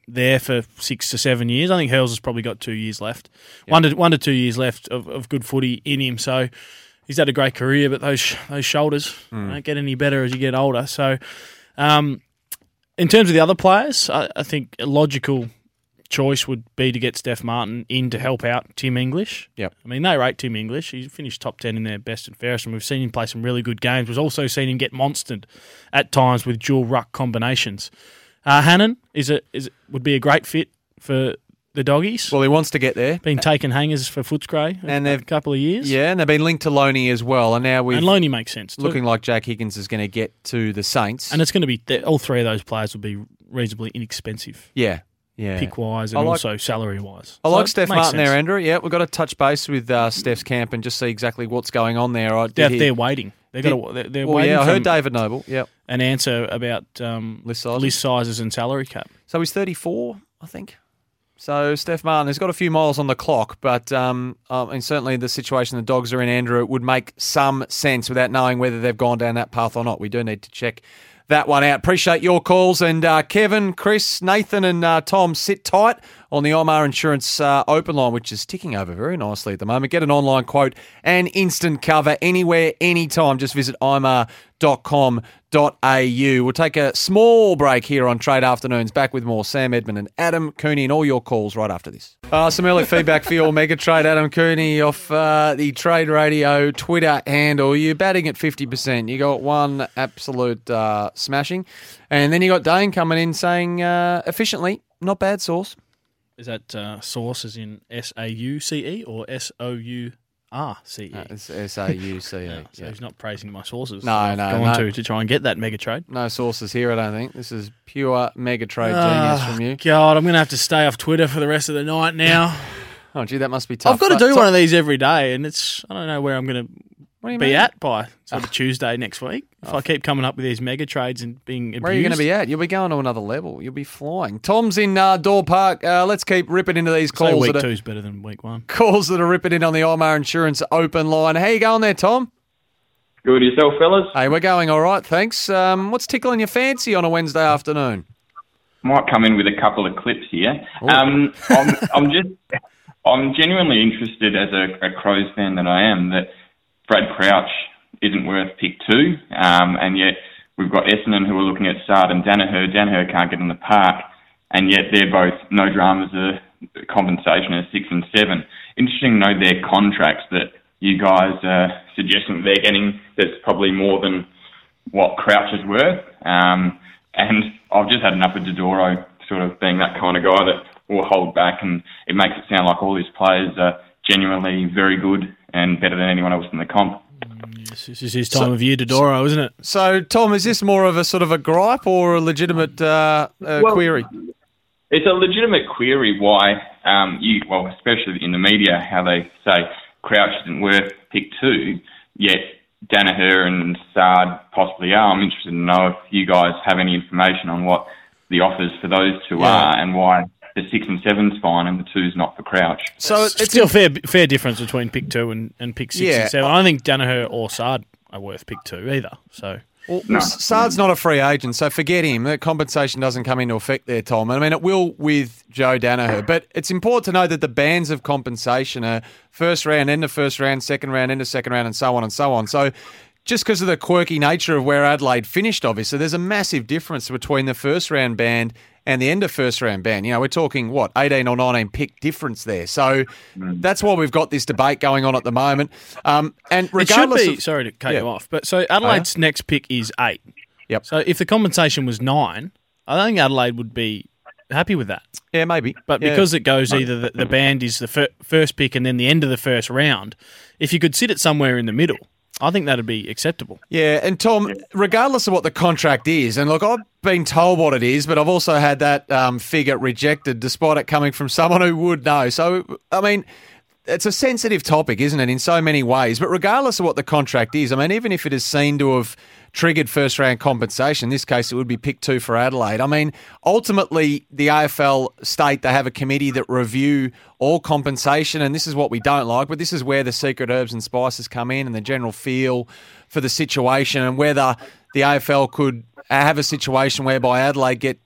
[SPEAKER 3] there for six to seven years. I think Hurls has probably got two years left, yep. one to one to two years left of, of good footy in him. So he's had a great career, but those those shoulders mm. don't get any better as you get older. So um, in terms of the other players, I, I think a logical choice would be to get Steph Martin in to help out Tim English.
[SPEAKER 2] Yep.
[SPEAKER 3] I mean, they rate Tim English. He's finished top ten in their best and fairest, and we've seen him play some really good games. We've also seen him get monstered at times with dual ruck combinations. Uh, Hannon is a, is would be a great fit for the Doggies.
[SPEAKER 2] Well, he wants to get there.
[SPEAKER 3] Been taking hangers for Footscray
[SPEAKER 2] and
[SPEAKER 3] a couple of years.
[SPEAKER 2] Yeah, and they've been linked to Loney as well. And now we've
[SPEAKER 3] and Loney makes sense too.
[SPEAKER 2] Looking like Jack Higgins is going to get to the Saints,
[SPEAKER 3] and it's going to be all three of those players will be reasonably inexpensive.
[SPEAKER 2] Yeah. Yeah.
[SPEAKER 3] Pick-wise and
[SPEAKER 2] like,
[SPEAKER 3] also salary-wise.
[SPEAKER 2] I
[SPEAKER 3] so
[SPEAKER 2] like Steph Martin
[SPEAKER 3] sense.
[SPEAKER 2] there, Andrew. Yeah, we've got to touch base with uh, Steph's camp and just see exactly what's going on there. I,
[SPEAKER 3] they're,
[SPEAKER 2] he,
[SPEAKER 3] they're waiting. They're,
[SPEAKER 2] did,
[SPEAKER 3] got a, they're, they're
[SPEAKER 2] well,
[SPEAKER 3] waiting
[SPEAKER 2] yeah, I heard
[SPEAKER 3] from
[SPEAKER 2] David Noble Yep.
[SPEAKER 3] an answer about um,
[SPEAKER 2] list, sizes.
[SPEAKER 3] list sizes and salary cap.
[SPEAKER 2] So he's thirty-four, I think. So Steph Martin has got a few miles on the clock, but um, uh, and certainly the situation the Dogs are in, Andrew, it would make some sense without knowing whether they've gone down that path or not. We do need to check that one out. Appreciate your calls. And uh, Kevin, Chris, Nathan and uh, Tom, sit tight on the I M A R Insurance uh, open line, which is ticking over very nicely at the moment. Get an online quote and instant cover anywhere, anytime. Just visit I M A R dot com dot a u. We'll take a small break here on Trade Afternoons. Back with more Sam Edmund and Adam Cooney and all your calls right after this. Uh, some early feedback for your Mega Trade. Adam Cooney off uh, the Trade Radio Twitter handle. You're batting at fifty percent. You got one absolute uh, smashing. And then you got Dane coming in saying uh, efficiently, not bad sauce.
[SPEAKER 3] Is that uh, sauce as in S A U C E or S O U R C E?
[SPEAKER 2] Uh, it's S A U C E.
[SPEAKER 3] yeah, so
[SPEAKER 2] yeah.
[SPEAKER 3] he's not praising my sauces.
[SPEAKER 2] No,
[SPEAKER 3] I've
[SPEAKER 2] no,
[SPEAKER 3] gone
[SPEAKER 2] no.
[SPEAKER 3] to to try and get that mega trade.
[SPEAKER 2] No sauces here, I don't think. This is pure Mega Trade
[SPEAKER 3] Oh,
[SPEAKER 2] genius from you.
[SPEAKER 3] God, I'm going to have to stay off Twitter for the rest of the night now.
[SPEAKER 2] Oh, gee, that must be tough.
[SPEAKER 3] I've got to
[SPEAKER 2] But
[SPEAKER 3] do
[SPEAKER 2] top-
[SPEAKER 3] one of these every day, and it's I don't know where I'm going to
[SPEAKER 2] What do you
[SPEAKER 3] be
[SPEAKER 2] mean?
[SPEAKER 3] at by sort of Tuesday next week. If I keep coming up with these mega trades and being abused.
[SPEAKER 2] Where are you going to be at? You'll be going to another level. You'll be flying. Tom's in uh, Door Park. Uh, let's keep ripping into these
[SPEAKER 3] Say
[SPEAKER 2] calls.
[SPEAKER 3] week
[SPEAKER 2] that are,
[SPEAKER 3] two's better than week one.
[SPEAKER 2] calls that are ripping in on the I M A R Insurance open line. How you going there, Tom?
[SPEAKER 4] Good yourself, fellas.
[SPEAKER 2] Hey, we're going all right, thanks. Um, what's tickling your fancy on a Wednesday afternoon?
[SPEAKER 4] Might come in with a couple of clips here. Um, I'm, I'm just, I'm genuinely interested as a, a Crows fan that I am that Brad Crouch isn't worth pick two, um, and yet we've got Essendon who are looking at Sard and Danaher. Danaher can't get in the park, and yet they're both no dramas. A compensation of six and seven. Interesting to know their contracts that you guys are suggesting that they're getting. There's probably more than what Crouch is worth. Um, and I've just had enough of Dodoro sort of being that kind of guy that will hold back, and it makes it sound like all these players are genuinely very good and better than anyone else in the comp.
[SPEAKER 3] Yes, this is his time so, of year, Dodoro, isn't it?
[SPEAKER 2] So, Tom, is this more of a sort of a gripe or a legitimate uh, uh,
[SPEAKER 4] well,
[SPEAKER 2] query?
[SPEAKER 4] It's a legitimate query why um, you, well, especially in the media, how they say Crouch isn't worth pick two, yet Danaher and Sard possibly are. I'm interested to know if you guys have any information on what the offers for those two
[SPEAKER 2] Yeah.
[SPEAKER 4] are and why the six and seven's fine and the two's not for Crouch.
[SPEAKER 3] So it's still fair fair difference between pick two and, and pick six
[SPEAKER 2] Yeah.
[SPEAKER 3] and seven. I don't think Danaher or Sard are worth pick two either. So
[SPEAKER 2] Well, no. Sard's not a free agent, so forget him. The compensation doesn't come into effect there, Tom. I mean, it will with Joe Danaher, but it's important to know that the bands of compensation are first round, end of first round, second round, end of second round, and so on and so on. So just because of the quirky nature of where Adelaide finished, obviously, there's a massive difference between the first round band and the end of first round band. You know, we're talking, what, eighteen or nineteen pick difference there. So
[SPEAKER 4] Mm.
[SPEAKER 2] that's why we've got this debate going on at the moment. Um, and
[SPEAKER 3] it
[SPEAKER 2] regardless
[SPEAKER 3] should be,
[SPEAKER 2] of,
[SPEAKER 3] sorry to cut
[SPEAKER 2] Yeah.
[SPEAKER 3] you off, but so Adelaide's next pick is eight.
[SPEAKER 2] Yep.
[SPEAKER 3] So if the compensation was nine, I don't think Adelaide would be happy with that.
[SPEAKER 2] Yeah, maybe.
[SPEAKER 3] But
[SPEAKER 2] Yeah.
[SPEAKER 3] because it goes either the, the band is the fir- first pick and then the end of the first round, if you could sit it somewhere in the middle, I think that'd be acceptable.
[SPEAKER 2] Yeah, and Tom, regardless of what the contract is, and look, I've been told what it is, but I've also had that um, figure rejected despite it coming from someone who would know. So, I mean, it's a sensitive topic, isn't it, in so many ways? But regardless of what the contract is, I mean, even if it is seen to have triggered first-round compensation, in this case it would be pick two for Adelaide. I mean, ultimately, the A F L state they have a committee that review all compensation, and this is what we don't like, but this is where the secret herbs and spices come in and the general feel for the situation and whether the A F L could have a situation whereby Adelaide get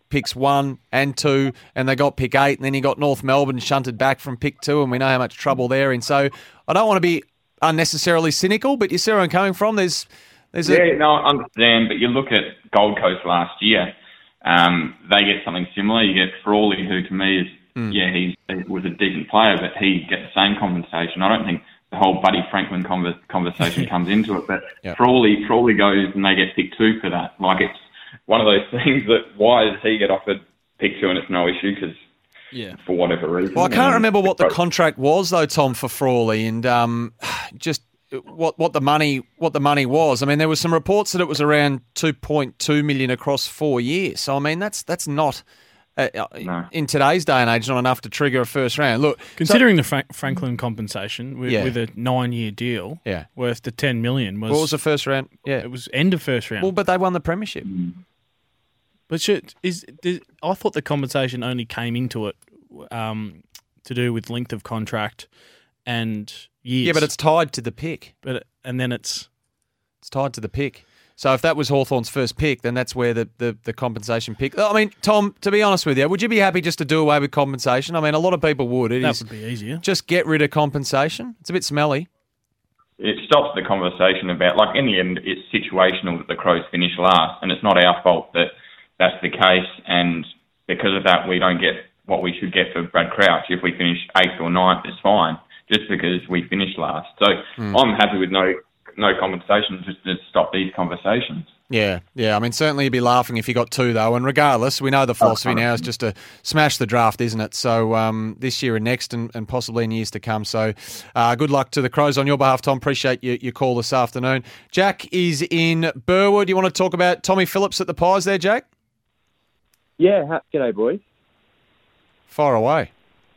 [SPEAKER 2] picks one and two, and they got pick eight, and then you got North Melbourne shunted back from pick two, and we know how much trouble they're in. So I don't want to be unnecessarily cynical, but you see where I'm coming from. There's, there's
[SPEAKER 4] yeah,
[SPEAKER 2] a...
[SPEAKER 4] no, I understand, but you look at Gold Coast last year, um, they get something similar. You get Frawley, who to me is, mm. yeah, he's, he was a decent player, but he gets the same compensation. I don't think the whole Buddy Franklin conver- conversation comes into it, but yep. Frawley, Frawley goes and they get pick two for that. Like, it's one of those things that why does he get offered pick two and it's no issue because yeah. for whatever reason.
[SPEAKER 2] Well, I can't remember what the contract was though, Tom, for Frawley, and um, just what what the money what the money was. I mean, there was some reports that it was around two point two million across four years. So I mean, that's that's not. Uh, no. In today's day and age, not enough to trigger a first round. Look,
[SPEAKER 3] considering
[SPEAKER 2] so,
[SPEAKER 3] the Frank- Franklin compensation with,
[SPEAKER 2] yeah.
[SPEAKER 3] with a nine-year deal,
[SPEAKER 2] yeah.
[SPEAKER 3] worth the ten million was
[SPEAKER 2] what was the first round? Yeah,
[SPEAKER 3] it was end of first round.
[SPEAKER 2] Well, but they won the premiership.
[SPEAKER 4] Mm.
[SPEAKER 3] But should, is, is I thought the compensation only came into it um, to do with length of contract and years.
[SPEAKER 2] Yeah, but it's tied to the pick.
[SPEAKER 3] But and then it's
[SPEAKER 2] it's tied to the pick. So if that was Hawthorn's first pick, then that's where the, the, the compensation pick... I mean, Tom, to be honest with you, would you be happy just to do away with compensation? I mean, a lot of people would. It
[SPEAKER 3] that
[SPEAKER 2] is
[SPEAKER 3] would be easier.
[SPEAKER 2] Just get rid of compensation. It's a bit smelly.
[SPEAKER 4] It stops the conversation about... Like, in the end, it's situational that the Crows finish last, and it's not our fault that that's the case, and because of that, we don't get what we should get for Brad Crouch. If we finish eighth or ninth, it's fine, just because we finished last. So mm. I'm happy with no... no compensation just to stop these conversations.
[SPEAKER 2] Yeah, yeah. I mean, certainly you'd be laughing if you got two, though. And regardless, we know the philosophy now is just to smash the draft, isn't it? So um, this year and next and, and possibly in years to come. So uh, good luck to the Crows on your behalf, Tom. Appreciate your, your call this afternoon. Jack is in Burwood. You want to talk about Tommy Phillips at the Pies there, Jack?
[SPEAKER 5] Yeah, ha- g'day, boys.
[SPEAKER 2] Far away.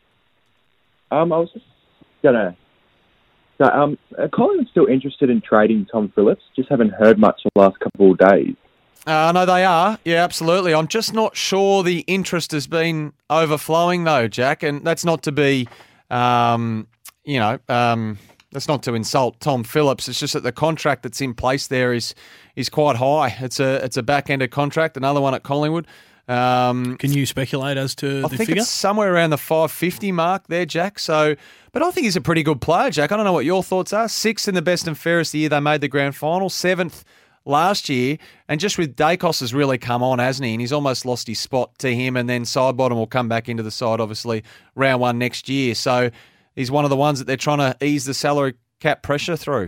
[SPEAKER 5] Um, I was just going to... So, um, Collingwood's still interested in trading Tom Phillips. Just haven't heard much the last couple of days.
[SPEAKER 2] Uh, no, they are. Yeah, absolutely. I'm just not sure the interest has been overflowing, though, Jack. And that's not to be, um, you know, um, that's not to insult Tom Phillips. It's just that the contract that's in place there is is quite high. It's a it's a back-ended contract. Another one at Collingwood. Um,
[SPEAKER 3] Can you speculate as to
[SPEAKER 2] I
[SPEAKER 3] the
[SPEAKER 2] think
[SPEAKER 3] figure?
[SPEAKER 2] it's somewhere around the five fifty mark there, Jack. So, but I think he's a pretty good player, Jack. I don't know what your thoughts are. Sixth in the best and fairest the year they made the grand final. Seventh last year. And just with Dacos has really come on, hasn't he? And he's almost lost his spot to him. And then Sidebottom will come back into the side, obviously, round one next year. So he's one of the ones that they're trying to ease the salary cap pressure through.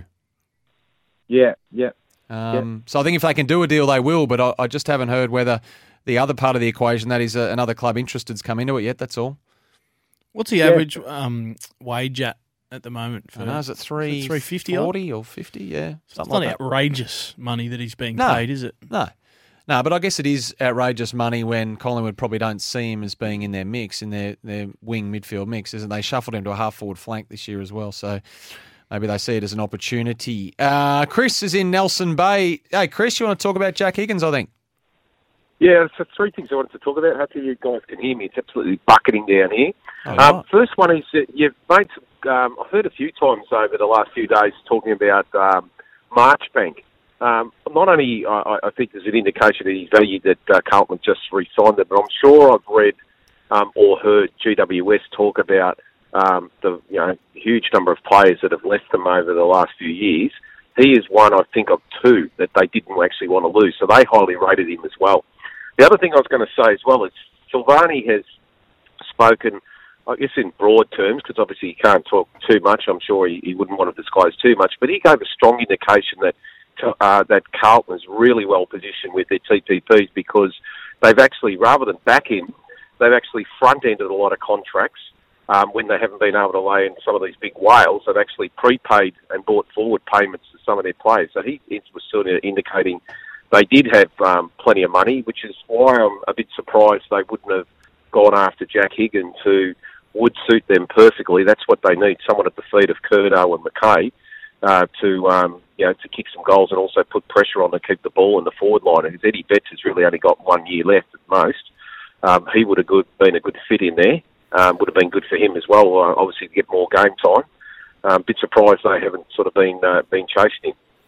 [SPEAKER 5] Yeah, yeah.
[SPEAKER 2] Um,
[SPEAKER 5] yeah.
[SPEAKER 2] So I think if they can do a deal, they will. But I, I just haven't heard whether the other part of the equation, that is uh, another club interested, has come into it yet. That's all.
[SPEAKER 3] What's the
[SPEAKER 5] Yeah.
[SPEAKER 3] average um, wage at at the moment? For,
[SPEAKER 2] I know, is it three
[SPEAKER 3] three fifty
[SPEAKER 2] forty or fifty? Yeah,
[SPEAKER 3] It's
[SPEAKER 2] something
[SPEAKER 3] not
[SPEAKER 2] like that.
[SPEAKER 3] outrageous money that he's being
[SPEAKER 2] No.
[SPEAKER 3] paid, is it?
[SPEAKER 2] No. No, but I guess it is outrageous money when Collingwood probably don't see him as being in their mix, in their, their wing midfield mix, isn't they? Shuffled him to a half-forward flank this year as well, so maybe they see it as an opportunity. Uh, Chris is in Nelson Bay. Hey, Chris, you want to talk about Jack Higgins, I think?
[SPEAKER 6] Yeah, so three things I wanted to talk about. Hopefully you guys can hear me. It's absolutely bucketing down here.
[SPEAKER 2] Oh,
[SPEAKER 6] um,
[SPEAKER 2] right.
[SPEAKER 6] First one is that you've made some, um, I've heard a few times over the last few days talking about um, Marchbank. Um, not only I, I think there's an indication of his value that uh, Carlton just re-signed it, but I'm sure I've read um, or heard G W S talk about um, the you know huge number of players that have left them over the last few years. He is one, I think, of two that they didn't actually want to lose, so they highly rated him as well. The other thing I was going to say as well is Silvani has spoken, I guess in broad terms, because obviously he can't talk too much. I'm sure he, he wouldn't want to disclose too much, but he gave a strong indication that uh, that Carlton is really well positioned with their T P Ps because they've actually, rather than back end, they've actually front-ended a lot of contracts um, when they haven't been able to lay in some of these big whales. They've actually prepaid and brought forward payments to some of their players. So he was sort of indicating they did have um, plenty of money, which is why I'm a bit surprised they wouldn't have gone after Jack Higgins, who would suit them perfectly. That's what they need, someone at the feet of Curnow and McKay uh, to um, you know to kick some goals and also put pressure on to keep the ball in the forward line. Because Eddie Betts has really only got one year left at most. Um, he would have good, been a good fit in there. Um, would have been good for him as well, uh, obviously to get more game time. Um, bit surprised they haven't sort of been uh, been chasing him.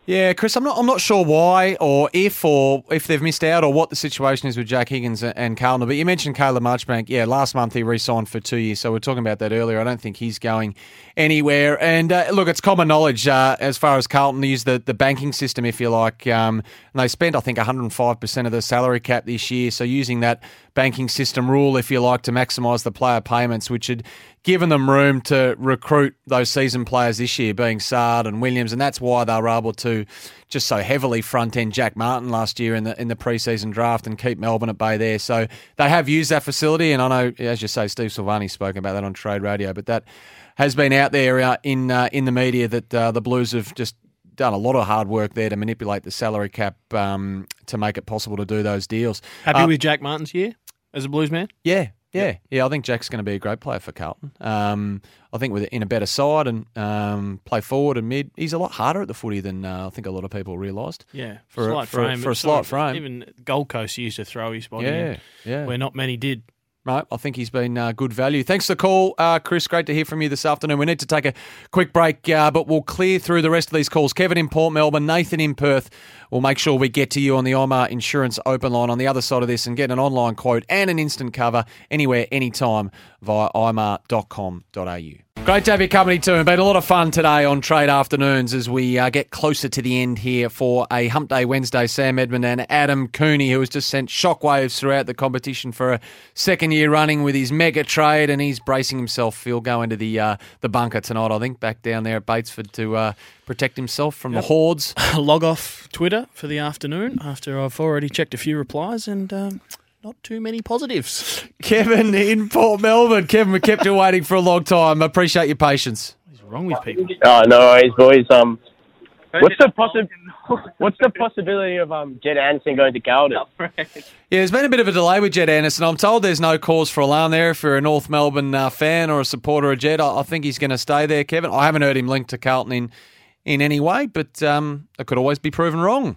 [SPEAKER 2] Yeah, Chris, I'm not. I'm not sure why, or if, or if they've missed out, or what the situation is with Jack Higgins and Carlton. But you mentioned Caleb Marchbank. Yeah, last month he re-signed for two years, so we're talking about that earlier. I don't think he's going anywhere. And uh, look, it's common knowledge uh, as far as Carlton use the the banking system, if you like. Um, and they spent, I think, one hundred five percent of the salary cap this year. So using that banking system rule, if you like, to maximise the player payments, which had given them room to recruit those seasoned players this year, being Sard and Williams, and that's why they were able to just so heavily front-end Jack Martin last year in the in the pre-season draft and keep Melbourne at bay there. So they have used that facility, and I know, as you say, Steve Silvani's spoken about that on Trade Radio, but that has been out there uh, in uh, in the media that uh, the Blues have just done a lot of hard work there to manipulate the salary cap um, to make it possible to do those deals.
[SPEAKER 3] Happy
[SPEAKER 2] Uh,
[SPEAKER 3] with Jack Martin's year as a Blues man?
[SPEAKER 2] Yeah, yeah, yeah. I think Jack's going to be a great player for Carlton. Um, I think with in a better side and um, play forward and mid, he's a lot harder at the footy than uh, I think a lot of people realised.
[SPEAKER 3] Yeah,
[SPEAKER 2] for
[SPEAKER 3] slight
[SPEAKER 2] a, for,
[SPEAKER 3] frame,
[SPEAKER 2] a, for a
[SPEAKER 3] it's
[SPEAKER 2] slight
[SPEAKER 3] not-
[SPEAKER 2] frame.
[SPEAKER 3] Even Gold Coast used to throw his body
[SPEAKER 2] Yeah,
[SPEAKER 3] in,
[SPEAKER 2] yeah.
[SPEAKER 3] where not many did.
[SPEAKER 2] Right, I think he's been uh, good value. Thanks for the call, uh, Chris. Great to hear from you this afternoon. We need to take a quick break, uh, but we'll clear through the rest of these calls. Kevin in Port Melbourne, Nathan in Perth. We'll make sure we get to you on the I M A R Insurance Open Line on the other side of this and get an online quote and an instant cover anywhere, anytime via i m a r dot com dot a u. Great to have your company too. It's been a lot of fun today on Trade Afternoons as we uh, get closer to the end here for a Hump Day Wednesday. Sam Edmund and Adam Cooney, who has just sent shockwaves throughout the competition for a second year running with his mega trade, and he's bracing himself. He'll go into the uh, the bunker tonight, I think, back down there at Batesford to uh, protect himself from
[SPEAKER 3] Yep.
[SPEAKER 2] the hordes.
[SPEAKER 3] Log off Twitter for the afternoon after I've already checked a few replies and um, not too many positives.
[SPEAKER 2] Kevin in Port Melbourne. Kevin, we kept you waiting for a long time. I appreciate your patience.
[SPEAKER 3] What's wrong with people?
[SPEAKER 7] Oh, no worries, boys. Um, what's the possi- What's the possibility of um Jed Anderson going to Carlton?
[SPEAKER 2] Yeah, there's been a bit of a delay with Jed Anderson. I'm told there's no cause for alarm there. If you're a North Melbourne uh, fan or a supporter of Jed, I, I think he's going to stay there, Kevin. I haven't heard him linked to Carlton in, in any way, but um, it could always be proven wrong.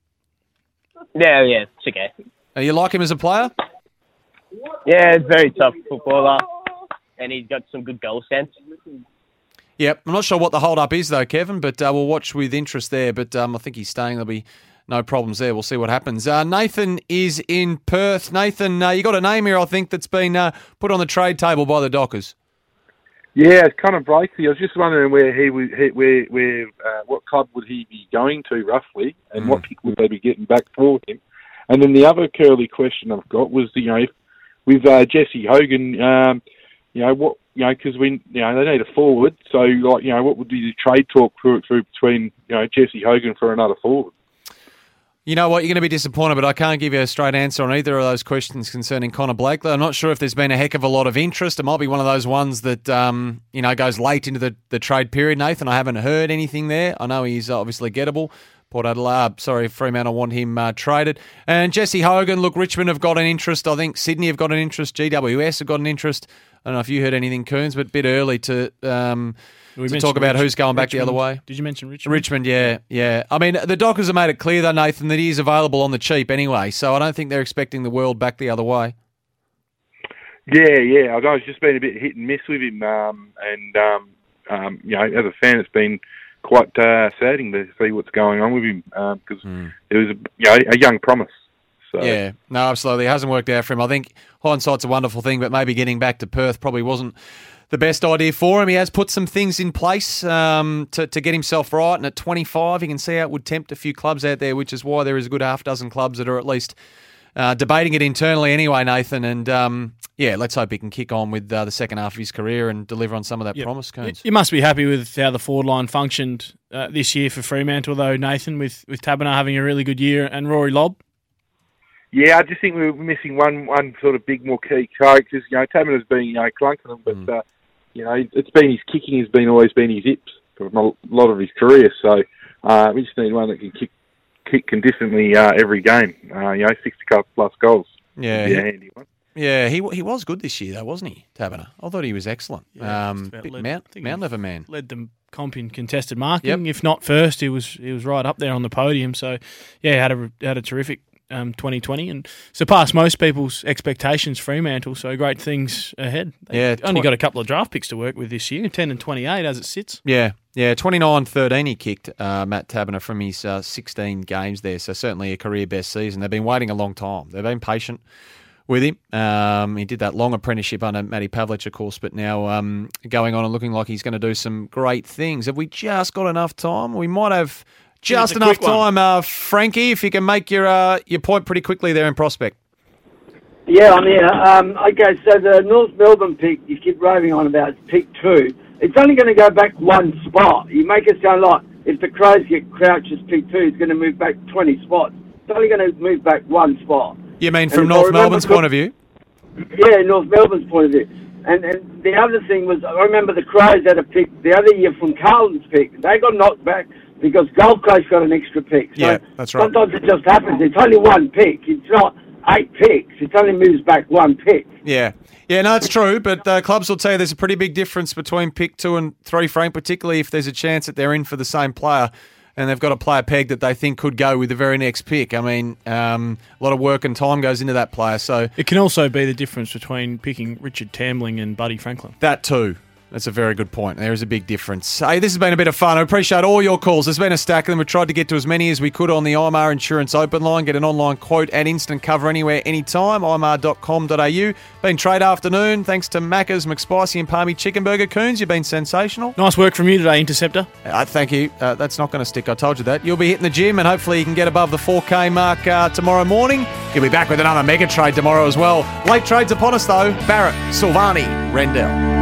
[SPEAKER 7] Yeah, yeah, it's okay.
[SPEAKER 2] Uh, you like him as a player?
[SPEAKER 7] Yeah, he's a very tough footballer, and he's got some good goal sense.
[SPEAKER 2] Yep. I'm not sure what the hold-up is, though, Kevin, but uh, we'll watch with interest there. But um, I think he's staying. There'll be no problems there. We'll see what happens. Uh, Nathan is in Perth. Nathan, uh, you got a name here, I think, that's been uh, put on the trade table by the Dockers.
[SPEAKER 8] Yeah, it's Connor Blakely. I was just wondering where he would, he- where, where, uh, what club would he be going to roughly, and
[SPEAKER 2] Mm.
[SPEAKER 8] what pick would they be getting back for him? And then the other curly question I've got was, you know, if, with uh, Jesse Hogan, um, you know, what, you know, because we, you know, they need a forward. So, like, you know, what would be the trade talk through, through between, you know, Jesse Hogan for another forward?
[SPEAKER 2] You know what? You're going to be disappointed, but I can't give you a straight answer on either of those questions concerning Connor Blakely. I'm not sure if there's been a heck of a lot of interest. It might be one of those ones that, um, you know, goes late into the, the trade period, Nathan. I haven't heard anything there. I know he's obviously gettable. Port Adelaide, sorry, Fremantle want him uh, traded. And Jesse Hogan, look, Richmond have got an interest. I think Sydney have got an interest. G W S have got an interest. I don't know if you heard anything, Coons, but a bit early to um,
[SPEAKER 3] We
[SPEAKER 2] to
[SPEAKER 3] mentioned
[SPEAKER 2] talk about
[SPEAKER 3] Rich-
[SPEAKER 2] who's going back the
[SPEAKER 3] Richmond.
[SPEAKER 2] other way.
[SPEAKER 3] Did you mention Richmond?
[SPEAKER 2] Richmond, yeah, yeah. I mean, the Dockers have made it clear, though, Nathan, that he is available on the cheap anyway, so I don't think they're expecting the world back the other way.
[SPEAKER 8] Yeah, yeah. I know it's just been a bit hit and miss with him, um, and um, um, you know, as a fan, it's been quite uh, saddening to see what's going on with him because
[SPEAKER 2] Hmm.
[SPEAKER 8] it was, a, you know, a young promise. So.
[SPEAKER 2] Yeah, no, absolutely. It hasn't worked out for him. I think hindsight's a wonderful thing, but maybe getting back to Perth probably wasn't the best idea for him. He has put some things in place um, to, to get himself right, and at twenty-five, you can see how it would tempt a few clubs out there, which is why there is a good half dozen clubs that are at least uh, debating it internally anyway, Nathan. And, um, yeah, let's hope he can kick on with uh, the second half of his career and deliver on some of that
[SPEAKER 3] Yep.
[SPEAKER 2] promise, Coons.
[SPEAKER 3] You must be happy with how the forward line functioned uh, this year for Fremantle, though, Nathan, with, with Taberner having a really good year and Rory Lobb.
[SPEAKER 8] Yeah, I just think we were missing one one sort of big more key characters. You know, Taberner's been, you know, clunking them, but, uh, you know, it's been his kicking has been always been his hips for a lot of his career. So uh, we just need one that can kick kick consistently uh, every game. Uh, you know, sixty plus goals.
[SPEAKER 2] Yeah,
[SPEAKER 8] Would be a
[SPEAKER 2] he-
[SPEAKER 8] handy one.
[SPEAKER 2] Yeah, he he was good this year, though, wasn't he, Taberner? I thought he was excellent.
[SPEAKER 3] Yeah,
[SPEAKER 2] um,
[SPEAKER 3] just about
[SPEAKER 2] bit
[SPEAKER 3] led-
[SPEAKER 2] Mount,
[SPEAKER 3] I think
[SPEAKER 2] Mount
[SPEAKER 3] he
[SPEAKER 2] of a man.
[SPEAKER 3] Led the comp in contested marking. If not first, he was he was right up there on the podium. So, yeah, had a had a terrific um, twenty twenty and surpassed most people's expectations, Fremantle, so great things ahead. They've
[SPEAKER 2] Yeah,
[SPEAKER 3] only
[SPEAKER 2] tw-
[SPEAKER 3] got a couple of draft picks to work with this year, ten and twenty-eight as it sits.
[SPEAKER 2] Yeah, yeah, twenty-nine thirteen he kicked, uh, Matt Taberner, from his uh, sixteen games there, so certainly a career best season. They've been waiting a long time. They've been patient with him. Um, he did that long apprenticeship under Matty Pavlich, of course, but now um, going on and looking like he's going to do some great things. Have we just got enough time? We might have just
[SPEAKER 3] Here's a
[SPEAKER 2] enough
[SPEAKER 3] quick one.
[SPEAKER 2] time, uh, Frankie, if you can make your uh, your point pretty quickly there in Prospect.
[SPEAKER 9] Yeah, I'm here. Um, okay, so the North Melbourne pick, you keep raving on about pick two. It's only going to go back one spot. You make it sound like if the Crows get Crouch's pick two, it's going to move back twenty spots. It's only going to move back one spot.
[SPEAKER 2] You mean
[SPEAKER 9] And
[SPEAKER 2] from
[SPEAKER 9] if I
[SPEAKER 2] North
[SPEAKER 9] remember
[SPEAKER 2] Melbourne's
[SPEAKER 9] co-
[SPEAKER 2] point of view?
[SPEAKER 9] Yeah, North Melbourne's point of view. And and the other thing was, I remember the Crows had a pick the other year from Carlton's pick. They got knocked back because Gold Coast got an extra pick. So
[SPEAKER 2] Yeah, that's right.
[SPEAKER 9] sometimes it just happens. It's only one pick. It's not eight picks. It only moves back one pick.
[SPEAKER 2] Yeah. Yeah, no, it's true, but uh, clubs will tell you there's a pretty big difference between pick two and three, Frank, particularly if there's a chance that they're in for the same player and they've got a player pegged that they think could go with the very next pick. I mean, um, a lot of work and time goes into that player, so...
[SPEAKER 3] It can also be the difference between picking Richard Tambling and Buddy Franklin.
[SPEAKER 2] That too. That's a very good point. There is a big difference. Hey, this has been a bit of fun. I appreciate all your calls. There's been a stack of them. We've tried to get to as many as we could on the I M R Insurance Open Line. Get an online quote and instant cover anywhere, anytime. I M R dot com dot a u. Been trade afternoon. Thanks to Macca's, McSpicy and Palmy Chicken Burger. Coons, you've been sensational.
[SPEAKER 3] Nice work from you today, Interceptor.
[SPEAKER 2] Uh, thank you. Uh, that's not going to stick. I told you that. You'll be hitting the gym and hopefully you can get above the four K mark uh, tomorrow morning. You'll be back with another mega trade tomorrow as well. Late trades upon us though. Barrett, Silvani, Rendell.